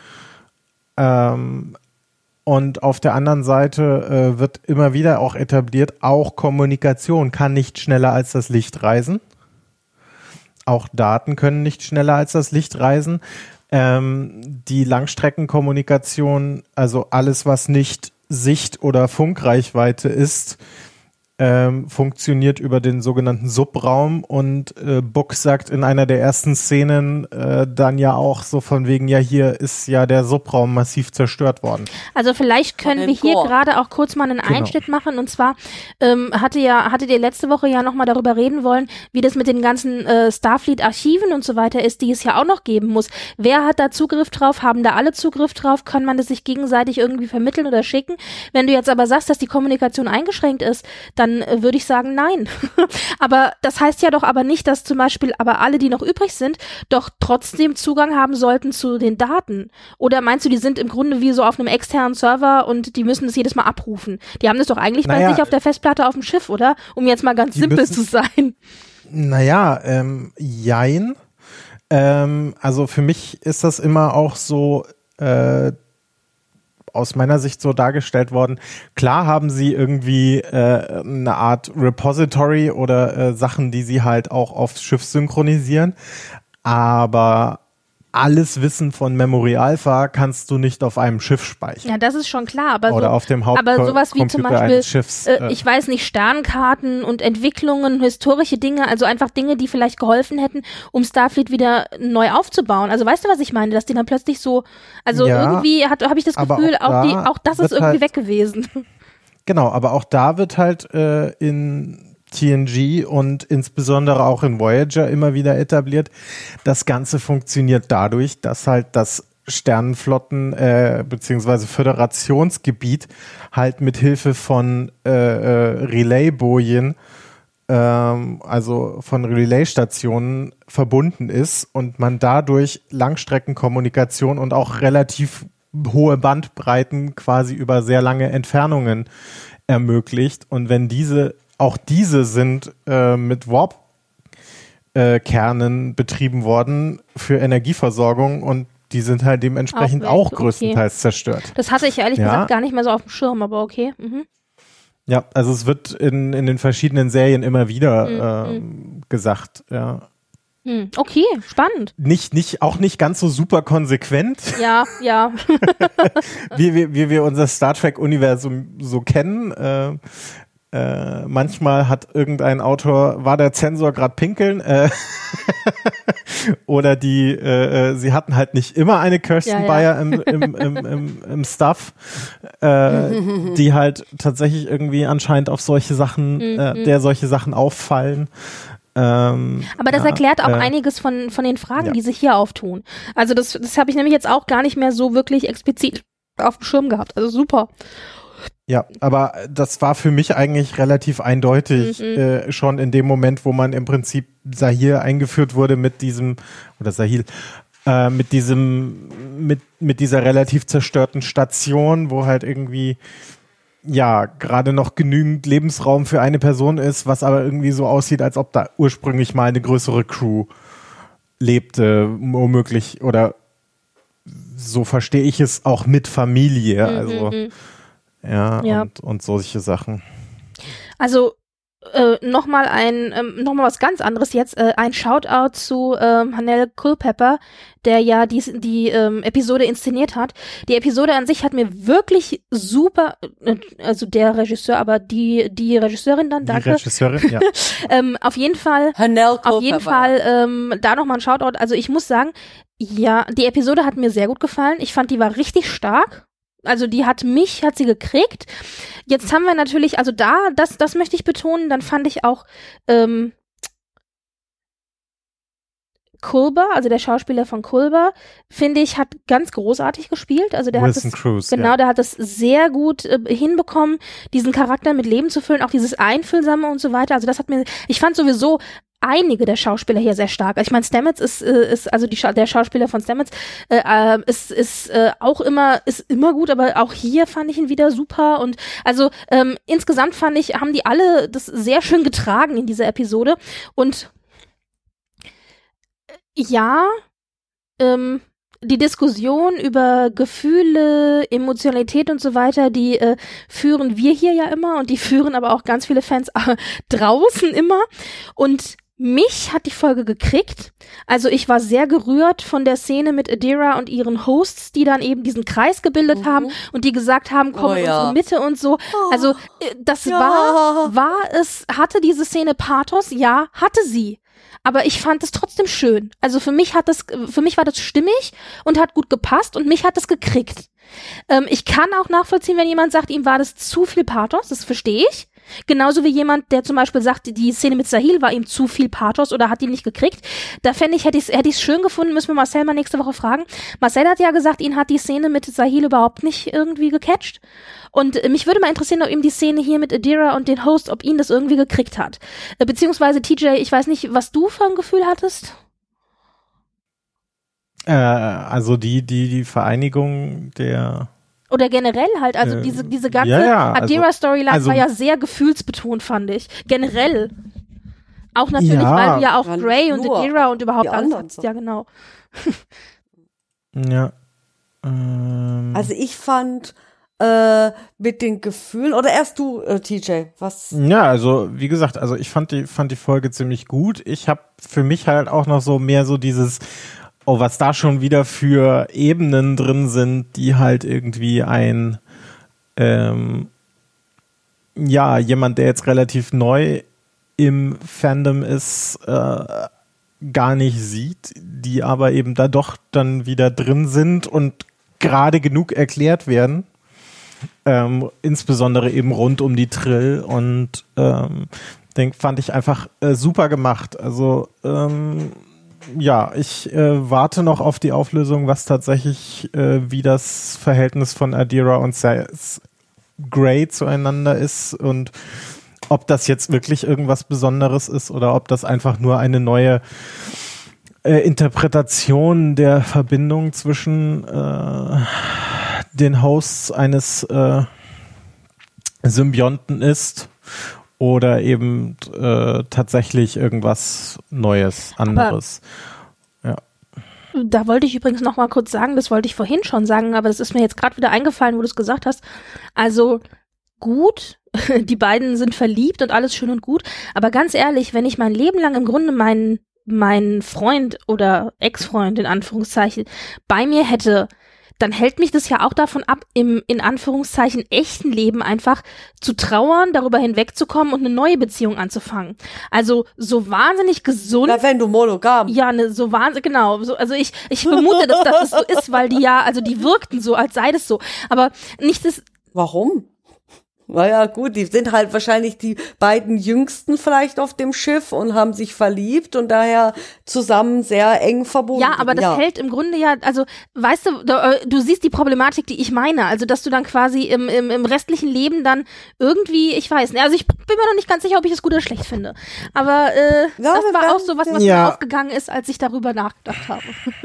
S4: Ähm, Und auf der anderen Seite äh, wird immer wieder auch etabliert, auch Kommunikation kann nicht schneller als das Licht reisen. Auch Daten können nicht schneller als das Licht reisen. Ähm, die Langstreckenkommunikation, also alles, was nicht Sicht- oder Funkreichweite ist, ähm, funktioniert über den sogenannten Subraum, und äh, Book sagt in einer der ersten Szenen äh, dann ja auch so von wegen, ja, hier ist ja der Subraum massiv zerstört worden.
S2: Also vielleicht können
S3: den
S2: wir hier
S3: Borg.
S2: gerade auch kurz mal einen
S4: Genau.
S2: Einschnitt machen, und zwar ähm, hatte ja hattet ihr letzte Woche ja nochmal darüber reden wollen, wie das mit den ganzen äh, Starfleet-Archiven und so weiter ist, die es ja auch noch geben muss. Wer hat da Zugriff drauf? Haben da alle Zugriff drauf? Kann man das sich gegenseitig irgendwie vermitteln oder schicken? Wenn du jetzt aber sagst, dass die Kommunikation eingeschränkt ist, dann äh, würde ich sagen, nein. Aber das heißt ja doch aber nicht, dass zum Beispiel aber alle, die noch übrig sind, doch trotzdem Zugang haben sollten zu den Daten. Oder meinst du, die sind im Grunde wie so auf einem externen Server und die müssen das jedes Mal abrufen? Die haben das doch eigentlich bei
S4: Naja,
S2: sich auf der Festplatte auf dem Schiff, oder? Um jetzt mal ganz
S4: die
S2: simpel
S4: müssen-
S2: zu sein.
S4: Naja, ähm, jein. Ähm, also für mich ist das immer auch so äh, aus meiner Sicht so dargestellt worden. Klar haben sie irgendwie äh, eine Art Repository oder äh, Sachen, die sie halt auch aufs Schiff synchronisieren, aber alles Wissen von Memory Alpha kannst du nicht auf einem Schiff speichern.
S2: Ja, das ist schon klar, aber
S4: Oder
S2: so,
S4: auf dem
S2: aber sowas wie zum
S4: Hauptcomputer
S2: Beispiel,
S4: eines Schiffs.
S2: äh,
S4: äh,
S2: ich weiß nicht, Sternkarten und Entwicklungen, historische Dinge, also einfach Dinge, die vielleicht geholfen hätten, um Starfleet wieder neu aufzubauen. Also weißt du, was ich meine? Dass die dann plötzlich so, also
S4: Ja,
S2: irgendwie habe ich das
S4: aber
S2: Gefühl,
S4: auch
S2: auch, die,
S4: da
S2: auch das ist
S4: wird
S2: irgendwie
S4: halt-
S2: weg gewesen.
S4: Genau, aber auch da wird halt äh, in T N G und insbesondere auch in Voyager immer wieder etabliert, das Ganze funktioniert dadurch, dass halt das Sternenflotten äh, beziehungsweise Föderationsgebiet halt mit Hilfe von äh, äh, Relay-Bojen ähm, also von Relaisstationen verbunden ist und man dadurch Langstreckenkommunikation und auch relativ hohe Bandbreiten quasi über sehr lange Entfernungen ermöglicht. Und wenn diese, auch diese sind äh, mit Warp-Kernen äh, betrieben worden für Energieversorgung und die sind halt dementsprechend auch, auch größtenteils okay. zerstört.
S2: Das hatte ich ehrlich
S4: ja.
S2: gesagt gar nicht mehr so auf dem Schirm, aber okay. Mhm.
S4: Ja, also es wird in, in den verschiedenen Serien immer wieder mhm. ähm, gesagt, ja.
S2: Okay, spannend.
S4: Nicht, nicht, auch nicht ganz so super konsequent.
S2: Ja, ja.
S4: wie, wie, wie wir unser Star Trek-Universum so kennen. Äh, äh, manchmal hat irgendein Autor, war der Zensor gerade pinkeln? Äh, oder die, äh, sie hatten halt nicht immer eine Kirsten ja, Beyer ja. im, im, im, im, im Stuff, äh, die halt tatsächlich irgendwie anscheinend auf solche Sachen, äh, der solche Sachen auffallen. Ähm,
S2: Aber das
S4: ja,
S2: erklärt auch
S4: äh,
S2: einiges von, von den Fragen,
S4: ja.
S2: die sich hier auftun. Also das, das habe ich nämlich jetzt auch gar nicht mehr so wirklich explizit auf dem Schirm gehabt. Also super.
S4: Ja, aber das war für mich eigentlich relativ eindeutig, mhm. äh, schon in dem Moment, wo man im Prinzip Sahir eingeführt wurde mit diesem, oder Sahil, äh, mit diesem, mit, mit dieser relativ zerstörten Station, wo halt irgendwie ja, gerade noch genügend Lebensraum für eine Person ist, was aber irgendwie so aussieht, als ob da ursprünglich mal eine größere Crew lebte, womöglich, oder so verstehe ich es auch mit Familie, also mhm. ja, ja. Und, und solche Sachen.
S2: Also äh, nochmal ein, ähm, nochmal was ganz anderes jetzt, äh, ein Shoutout zu ähm, Hanelle Culpepper, der ja die, die ähm, Episode inszeniert hat. Die Episode an sich hat mir wirklich super, äh, also der Regisseur, aber die die Regisseurin dann, danke.
S4: Die Regisseurin, ja.
S2: ähm, auf jeden Fall,
S3: Hanelle Culpepper.
S2: Auf jeden Fall ähm, da nochmal ein Shoutout. Also ich muss sagen, ja, die Episode hat mir sehr gut gefallen. Ich fand, die war richtig stark. Also die hat mich, hat sie gekriegt. Jetzt haben wir natürlich, also da, das, das möchte ich betonen, dann fand ich auch ähm, Culber, also der Schauspieler von Culber, finde ich, hat ganz großartig gespielt. Also der
S4: Wilson
S2: hat das,
S4: Cruz,
S2: genau,
S4: ja.
S2: der hat es sehr gut äh, hinbekommen, diesen Charakter mit Leben zu füllen, auch dieses Einfühlsame und so weiter. Also das hat mir, ich fand sowieso einige der Schauspieler hier sehr stark. Ich meine, Stamets ist, äh, ist also die Scha- der Schauspieler von Stamets äh, äh, ist, ist äh, auch immer ist immer gut, aber auch hier fand ich ihn wieder super. Und also ähm, insgesamt fand ich, haben die alle das sehr schön getragen in dieser Episode. Und ja, ähm, die Diskussion über Gefühle, Emotionalität und so weiter, die äh, führen wir hier ja immer und die führen aber auch ganz viele Fans äh, draußen immer. Und mich hat die Folge gekriegt. Also ich war sehr gerührt von der Szene mit Adira und ihren Hosts, die dann eben diesen Kreis gebildet mhm. haben und die gesagt haben, komm
S3: oh,
S2: in
S3: ja.
S2: unsere Mitte und so. Also äh, das
S3: ja.
S2: war, war es, hatte diese Szene Pathos? Ja, hatte sie. Aber ich fand es trotzdem schön. Also für mich hat das, für mich war das stimmig und hat gut gepasst und mich hat das gekriegt. Ähm, ich kann auch nachvollziehen, wenn jemand sagt, ihm war das zu viel Pathos, das verstehe ich. Genauso wie jemand, der zum Beispiel sagt, die Szene mit Sahil war ihm zu viel Pathos oder hat ihn nicht gekriegt. Da fände ich, hätte ich es hätte ich's schön gefunden, müssen wir Marcel mal nächste Woche fragen. Marcel hat ja gesagt, ihn hat die Szene mit Sahil überhaupt nicht irgendwie gecatcht. Und äh, mich würde mal interessieren, ob ihm die Szene hier mit Adira und den Host, ob ihn das irgendwie gekriegt hat. Äh, beziehungsweise T J, ich weiß nicht, was du für ein Gefühl hattest?
S4: Äh, also die, die, die Vereinigung der
S2: Oder generell halt, also äh, diese, diese ganze
S4: ja, ja,
S2: Adira-Storyline
S4: also,
S2: war ja sehr gefühlsbetont, fand ich. Generell. Auch natürlich,
S4: ja,
S2: weil du ja auch
S3: ja,
S2: Grey und Adira und überhaupt alles
S3: anderen
S2: hast. Ja, genau.
S4: Ja. Ähm.
S3: Also ich fand äh, mit den Gefühlen, oder erst du, äh, T J, was?
S4: Ja, also wie gesagt, also ich fand die, fand die Folge ziemlich gut. Ich habe für mich halt auch noch so mehr so dieses, oh, was da schon wieder für Ebenen drin sind, die halt irgendwie ein, ähm, ja, jemand, der jetzt relativ neu im Fandom ist, äh, gar nicht sieht, die aber eben da doch dann wieder drin sind und gerade genug erklärt werden. Ähm, insbesondere eben rund um die Trill und ähm, denk, fand ich einfach äh, super gemacht. Also ähm, ja, ich äh, warte noch auf die Auflösung, was tatsächlich äh, wie das Verhältnis von Adira und Grey zueinander ist und ob das jetzt wirklich irgendwas Besonderes ist oder ob das einfach nur eine neue äh, Interpretation der Verbindung zwischen äh, den Hosts eines äh, Symbionten ist oder eben äh, tatsächlich irgendwas Neues, anderes. Aber
S2: ja. Da wollte ich übrigens noch mal kurz sagen, das wollte ich vorhin schon sagen, aber das ist mir jetzt gerade wieder eingefallen, wo du es gesagt hast. Also gut, die beiden sind verliebt und alles schön und gut, aber ganz ehrlich, wenn ich mein Leben lang im Grunde meinen meinen Freund oder Ex-Freund in Anführungszeichen bei mir hätte, dann hält mich das ja auch davon ab, im in Anführungszeichen echten Leben einfach zu trauern, darüber hinwegzukommen und eine neue Beziehung anzufangen. Also so wahnsinnig gesund.
S3: Na, wenn du monogam.
S2: Ja, ne, so wahnsinnig, genau. So, also ich ich vermute, dass, dass das so ist, weil die ja, also die wirkten so, als sei das so. Aber nicht das.
S3: Warum? Naja, gut, die sind halt wahrscheinlich die beiden Jüngsten vielleicht auf dem Schiff und haben sich verliebt und daher zusammen sehr eng verbunden.
S2: Ja, aber das ja. hält im Grunde ja, also, weißt du, du, du siehst die Problematik, die ich meine, also, dass du dann quasi im, im, im restlichen Leben dann irgendwie, ich weiß nicht, also ich bin mir noch nicht ganz sicher, ob ich das gut oder schlecht finde, aber äh, ja, das war auch so was, was ja. mir aufgegangen ist, als ich darüber nachgedacht habe.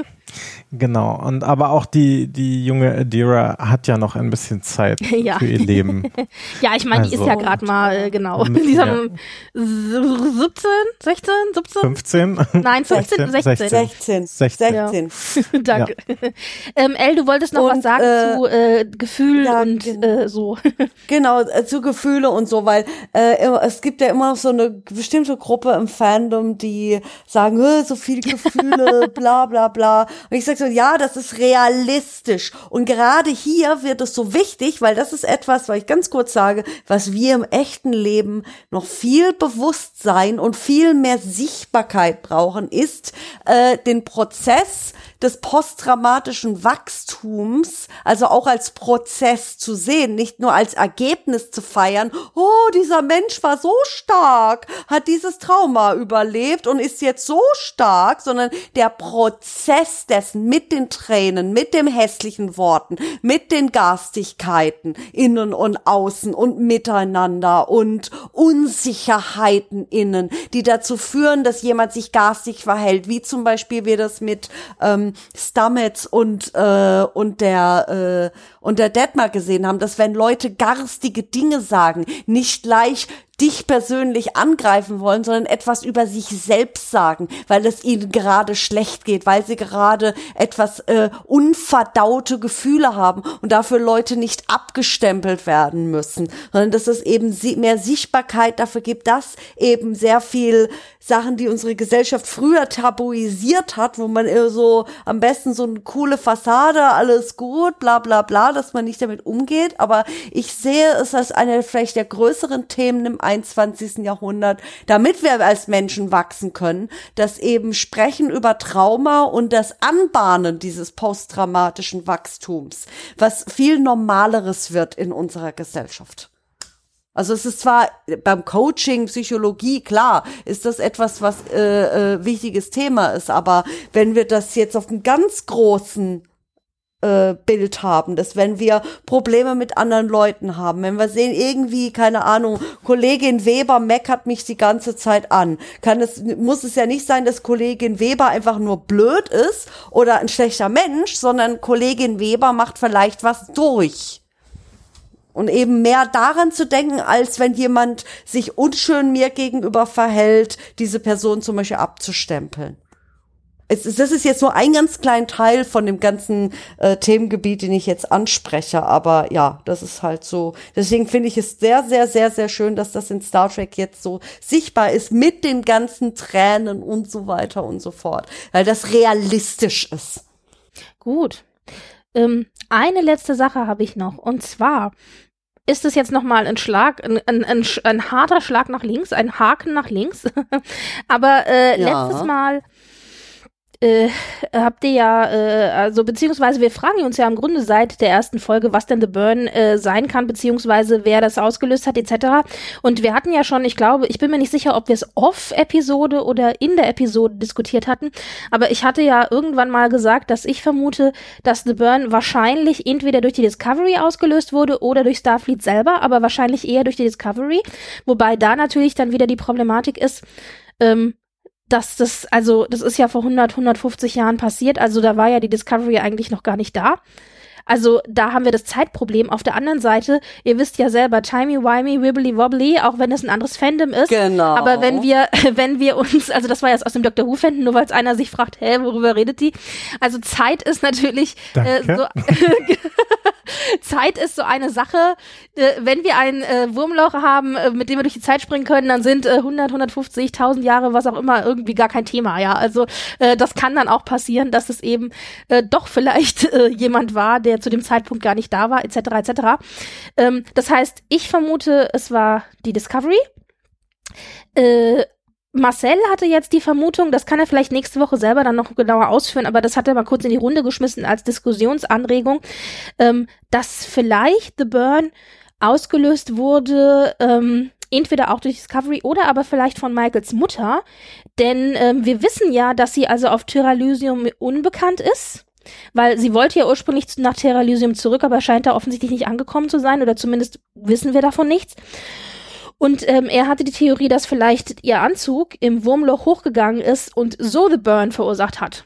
S4: Genau, und aber auch die, die junge Adira hat ja noch ein bisschen Zeit ja. für ihr Leben.
S2: Ja, ich meine, also, die ist ja gerade mal, äh, genau, in diesem siebzehn, sechzehn, siebzehn?
S4: fünfzehn?
S2: Nein, fünfzehn, sechzehn.
S3: sechzehn.
S2: sechzehn. Ja. Danke. Ja. Ähm, Elle, du wolltest noch und, was sagen äh, zu äh, Gefühl ja, und genau. äh, so.
S3: Genau, äh, zu Gefühle und so, weil äh, es gibt ja immer noch so eine bestimmte Gruppe im Fandom, die sagen, so viel Gefühle, bla bla bla. Und ich sage so, ja, das ist realistisch. Und gerade hier wird es so wichtig, weil das ist etwas, weil ich ganz kurz sage, was wir im echten Leben noch viel Bewusstsein und viel mehr Sichtbarkeit brauchen, ist äh, den Prozess des posttraumatischen Wachstums, also auch als Prozess zu sehen, nicht nur als Ergebnis zu feiern, oh, dieser Mensch war so stark, hat dieses Trauma überlebt und ist jetzt so stark, sondern der Prozess dessen mit den Tränen, mit den hässlichen Worten, mit den Garstigkeiten, innen und außen und miteinander und Unsicherheiten innen, die dazu führen, dass jemand sich garstig verhält, wie zum Beispiel wir das mit ähm, Stamets und äh, und der äh, und der Detmar gesehen haben, dass wenn Leute garstige Dinge sagen, nicht gleich dich persönlich angreifen wollen, sondern etwas über sich selbst sagen, weil es ihnen gerade schlecht geht, weil sie gerade etwas äh, unverdaute Gefühle haben und dafür Leute nicht abgestempelt werden müssen, sondern dass es eben mehr Sichtbarkeit dafür gibt, dass eben sehr viel Sachen, die unsere Gesellschaft früher tabuisiert hat, wo man so am besten so eine coole Fassade, alles gut, bla bla bla, dass man nicht damit umgeht, aber ich sehe es als eine vielleicht der größeren Themen im einundzwanzigsten Jahrhundert, damit wir als Menschen wachsen können, dass eben Sprechen über Trauma und das Anbahnen dieses posttraumatischen Wachstums, was viel Normaleres wird in unserer Gesellschaft. Also es ist zwar beim Coaching, Psychologie, klar, ist das etwas, was äh, äh, wichtiges Thema ist, aber wenn wir das jetzt auf einem ganz großen Bild haben, dass wenn wir Probleme mit anderen Leuten haben, wenn wir sehen irgendwie, keine Ahnung, Kollegin Weber meckert mich die ganze Zeit an, kann es, muss es ja nicht sein, dass Kollegin Weber einfach nur blöd ist oder ein schlechter Mensch, sondern Kollegin Weber macht vielleicht was durch. Und eben mehr daran zu denken, als wenn jemand sich unschön mir gegenüber verhält, diese Person zum Beispiel abzustempeln. Es ist, das ist jetzt nur ein ganz kleiner Teil von dem ganzen äh, Themengebiet, den ich jetzt anspreche, aber ja, das ist halt so. Deswegen finde ich es sehr, sehr, sehr, sehr schön, dass das in Star Trek jetzt so sichtbar ist mit den ganzen Tränen und so weiter und so fort, weil das realistisch ist.
S2: Gut. Ähm, eine letzte Sache habe ich noch, und zwar ist es jetzt nochmal ein Schlag, ein, ein, ein, ein harter Schlag nach links, ein Haken nach links, aber äh, ja. letztes Mal Äh, habt ihr ja, äh, also beziehungsweise wir fragen uns ja im Grunde seit der ersten Folge, was denn The Burn äh, sein kann, beziehungsweise wer das ausgelöst hat, et cetera. Und wir hatten ja schon, ich glaube, ich bin mir nicht sicher, ob wir es off-Episode oder in der Episode diskutiert hatten, aber ich hatte ja irgendwann mal gesagt, dass ich vermute, dass The Burn wahrscheinlich entweder durch die Discovery ausgelöst wurde oder durch Starfleet selber, aber wahrscheinlich eher durch die Discovery, wobei da natürlich dann wieder die Problematik ist, ähm, dass das, also das ist ja vor hundert, hundertfünfzig Jahren passiert, also da war ja die Discovery eigentlich noch gar nicht da. Also da haben wir das Zeitproblem. Auf der anderen Seite, ihr wisst ja selber, timey-wimey, wibbly-wobbly, auch wenn es ein anderes Fandom ist.
S3: Genau.
S2: Aber wenn wir, wenn wir uns, also das war jetzt aus dem Doctor Who-Fandom, nur weil es einer sich fragt, hä, worüber redet die? Also Zeit ist natürlich äh, so Zeit ist so eine Sache, äh, wenn wir ein äh, Wurmloch haben, äh, mit dem wir durch die Zeit springen können, dann sind äh, hundert, hundertfünfzig, tausend Jahre, was auch immer, irgendwie gar kein Thema, ja. Also äh, das kann dann auch passieren, dass es eben äh, doch vielleicht äh, jemand war, der zu dem Zeitpunkt gar nicht da war, et cetera, et cetera. Ähm, das heißt, ich vermute, es war die Discovery. Äh, Marcel hatte jetzt die Vermutung, das kann er vielleicht nächste Woche selber dann noch genauer ausführen, aber das hat er mal kurz in die Runde geschmissen als Diskussionsanregung, ähm, dass vielleicht The Burn ausgelöst wurde, ähm, entweder auch durch Discovery oder aber vielleicht von Michaels Mutter, denn ähm, wir wissen ja, dass sie also auf Terralysium unbekannt ist, weil sie wollte ja ursprünglich nach Terralysium zurück, aber scheint da offensichtlich nicht angekommen zu sein oder zumindest wissen wir davon nichts. Und ähm, er hatte die Theorie, dass vielleicht ihr Anzug im Wurmloch hochgegangen ist und so The Burn verursacht hat.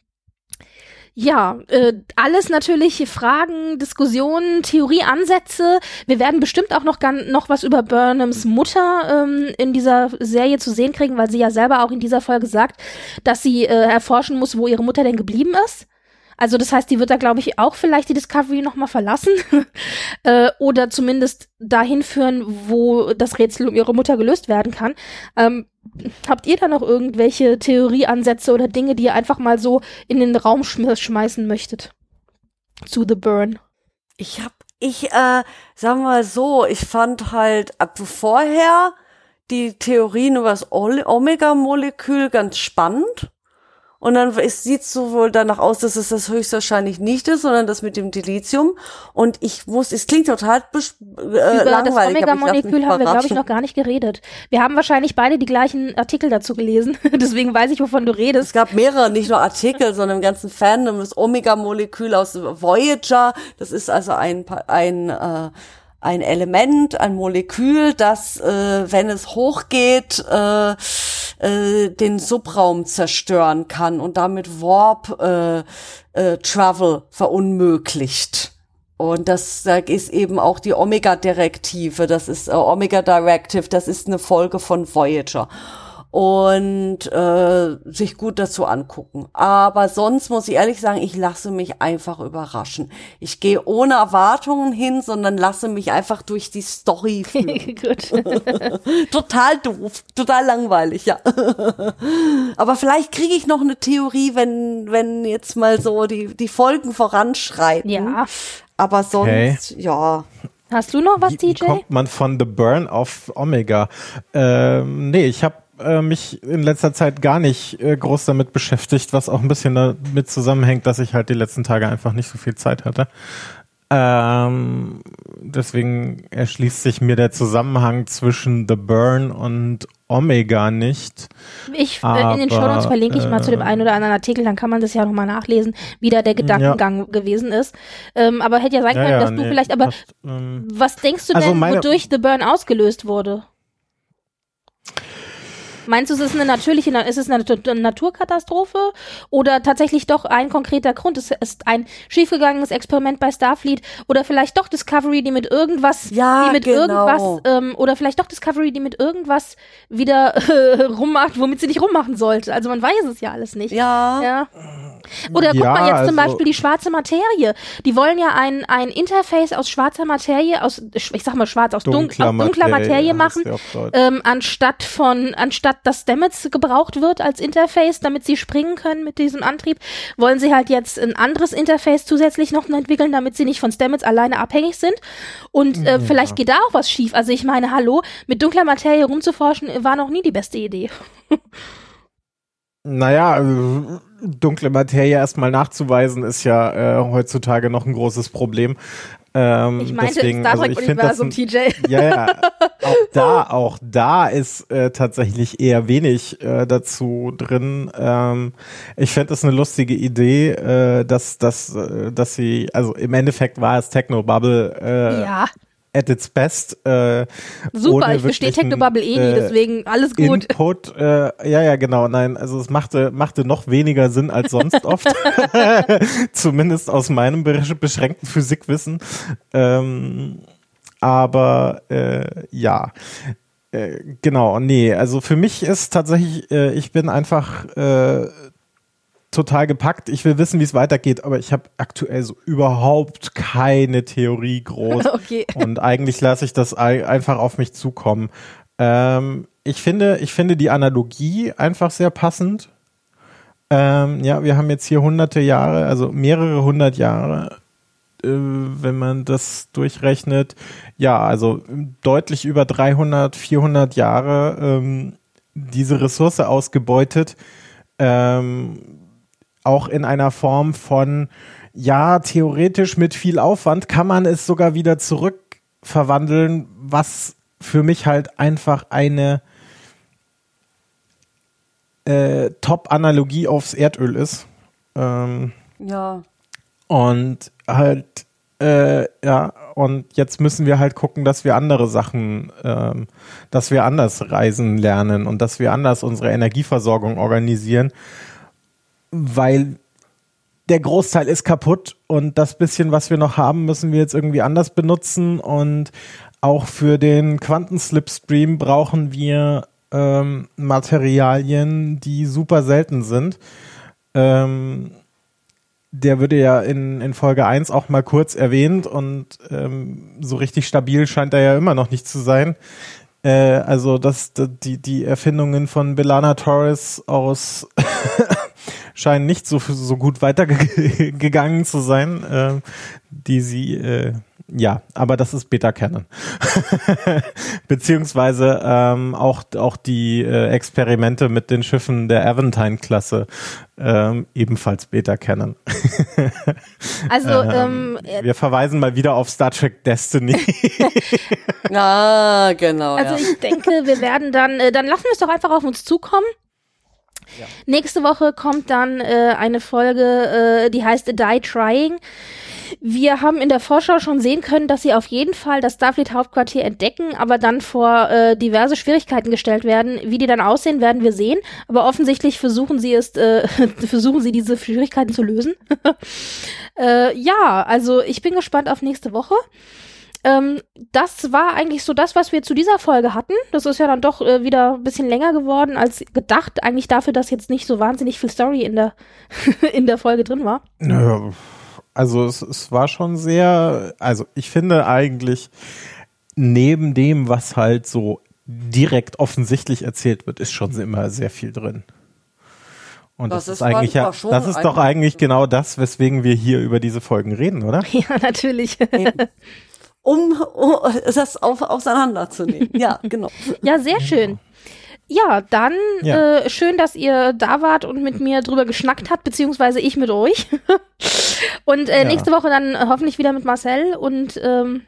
S2: Ja, äh, alles natürlich Fragen, Diskussionen, Theorieansätze. Wir werden bestimmt auch noch, gan- noch was über Burnhams Mutter ähm, in dieser Serie zu sehen kriegen, weil sie ja selber auch in dieser Folge sagt, dass sie äh, erforschen muss, wo ihre Mutter denn geblieben ist. Also das heißt, die wird da, glaube ich, auch vielleicht die Discovery nochmal verlassen äh, oder zumindest dahin führen, wo das Rätsel um ihre Mutter gelöst werden kann. Ähm, habt ihr da noch irgendwelche Theorieansätze oder Dinge, die ihr einfach mal so in den Raum schm- schmeißen möchtet zu The Burn?
S3: Ich hab, ich, äh, sagen wir mal so, ich fand halt ab vorher die Theorien über das Omega-Molekül ganz spannend. Und dann sieht es so wohl danach aus, dass es das höchstwahrscheinlich nicht ist, sondern das mit dem Dilithium. Und ich muss, es klingt total besch- äh,
S2: Über
S3: langweilig.
S2: das Omega-Molekül haben wir, glaube ich, noch gar nicht geredet. Wir haben wahrscheinlich beide die gleichen Artikel dazu gelesen. Deswegen weiß ich, wovon du redest.
S3: Es gab mehrere, nicht nur Artikel, sondern im ganzen Fandom. Das Omega-Molekül aus Voyager, das ist also ein, ein äh, ein Element, ein Molekül, das, äh, wenn es hochgeht, äh, äh, den Subraum zerstören kann und damit Warp äh, äh, Travel verunmöglicht. Und das da ist eben auch die Omega-Direktive, das ist äh, Omega-Directive, das ist eine Folge von Voyager. Und äh, sich gut dazu angucken. Aber sonst muss ich ehrlich sagen, ich lasse mich einfach überraschen. Ich gehe ohne Erwartungen hin, sondern lasse mich einfach durch die Story führen.
S2: Gut.
S3: Total doof, total langweilig, ja. Aber vielleicht kriege ich noch eine Theorie, wenn wenn jetzt mal so die die Folgen voranschreiten.
S2: Ja.
S3: Aber sonst,
S4: Okay.
S3: ja.
S2: Hast du noch was,
S4: Wie,
S2: D
S4: wie
S2: J?
S4: kommt man von The Burn auf Omega? Ähm, nee, ich habe äh, mich in letzter Zeit gar nicht äh, groß damit beschäftigt, was auch ein bisschen damit zusammenhängt, dass ich halt die letzten Tage einfach nicht so viel Zeit hatte. Ähm, deswegen erschließt sich mir der Zusammenhang zwischen The Burn und Omega nicht.
S2: Ich, äh, in den
S4: Aber,
S2: Shownotes verlinke ich mal
S4: äh,
S2: zu dem einen oder anderen Artikel, dann kann man das ja nochmal nachlesen, wie da der Gedankengang ja. gewesen ist. Ähm, aber hätte ja sein
S4: Ja,
S2: können,
S4: ja,
S2: dass
S4: nee,
S2: du vielleicht, aber
S4: passt, ähm,
S2: was denkst du
S4: also
S2: denn,
S4: meine-
S2: wodurch The Burn ausgelöst wurde? Meinst du, es ist eine natürliche, ist es eine Nat- Naturkatastrophe oder tatsächlich doch ein konkreter Grund? Es ist ein schiefgegangenes Experiment bei Starfleet oder vielleicht doch Discovery, die mit irgendwas,
S3: Ja,
S2: die mit
S3: genau.
S2: irgendwas, ähm, oder vielleicht doch Discovery, die mit irgendwas wieder äh, rummacht, womit sie nicht rummachen sollte. Also man weiß es ja alles nicht.
S3: Ja.
S2: Ja. Oder guck
S4: Ja,
S2: mal jetzt zum
S4: also-
S2: Beispiel die schwarze Materie. Die wollen ja ein, ein Interface aus schwarzer Materie, aus, ich sag mal schwarz, aus, dun
S4: Dunkler
S2: aus dunkler Materie
S4: Materie,
S2: machen,
S4: heißt sie auf Deutsch.
S2: ähm, anstatt von, anstatt dass Stamets gebraucht wird als Interface, damit sie springen können mit diesem Antrieb, wollen sie halt jetzt ein anderes Interface zusätzlich noch entwickeln, damit sie nicht von Stamets alleine abhängig sind. Und äh,
S4: Ja.
S2: vielleicht geht da auch was schief. Also ich meine, hallo, mit dunkler Materie rumzuforschen war noch nie die beste Idee.
S4: Naja, äh, dunkle Materie erstmal nachzuweisen, ist ja äh, heutzutage noch ein großes Problem. Ähm,
S2: Ich meinte
S4: deswegen,
S2: im Star
S4: also ich finde das
S2: Trek-Universum,
S4: ein-
S2: T J.
S4: Ja, ja, auch da, auch da ist äh, tatsächlich eher wenig äh, dazu drin. Ähm, ich fände es eine lustige Idee, äh, dass, dass, äh, dass sie, also im Endeffekt war es Technobubble äh,
S2: Ja,
S4: at its best. Äh,
S2: super,
S4: ohne
S2: ich verstehe
S4: wirklichen,
S2: Technobubble eh nie,
S4: äh,
S2: deswegen alles gut.
S4: Input, äh, ja, ja, genau, nein, also es machte, machte noch weniger Sinn als sonst oft. Zumindest aus meinem be- beschränkten Physikwissen. Ähm, aber äh, ja, äh, genau, nee, also für mich ist tatsächlich, äh, ich bin einfach äh, total gepackt. Ich will wissen, wie es weitergeht, aber ich habe aktuell so überhaupt keine Theorie groß.
S2: Okay.
S4: Und eigentlich lasse ich das ei- einfach auf mich zukommen. Ähm, ich finde, ich finde die Analogie einfach sehr passend. Ähm, ja, wir haben jetzt hier hunderte Jahre, also mehrere hundert Jahre, äh, wenn man das durchrechnet. Ja, also deutlich über dreihundert, vierhundert Jahre ähm, diese Ressource ausgebeutet. Ähm, auch in einer Form von, ja, theoretisch mit viel Aufwand kann man es sogar wieder zurückverwandeln, was für mich halt einfach eine äh, Top-Analogie aufs Erdöl ist. Ähm,
S3: Ja.
S4: und halt, äh, ja, und jetzt müssen wir halt gucken, dass wir andere Sachen, ähm, dass wir anders reisen lernen und dass wir anders unsere Energieversorgung organisieren, weil der Großteil ist kaputt und das bisschen, was wir noch haben, müssen wir jetzt irgendwie anders benutzen und auch für den Quantenslipstream brauchen wir ähm, Materialien, die super selten sind. Ähm, der würde ja in, in Folge eins auch mal kurz erwähnt und ähm, so richtig stabil scheint er ja immer noch nicht zu sein. Äh, also das, die, die Erfindungen von B'Elanna Torres aus scheinen nicht so, so gut weitergegangen zu sein, äh, die sie, äh, ja, aber das ist Beta-Canon. Beziehungsweise ähm, auch, auch die äh, Experimente mit den Schiffen der Aventine-Klasse ähm, ebenfalls Beta-Canon.
S2: Also, ähm,
S4: ähm, wir verweisen mal wieder auf Star Trek Destiny.
S3: Ja, genau.
S2: also
S3: ja.
S2: ich denke, wir werden dann, äh, dann lassen wir es doch einfach auf uns zukommen.
S4: Ja.
S2: Nächste Woche kommt dann äh, eine Folge, äh, die heißt Die Trying. Wir haben in der Vorschau schon sehen können, dass sie auf jeden Fall das Starfleet-Hauptquartier entdecken, aber dann vor äh, diverse Schwierigkeiten gestellt werden. Wie die dann aussehen, werden wir sehen. Aber offensichtlich versuchen sie es, äh, versuchen sie diese Schwierigkeiten zu lösen. äh, ja, also ich bin gespannt auf nächste Woche. Ähm, das war eigentlich so das, was wir zu dieser Folge hatten. Das ist ja dann doch äh, wieder ein bisschen länger geworden als gedacht. Eigentlich dafür, dass jetzt nicht so wahnsinnig viel Story in der, in der Folge drin war.
S4: Naja, also es, es war schon sehr, also ich finde eigentlich, neben dem, was halt so direkt offensichtlich erzählt wird, ist schon immer sehr viel drin. Und das,
S3: Das
S4: ist
S3: ist
S4: eigentlich ja,
S3: manchmal schon
S4: das ist doch
S3: ein-
S4: eigentlich genau das, weswegen wir hier über diese Folgen reden, oder?
S2: Ja, natürlich.
S3: Um, um das auf, auseinanderzunehmen. Ja, genau.
S2: Ja, sehr schön. Ja, dann
S4: Ja.
S2: Äh, schön, dass ihr da wart und mit mir drüber geschnackt habt, beziehungsweise ich mit euch. Und äh,
S4: Ja.
S2: nächste Woche dann äh, hoffentlich wieder mit Marcel und ähm,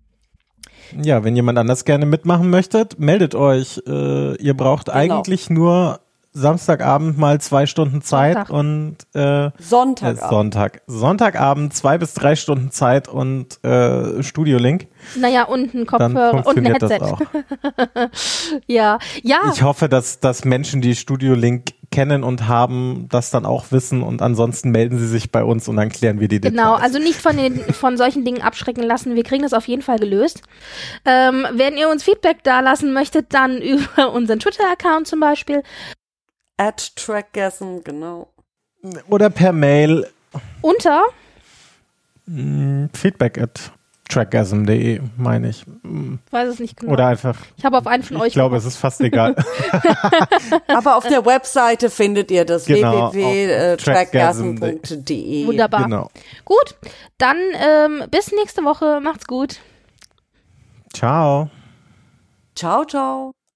S4: Ja, wenn jemand anders gerne mitmachen möchtet, meldet euch. Äh, ihr braucht
S3: Genau.
S4: eigentlich nur Samstagabend mal zwei Stunden Zeit
S2: Sonntag.
S4: und äh,
S3: Sonntag.
S4: äh, Sonntag. Sonntagabend zwei bis drei Stunden Zeit und äh, Studiolink.
S2: naja, und ein
S4: Dann
S2: Kopfhörer und ein
S4: funktioniert das
S2: Headset.
S4: auch.
S2: Ja, ja.
S4: Ich hoffe, dass, dass Menschen, die Studiolink kennen und haben, das dann auch wissen und ansonsten melden sie sich bei uns und dann klären wir die
S2: Genau,
S4: Details.
S2: also nicht von den von solchen Dingen abschrecken lassen. Wir kriegen das auf jeden Fall gelöst. Ähm, wenn ihr uns Feedback da lassen möchtet, dann über unseren Twitter-Account zum Beispiel.
S3: At Trackgasm, genau.
S4: Oder per Mail
S2: Unter
S4: mh, feedback at trackgasm punkt de, meine ich. Mh,
S2: weiß es nicht genau.
S4: Oder einfach,
S2: Ich habe auf einen von euch.
S4: ich glaube, es ist fast egal.
S3: Aber auf der Webseite findet ihr das
S4: Genau,
S3: w w w
S4: auf
S3: punkt trackgasm punkt de.
S2: Wunderbar.
S4: Genau.
S2: Gut, dann ähm, bis nächste Woche. Macht's gut.
S4: Ciao.
S3: Ciao, ciao.